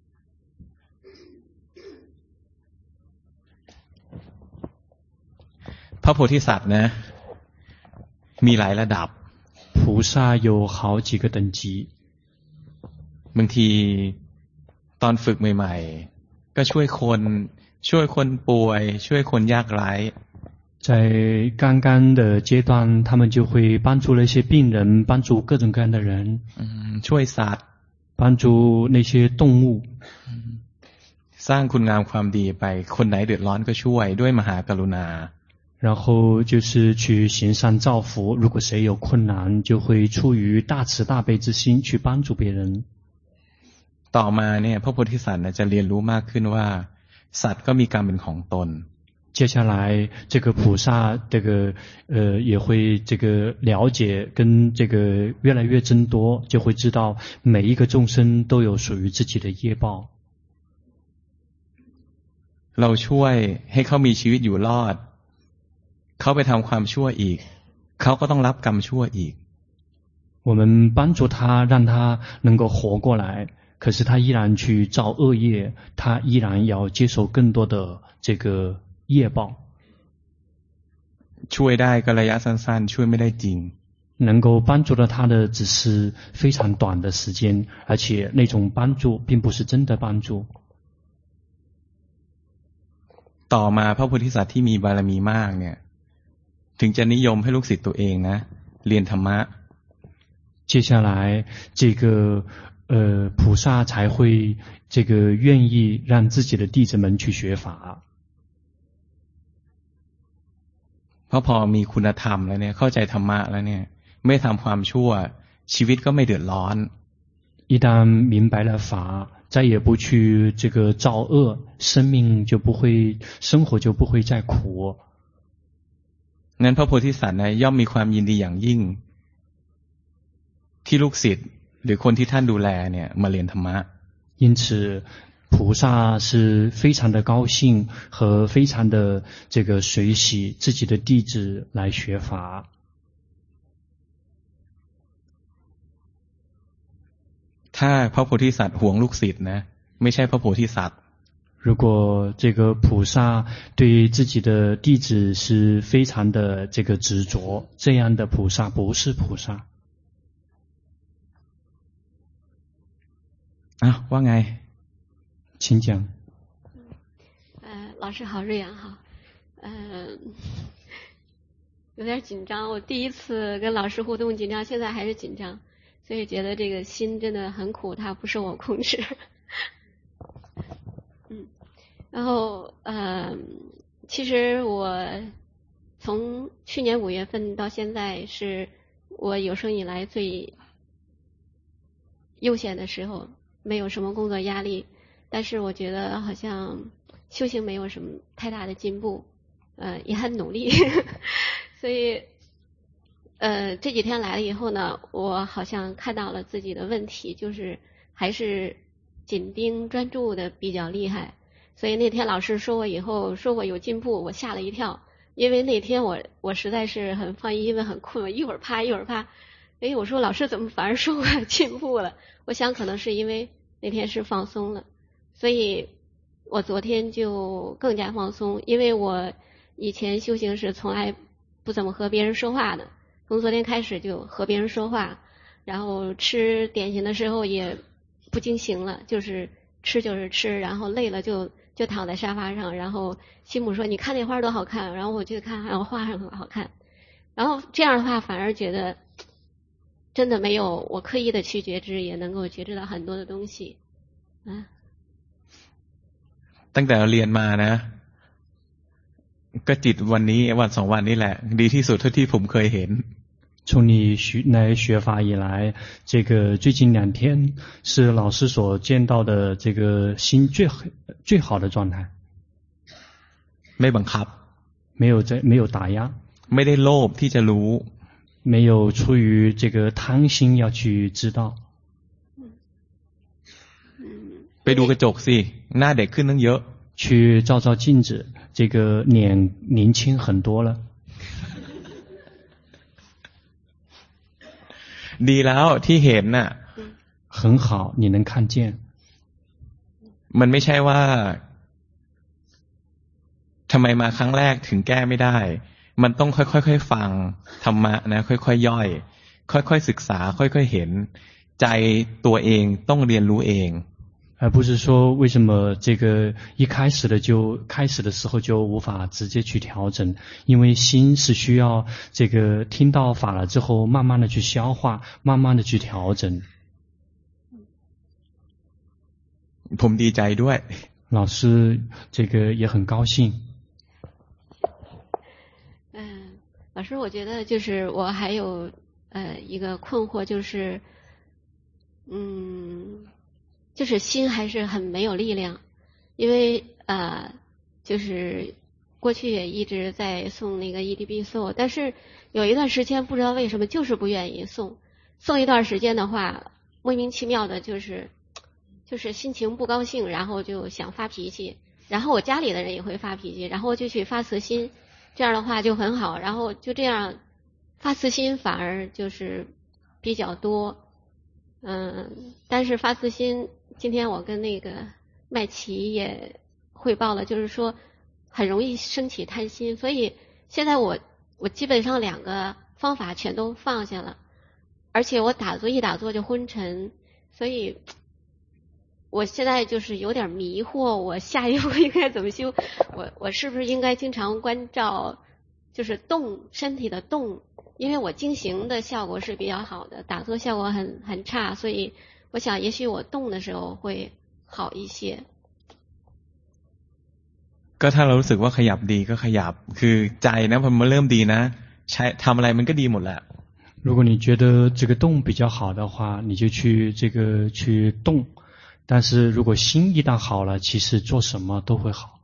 พระโพธิสัตว์นะมีหลายระดับ菩萨有好几个等级บางทีตอนฝึกใหม่ๆก็ช่วยคนป่วยช่วยคนยากไร้在刚刚的阶段，他们就会帮助那些病人，帮助各种各样的人， ช่วยสัตว์帮助那些动物， สร้างคุณงามความดีไปคนไหนเดือดร้อนก็ช่วยด้วยมหากรุณา然后就是去行善造福，如果谁有困难，就会出于大慈大悲之心去帮助别人。 ต่อมาเนี่ยพระโพธิสัตว์จะเรียนรู้มากขึ้นว่าสัตว์ก็มีกรรมเป็นของตน接下来这个菩萨也会了解跟越来越增多，就会知道每一个众生都有属于自己的业报。 เราช่วยให้เขามีชีวิตอยู่รอดเขาไปทำความชั่วอีกเขาก็ต้องรับกรรมชั่วอีก我们帮助他让他能够活过来，可是他依然去造恶业，他依然要接受更多的这个业报。 ช่วยได้ก็ระยะสั้นๆช่วยไม่ได้จริง能够帮助到他的只是非常短的时间，而且那种帮助并不是真的帮助。 ต่อมาพระโพธิสัตว์ที่มีบารมีมากเนี่ยถึงจะนิยมให้ลูกศิษย์ตัวเองนะเรียนธรรมะ接下来菩萨才会愿意让自己的弟子们去学法。 เพราะพอมีคุณธรรมแล้วเนี่ยเข้าใจธรรมะแล้วเนี่ยไม่ทำความชั่วชีวิตก็ไม่เดือดร้อน一旦明白了法，再也不去造恶，生活就不会再苦。 งั้นพระโพธิสัตว์นะย่อมมีความยินดีอย่างยิ่งที่ลูกศิษย์หรือคนที่ท่านดูแลเนี่ยมาเรียนธรรมะ因此菩萨是非常的高兴和非常的随喜自己的弟子来学法。 ถ้าพระโพธิสัตว์ห่วงลูกศิษย์นะไม่ใช่พระโพธิสัตว์如果菩萨对自己的弟子是非常的执着，这样的菩萨不是菩萨。 ว่าไง请讲。 老师好，瑞阳好。有点紧张，我第一次跟老师互动紧张，现在还是紧张，所以觉得这个心真的很苦，它不受我控制。然后其实我从去年5月份到现在是我有生以来最悠闲的时候，没有什么工作压力，但是我觉得好像修行没有什么太大的进步，也很努力所以这几天来了以后呢，我好像看到了自己的问题，就是还是紧盯专注的比较厉害。所以那天老师说我以后说我有进步，我吓了一跳，因为那天我实在是很放逸，因为很困，我一会儿怕一会儿怕。我说老师怎么反而说我进步了？我想可能是因为那天是放松了，所以我昨天就更加放松，因为我以前修行是从来不怎么和别人说话的，从昨天开始就和别人说话，然后吃点心的时候也不经行了，就是吃就是吃，然后累了就躺在沙发上，然后心母说你看那花多好看，然后我就看花很好看，然后这样的话反而觉得真的没有我刻意的去觉知，也能够觉知到很多的东西。 ตั้งแต่เราเรียนมานะก็จิตวันนี้วัน2วันนี้แหละดีที่สุดเท่าที่ผมเคยเห็น从你来学法以来，最近2天是老师所见到的心最好的状态。 ไม่บังคับ没有打压， ไม่ได้โลภที่จะรู้， 没有出于贪心要去知道。 ไปดูกระจกสิหน้าเด็กขึ้นตั้งเยอะ去照照镜子，脸年轻很多了。 ดีแล้วที่เห็นน่ะ很好你能看见มันไม่ใช่ว่าทำไมมาครั้งแรกถึงแก้ไม่ได้มันต้องค่อยๆฟังธรรมะนะค่อยๆย่อยค่อยๆศึกษาค่อยๆเห็นใจตัวเองต้องเรียนรู้เอง而不是说为什么一开始的时候就无法直接去调整，因为心是需要听到法了之后慢慢的去消化，慢慢的去调整。 ผมดีใจด้วย老师也很高兴。 老师，我觉得就是我还有一个困惑，就是就是心还是很没有力量，因为就是过去也一直在诵那个 EDB Soul， 但是有一段时间不知道为什么就是不愿意诵一段时间的话，莫名其妙的就是心情不高兴，然后就想发脾气，然后我家里的人也会发脾气，然后就去发慈心，这样的话就很好，然后就这样发慈心反而就是比较多。但是发慈心今天我跟那个麦琪也汇报了，就是说很容易升起贪心，所以现在我基本上2个方法全都放下了，而且我一打坐就昏沉，所以我现在就是有点迷惑，我下一步应该怎么修？我是不是应该经常关照就是动身体的动？因为我经行的效果是比较好的，打坐效果很差，所以我想也许我动的时候会好一些。 ก็ถ้าเรารู้สึกว่าขยับดีก็ขยับคือใจนะพอมันเริ่มดีนะใช้ทำอะไรมันก็ดีหมดแหละ如果你觉得这个动比较好的话，你就去动。但是如果心一旦好了，其实做什么都会好。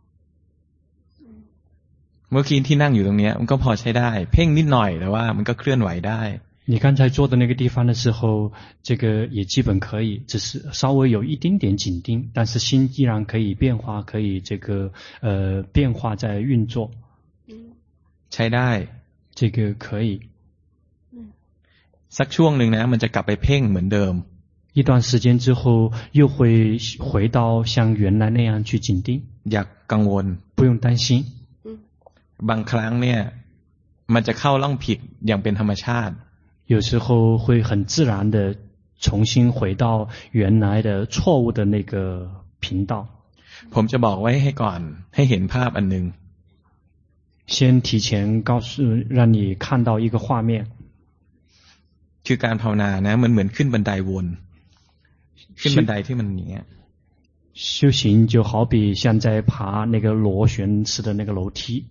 เมื่อกี้ที่นั่งอยู่ตรงนี้มันก็พอใช้ได้เพ่งนิดหน่อยแต่ว่ามันก็เคลื่อนไหวได้你刚才坐的那个地方的时候，这个也基本可以，只是稍微有一丁点紧盯，但是心依然可以变化，可以变化在运作。 ใช้ได้这个可以。 สักช่วงนึงนะมันจะกลับไปเพ่งเหมือนเดิม一段时间之后又会回到像原来那样去紧盯。 อย่ากังวล不用担心。 บางครั้งเนี่ยมันจะเข้าร่องผิดอย่างเป็นธรรมชาติ有时候会很自然的重新回到原来的错误的那个频道。 ผมจะบอกไว้ให้ก่อนให้เห็นภาพอันนึง先提前告诉让你看到一个画面。 คือการภาวนานะมันเหมือนขึ้นบันไดวนขึ้นบันไดที่มันอย่างเงี้ย修行就好比像在爬那个螺旋式的那个楼梯。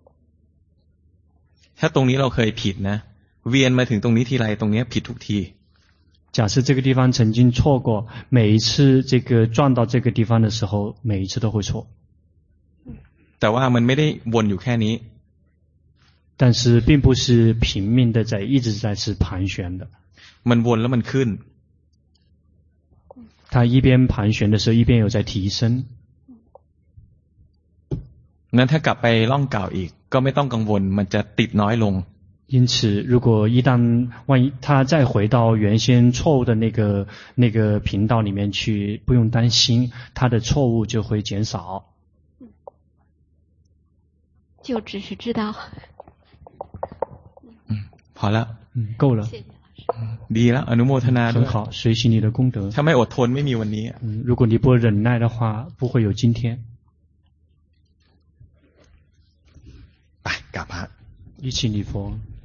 ถ้าตรงนี้เราเคยผิดนะเวียนมาถึงตรงนี้ทีไรตรงนี้ผิดทุกที假设这个地方曾经错过，每一次这个撞到这个地方的时候，每一次都会错。 แต่ว่ามันไม่ได้วนอยู่แค่นี้但是并不是拼命的一直在是盘旋的。 มันวนแล้วมันขึ้น它一边盘旋的时候，一边有在提升。 งั้นถ้ากลับไปร่องเก่าอีกก็ไม่ต้องกังวลมันจะติดน้อยลง因此如果万一他再回到原先错误的那个频道里面去，不用担心他的错误就会减少。 就只是知道พอแล้ว够了ดีแล้วอนุโมทนา很好，随喜你的功德。 ถ้าไม่อดทนไม่มีวันนี้如果你不忍耐的话，不会有今天。 ไปกราบพระ一起礼佛。